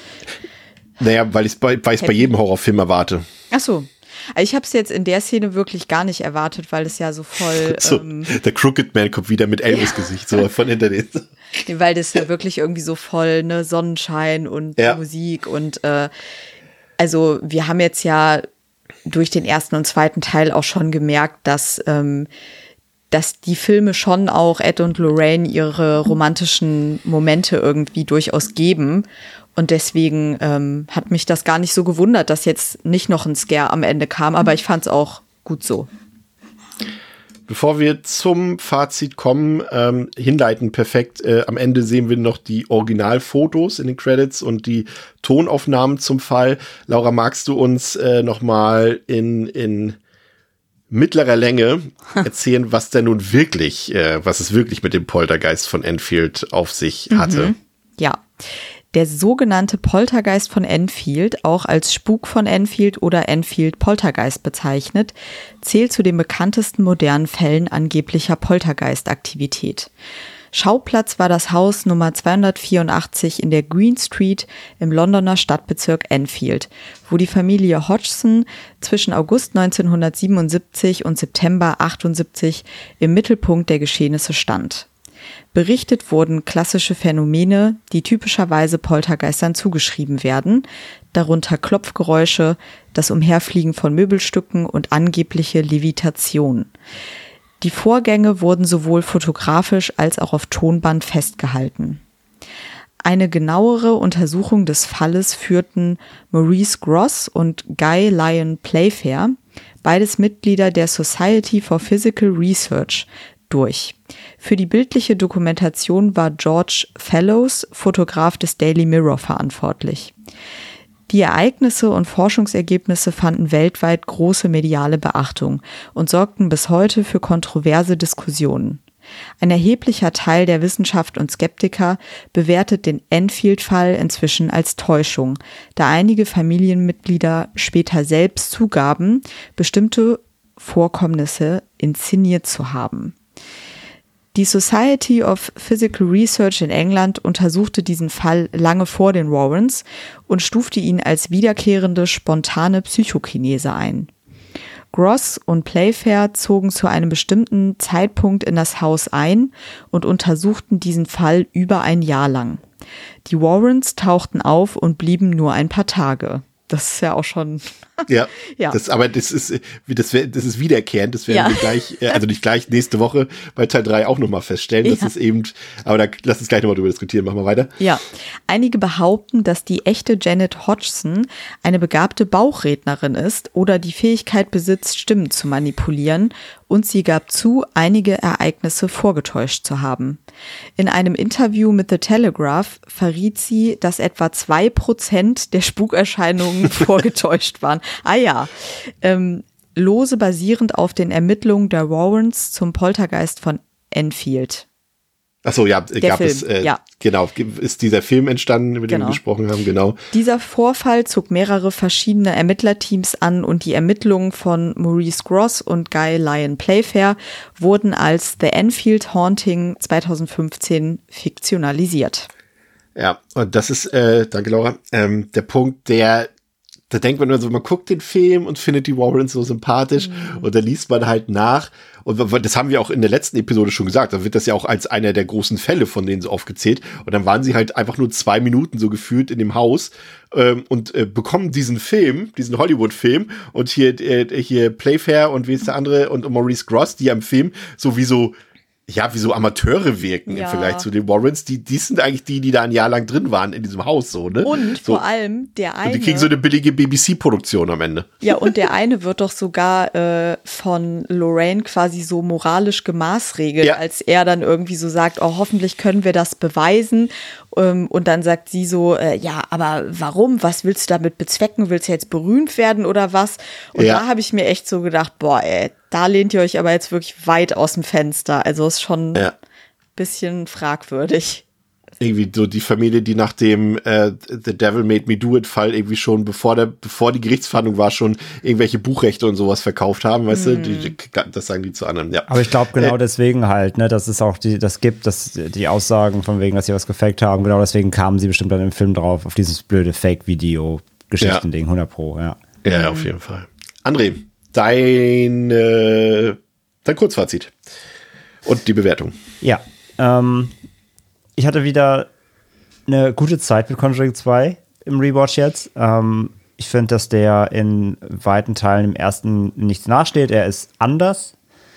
Naja, weil ich es bei, bei jedem Horrorfilm erwarte. Ach so. Ich habe es jetzt in der Szene wirklich gar nicht erwartet, weil es ja so voll. So, ähm, der Crooked Man kommt wieder mit Elvis-Gesicht, ja. so von hinter den. Weil das ja wirklich irgendwie so voll, ne, Sonnenschein und ja. Musik und äh, also wir haben jetzt ja durch den ersten und zweiten Teil auch schon gemerkt, dass ähm, dass die Filme schon auch Ed und Lorraine ihre romantischen Momente irgendwie durchaus geben. Und deswegen ähm, hat mich das gar nicht so gewundert, dass jetzt nicht noch ein Scare am Ende kam. Aber ich fand es auch gut so. Bevor wir zum Fazit kommen, ähm, hinleiten perfekt. Äh, am Ende sehen wir noch die Originalfotos in den Credits und die Tonaufnahmen zum Fall. Laura, magst du uns äh, noch mal in in mittlerer Länge erzählen, was denn nun wirklich, äh, was es wirklich mit dem Poltergeist von Enfield auf sich hatte? Mhm. Ja, der sogenannte Poltergeist von Enfield, auch als Spuk von Enfield oder Enfield Poltergeist bezeichnet, zählt zu den bekanntesten modernen Fällen angeblicher Poltergeistaktivität. Schauplatz war das Haus Nummer zweihundertvierundachtzig in der Green Street im Londoner Stadtbezirk Enfield, wo die Familie Hodgson zwischen August neunzehnhundertsiebenundsiebzig und September achtundsiebzig im Mittelpunkt der Geschehnisse stand. Berichtet wurden klassische Phänomene, die typischerweise Poltergeistern zugeschrieben werden, darunter Klopfgeräusche, das Umherfliegen von Möbelstücken und angebliche Levitation. Die Vorgänge wurden sowohl fotografisch als auch auf Tonband festgehalten. Eine genauere Untersuchung des Falles führten Maurice Gross und Guy Lyon Playfair, beides Mitglieder der Society for Physical Research, durch. Für die bildliche Dokumentation war George Fellows, Fotograf des Daily Mirror, verantwortlich. Die Ereignisse und Forschungsergebnisse fanden weltweit große mediale Beachtung und sorgten bis heute für kontroverse Diskussionen. Ein erheblicher Teil der Wissenschaft und Skeptiker bewertet den Enfield-Fall inzwischen als Täuschung, da einige Familienmitglieder später selbst zugaben, bestimmte Vorkommnisse inszeniert zu haben. Die Society of Physical Research in England untersuchte diesen Fall lange vor den Warrens und stufte ihn als wiederkehrende, spontane Psychokinese ein. Gross und Playfair zogen zu einem bestimmten Zeitpunkt in das Haus ein und untersuchten diesen Fall über ein Jahr lang. Die Warrens tauchten auf und blieben nur ein paar Tage. Das ist ja auch schon. Ja, ja. Das, aber das ist, das, wär, das ist wiederkehrend. Das werden ja. wir gleich, also nicht gleich nächste Woche bei Teil drei auch nochmal feststellen. Das ja. ist eben, aber da lass uns gleich nochmal drüber diskutieren. Machen wir weiter. Ja. Einige behaupten, dass die echte Janet Hodgson eine begabte Bauchrednerin ist oder die Fähigkeit besitzt, Stimmen zu manipulieren. Und sie gab zu, einige Ereignisse vorgetäuscht zu haben. In einem Interview mit The Telegraph verriet sie, dass etwa zwei Prozent der Spukerscheinungen vorgetäuscht waren. Ah ja, ähm, lose basierend auf den Ermittlungen der Warrens zum Poltergeist von Enfield. Achso, ja, Der gab Film, es, äh, ja. genau, ist dieser Film entstanden, über den Genau. wir gesprochen haben, genau. Dieser Vorfall zog mehrere verschiedene Ermittlerteams an und die Ermittlungen von Maurice Gross und Guy Lyon Playfair wurden als The Enfield Haunting zweitausendfünfzehn fiktionalisiert. Ja, und das ist, äh, danke Laura, ähm, der Punkt, der, da denkt man immer so, man guckt den Film und findet die Warrens so sympathisch mhm. und dann liest man halt nach. Und das haben wir auch in der letzten Episode schon gesagt. Da wird das ja auch als einer der großen Fälle von denen so aufgezählt. Und dann waren sie halt einfach nur zwei Minuten so gefühlt in dem Haus ähm, und äh, bekommen diesen Film, diesen Hollywood-Film. Und hier, äh, hier Playfair und wie ist der andere und Maurice Gross, die am Film sowieso ja, wie so Amateure wirken ja. im Vergleich zu den Warrens. Die, die sind eigentlich die, die da ein Jahr lang drin waren in diesem Haus, so, ne? Und so. vor allem der eine. Und die kriegen so eine billige B B C-Produktion am Ende. Ja, und der eine wird doch sogar äh, von Lorraine quasi so moralisch gemaßregelt, ja. als er dann irgendwie so sagt, oh, hoffentlich können wir das beweisen. Ähm, und dann sagt sie so, äh, ja, aber warum? Was willst du damit bezwecken? Willst du jetzt berühmt werden oder was? Und ja. da habe ich mir echt so gedacht, boah, ey, da lehnt ihr euch aber jetzt wirklich weit aus dem Fenster. Also ist schon ein ja. bisschen fragwürdig. Irgendwie so die Familie, die nach dem äh, The Devil Made Me Do It Fall irgendwie schon, bevor der, bevor die Gerichtsverhandlung war, schon irgendwelche Buchrechte und sowas verkauft haben, weißt mm. du? Die, die, das sagen die zu anderen, ja. Aber ich glaube genau äh, deswegen halt, ne, dass es auch die, das gibt, dass die Aussagen von wegen, dass sie was gefaked haben, genau deswegen kamen sie bestimmt dann im Film drauf, auf dieses blöde Fake-Video-Geschichten-Ding, ja. hundert Pro, ja. Ja, ja, auf jeden Fall. André, dein, äh, dein Kurzfazit und die Bewertung. Ja, ähm, ich hatte wieder eine gute Zeit mit Conjuring zwei im Rewatch jetzt. Ähm, ich finde, dass der in weiten Teilen im ersten nichts nachsteht. Er ist anders.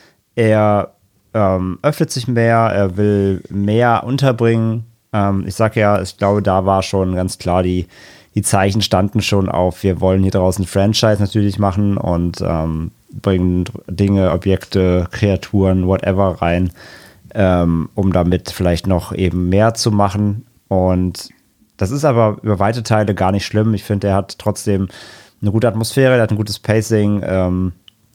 Er ähm, öffnet sich mehr. Er will mehr unterbringen. Ähm, ich sage ja, ich glaube, da war schon ganz klar, die, die Zeichen standen schon auf, wir wollen hier draußen Franchise natürlich machen und ähm, bringen Dinge, Objekte, Kreaturen, whatever rein. Ähm, um damit vielleicht noch eben mehr zu machen. Und das ist aber über weite Teile gar nicht schlimm. Ich finde, er hat trotzdem eine gute Atmosphäre, er hat ein gutes Pacing. Ähm,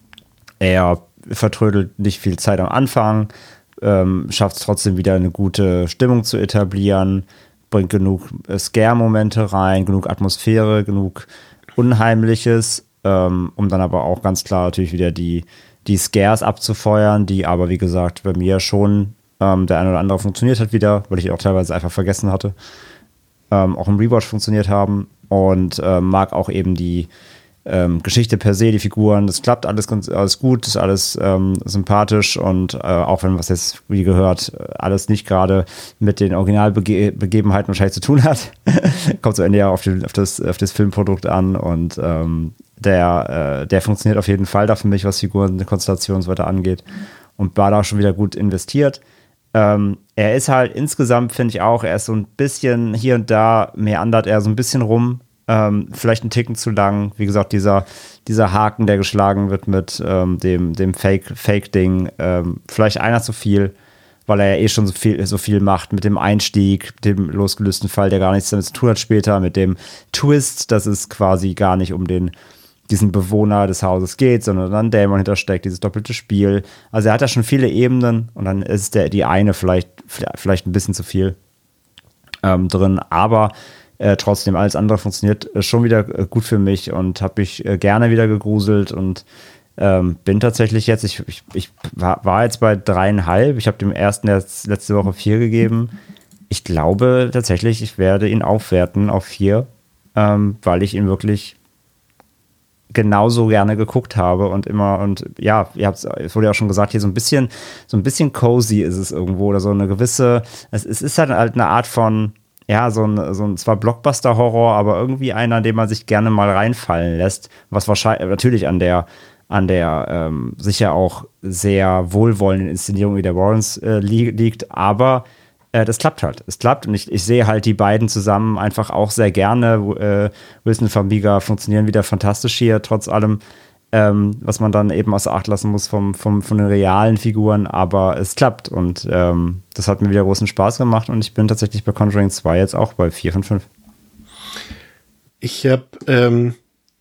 er vertrödelt nicht viel Zeit am Anfang, ähm, schafft es trotzdem wieder eine gute Stimmung zu etablieren, bringt genug äh, Scare-Momente rein, genug Atmosphäre, genug Unheimliches, ähm, um dann aber auch ganz klar natürlich wieder die die Scares abzufeuern, die aber, wie gesagt, bei mir schon ähm, der eine oder andere funktioniert hat wieder, weil ich auch teilweise einfach vergessen hatte, ähm, auch im Rewatch funktioniert haben und ähm, mag auch eben die ähm, Geschichte per se, die Figuren, das klappt alles, ganz, alles gut, ist alles ähm, sympathisch und äh, auch wenn was jetzt, wie gehört, alles nicht gerade mit den Originalbegebenheiten wahrscheinlich zu tun hat, kommt so eher auf, den, auf, das, auf das Filmprodukt an und ähm, Der, äh, der funktioniert auf jeden Fall da für mich, was Figuren, Konstellationen und so weiter angeht. Und war da schon wieder gut investiert. Ähm, er ist halt insgesamt, finde ich auch, er ist so ein bisschen hier und da, meandert er so ein bisschen rum. Ähm, vielleicht einen Ticken zu lang. Wie gesagt, dieser, dieser Haken, der geschlagen wird mit ähm, dem, dem Fake, Fake-Ding. Ähm, vielleicht einer zu viel, weil er ja eh schon so viel, so viel macht mit dem Einstieg, dem losgelösten Fall, der gar nichts damit zu tun hat später, mit dem Twist, dass es quasi gar nicht um den diesen Bewohner des Hauses geht, sondern dann Dämon hintersteckt, dieses doppelte Spiel. Also er hat da schon viele Ebenen und dann ist der die eine vielleicht, vielleicht ein bisschen zu viel ähm, drin, aber äh, trotzdem alles andere funktioniert äh, schon wieder äh, gut für mich und habe mich äh, gerne wieder gegruselt und ähm, bin tatsächlich jetzt, ich, ich, ich war, war jetzt bei dreieinhalb, ich habe dem ersten jetzt letzte Woche vier gegeben. Ich glaube tatsächlich, ich werde ihn aufwerten auf vier, ähm, weil ich ihn wirklich genauso gerne geguckt habe und immer und ja, ihr habt es wurde ja auch schon gesagt, hier so ein bisschen so ein bisschen cozy ist es irgendwo oder so eine gewisse, es, es ist halt eine Art von, ja, so ein, so ein zwar Blockbuster-Horror, aber irgendwie einer, den man sich gerne mal reinfallen lässt, was wahrscheinlich natürlich an der an der ähm, sicher auch sehr wohlwollenden Inszenierung wie der Warrens äh, li- liegt, aber das klappt halt. Es klappt und ich, ich sehe halt die beiden zusammen einfach auch sehr gerne. Äh, Wilson und Farmiga funktionieren wieder fantastisch hier, trotz allem, ähm, was man dann eben außer Acht lassen muss vom, vom, von den realen Figuren, aber es klappt und ähm, das hat mir wieder großen Spaß gemacht und ich bin tatsächlich bei Conjuring zwei jetzt auch bei vier von fünf. Ich habe ähm,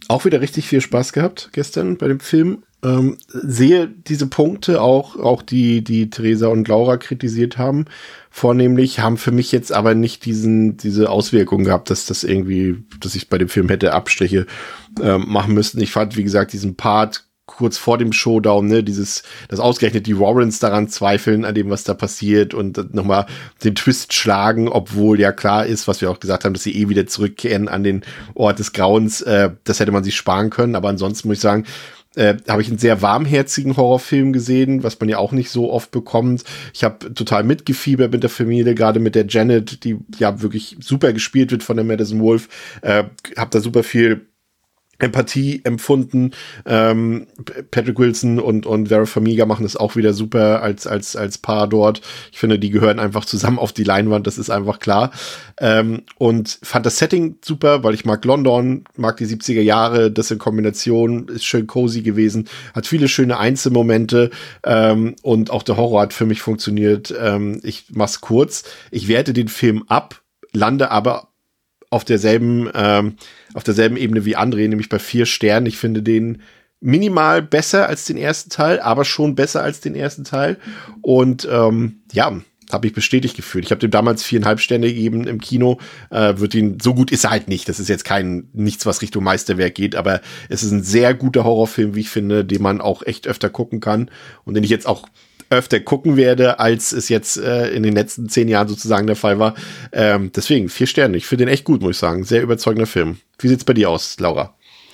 auch wieder richtig viel Spaß gehabt gestern bei dem Film. Ähm, sehe diese Punkte auch, auch die, die Theresa und Laura kritisiert haben, vornehmlich, haben für mich jetzt aber nicht diesen, diese Auswirkungen gehabt, dass das irgendwie, dass ich bei dem Film hätte Abstriche ähm, machen müssen. Ich fand, wie gesagt, diesen Part kurz vor dem Showdown, ne, dieses, dass ausgerechnet die Warrens daran zweifeln, an dem, was da passiert und nochmal den Twist schlagen, obwohl ja klar ist, was wir auch gesagt haben, dass sie eh wieder zurückkehren an den Ort des Grauens, äh, das hätte man sich sparen können, aber ansonsten muss ich sagen, äh, habe ich einen sehr warmherzigen Horrorfilm gesehen, was man ja auch nicht so oft bekommt. Ich habe total mitgefiebert mit der Familie, gerade mit der Janet, die ja wirklich super gespielt wird von der Madison Wolfe, äh, habe da super viel Empathie empfunden. Ähm, Patrick Wilson und, und Vera Farmiga machen das auch wieder super als, als, als Paar dort. Ich finde, die gehören einfach zusammen auf die Leinwand, das ist einfach klar. Ähm, und fand das Setting super, weil ich mag London, mag die siebziger Jahre, das in Kombination ist schön cozy gewesen, hat viele schöne Einzelmomente, ähm, und auch der Horror hat für mich funktioniert. Ähm, ich mach's kurz. Ich werte den Film ab, lande aber auf derselben, ähm, auf derselben Ebene wie André, nämlich bei vier Sternen. Ich finde den minimal besser als den ersten Teil, aber schon besser als den ersten Teil. Und ähm, ja, habe ich bestätigt gefühlt. Ich habe dem damals viereinhalb Sterne gegeben im Kino. Äh, wird ihn, so gut ist er halt nicht. Das ist jetzt kein, nichts, was Richtung Meisterwerk geht, aber es ist ein sehr guter Horrorfilm, wie ich finde, den man auch echt öfter gucken kann und den ich jetzt auch öfter gucken werde, als es jetzt äh, in den letzten zehn Jahren sozusagen der Fall war. Ähm, deswegen, vier Sterne. Ich finde den echt gut, muss ich sagen. Sehr überzeugender Film. Wie sieht's bei dir aus, Laura?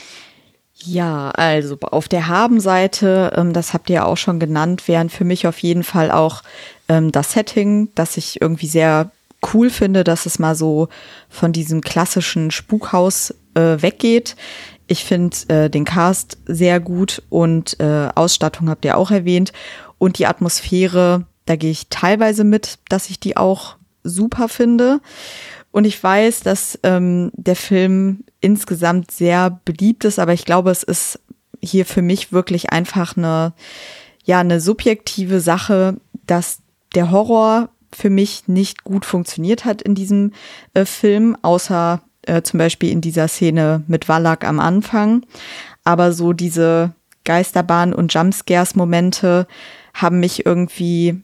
Ja, also auf der Habenseite, ähm, das habt ihr ja auch schon genannt, wären für mich auf jeden Fall auch ähm, das Setting, das ich irgendwie sehr cool finde, dass es mal so von diesem klassischen Spukhaus äh, weggeht. Ich finde äh, den Cast sehr gut und äh, Ausstattung habt ihr auch erwähnt. Und die Atmosphäre, da gehe ich teilweise mit, dass ich die auch super finde. Und ich weiß, dass ähm, der Film insgesamt sehr beliebt ist, aber ich glaube, es ist hier für mich wirklich einfach eine, ja, eine subjektive Sache, dass der Horror für mich nicht gut funktioniert hat in diesem äh, Film, außer äh, zum Beispiel in dieser Szene mit Wallach am Anfang. Aber so diese Geisterbahn- und Jumpscares-Momente haben mich irgendwie,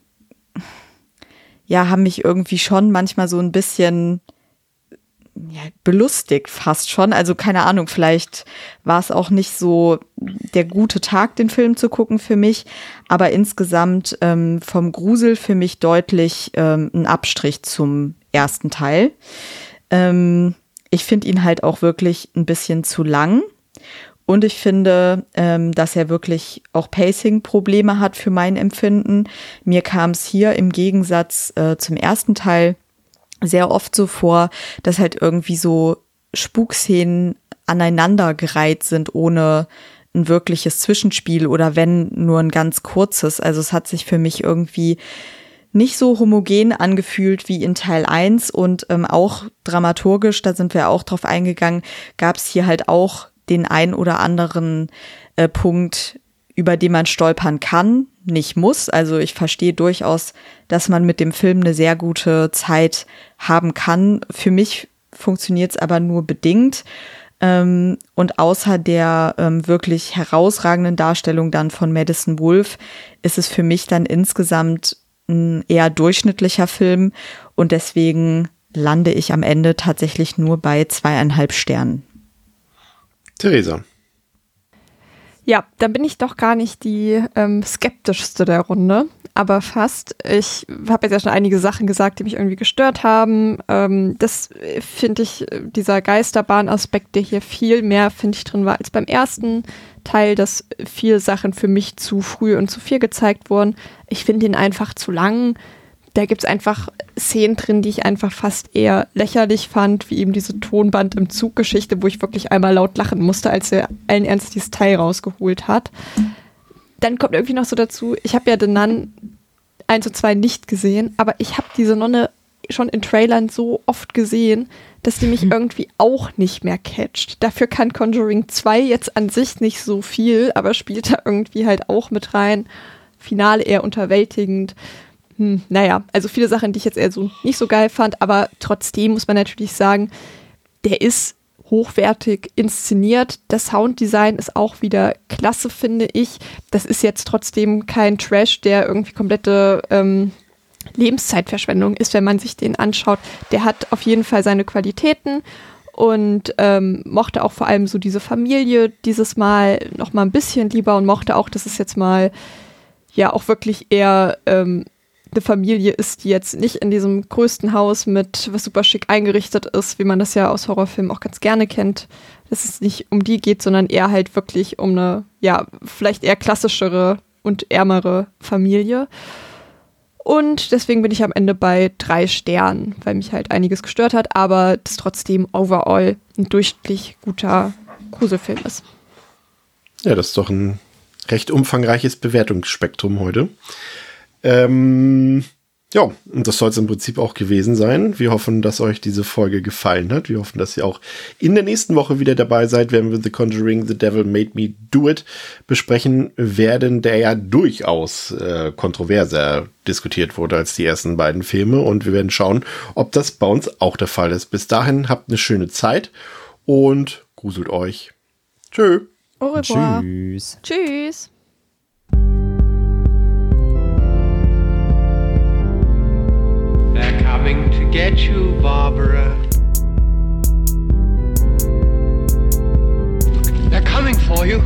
ja, haben mich irgendwie schon manchmal so ein bisschen ja, belustigt fast schon. Also keine Ahnung, vielleicht war es auch nicht so der gute Tag, den Film zu gucken für mich, aber insgesamt ähm, vom Grusel für mich deutlich ähm, ein Abstrich zum ersten Teil. Ähm, ich finde ihn halt auch wirklich ein bisschen zu lang. Und ich finde, ähm, dass er wirklich auch Pacing-Probleme hat für mein Empfinden. Mir kam es hier im Gegensatz äh, zum ersten Teil sehr oft so vor, dass halt irgendwie so Spukszenen aneinandergereiht sind, ohne ein wirkliches Zwischenspiel oder wenn nur ein ganz kurzes. Also es hat sich für mich irgendwie nicht so homogen angefühlt wie in Teil eins und ähm, auch dramaturgisch, da sind wir auch drauf eingegangen, gab es hier halt auch den ein oder anderen äh, Punkt, über den man stolpern kann, nicht muss. Also ich verstehe durchaus, dass man mit dem Film eine sehr gute Zeit haben kann. Für mich funktioniert es aber nur bedingt. Ähm, und außer der ähm, wirklich herausragenden Darstellung dann von Madison Wolfe ist es für mich dann insgesamt ein eher durchschnittlicher Film. Und deswegen lande ich am Ende tatsächlich nur bei zweieinhalb Sternen. Theresa. Ja, dann bin ich doch gar nicht die ähm, skeptischste der Runde, aber fast. Ich habe jetzt ja schon einige Sachen gesagt, die mich irgendwie gestört haben. Ähm, das finde ich, dieser Geisterbahn-Aspekt, der hier viel mehr, finde ich, drin war als beim ersten Teil, dass viele Sachen für mich zu früh und zu viel gezeigt wurden. Ich finde ihn einfach zu lang. Da gibt es einfach Szenen drin, die ich einfach fast eher lächerlich fand, wie eben diese Tonband im Zug-Geschichte, wo ich wirklich einmal laut lachen musste, als er allen Ernstes dieses Teil rausgeholt hat. Dann kommt irgendwie noch so dazu, ich habe ja The Nun eins und zwei nicht gesehen, aber ich habe diese Nonne schon in Trailern so oft gesehen, dass die mich irgendwie auch nicht mehr catcht. Dafür kann Conjuring zwei jetzt an sich nicht so viel, aber spielt da irgendwie halt auch mit rein. Finale eher unterwältigend. Hm, naja, also viele Sachen, die ich jetzt eher so nicht so geil fand, aber trotzdem muss man natürlich sagen, der ist hochwertig inszeniert. Das Sounddesign ist auch wieder klasse, finde ich. Das ist jetzt trotzdem kein Trash, der irgendwie komplette ähm, Lebenszeitverschwendung ist, wenn man sich den anschaut. Der hat auf jeden Fall seine Qualitäten und ähm, mochte auch vor allem so diese Familie dieses Mal noch mal ein bisschen lieber und mochte auch, dass es jetzt mal ja auch wirklich eher ähm, eine Familie ist, die jetzt nicht in diesem größten Haus mit was super schick eingerichtet ist, wie man das ja aus Horrorfilmen auch ganz gerne kennt, dass es nicht um die geht, sondern eher halt wirklich um eine, ja, vielleicht eher klassischere und ärmere Familie. Und deswegen bin ich am Ende bei drei Sternen, weil mich halt einiges gestört hat, aber das trotzdem overall ein durchschnittlich guter Gruselfilm ist. Ja, das ist doch ein recht umfangreiches Bewertungsspektrum heute. Ähm, ja, und das soll es im Prinzip auch gewesen sein. Wir hoffen, dass euch diese Folge gefallen hat. Wir hoffen, dass ihr auch in der nächsten Woche wieder dabei seid, wenn wir The Conjuring, The Devil Made Me Do It besprechen werden, der ja durchaus äh, kontroverser diskutiert wurde als die ersten beiden Filme. Und wir werden schauen, ob das bei uns auch der Fall ist. Bis dahin habt eine schöne Zeit und gruselt euch. Tschö. Au revoir. Tschüss. Tschüss. They're coming to get you, Barbara. They're coming for you.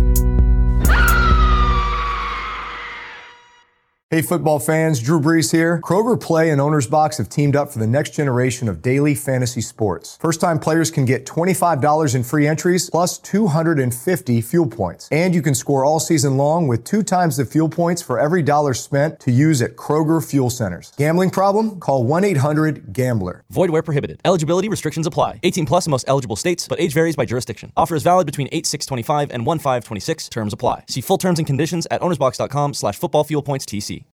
Hey, football fans, Drew Brees here. Kroger Play and Owner's Box have teamed up for the next generation of daily fantasy sports. First-time players can get twenty-five dollars in free entries plus two hundred fifty fuel points. And you can score all season long with two times the fuel points for every dollar spent to use at Kroger Fuel Centers. Gambling problem? Call one eight hundred gambler. Void where prohibited. Eligibility restrictions apply. eighteen plus in most eligible states, but age varies by jurisdiction. Offer is valid between eight six twenty-five and one five twenty-six. Terms apply. See full terms and conditions at ownersbox.com slash football fuel points TC.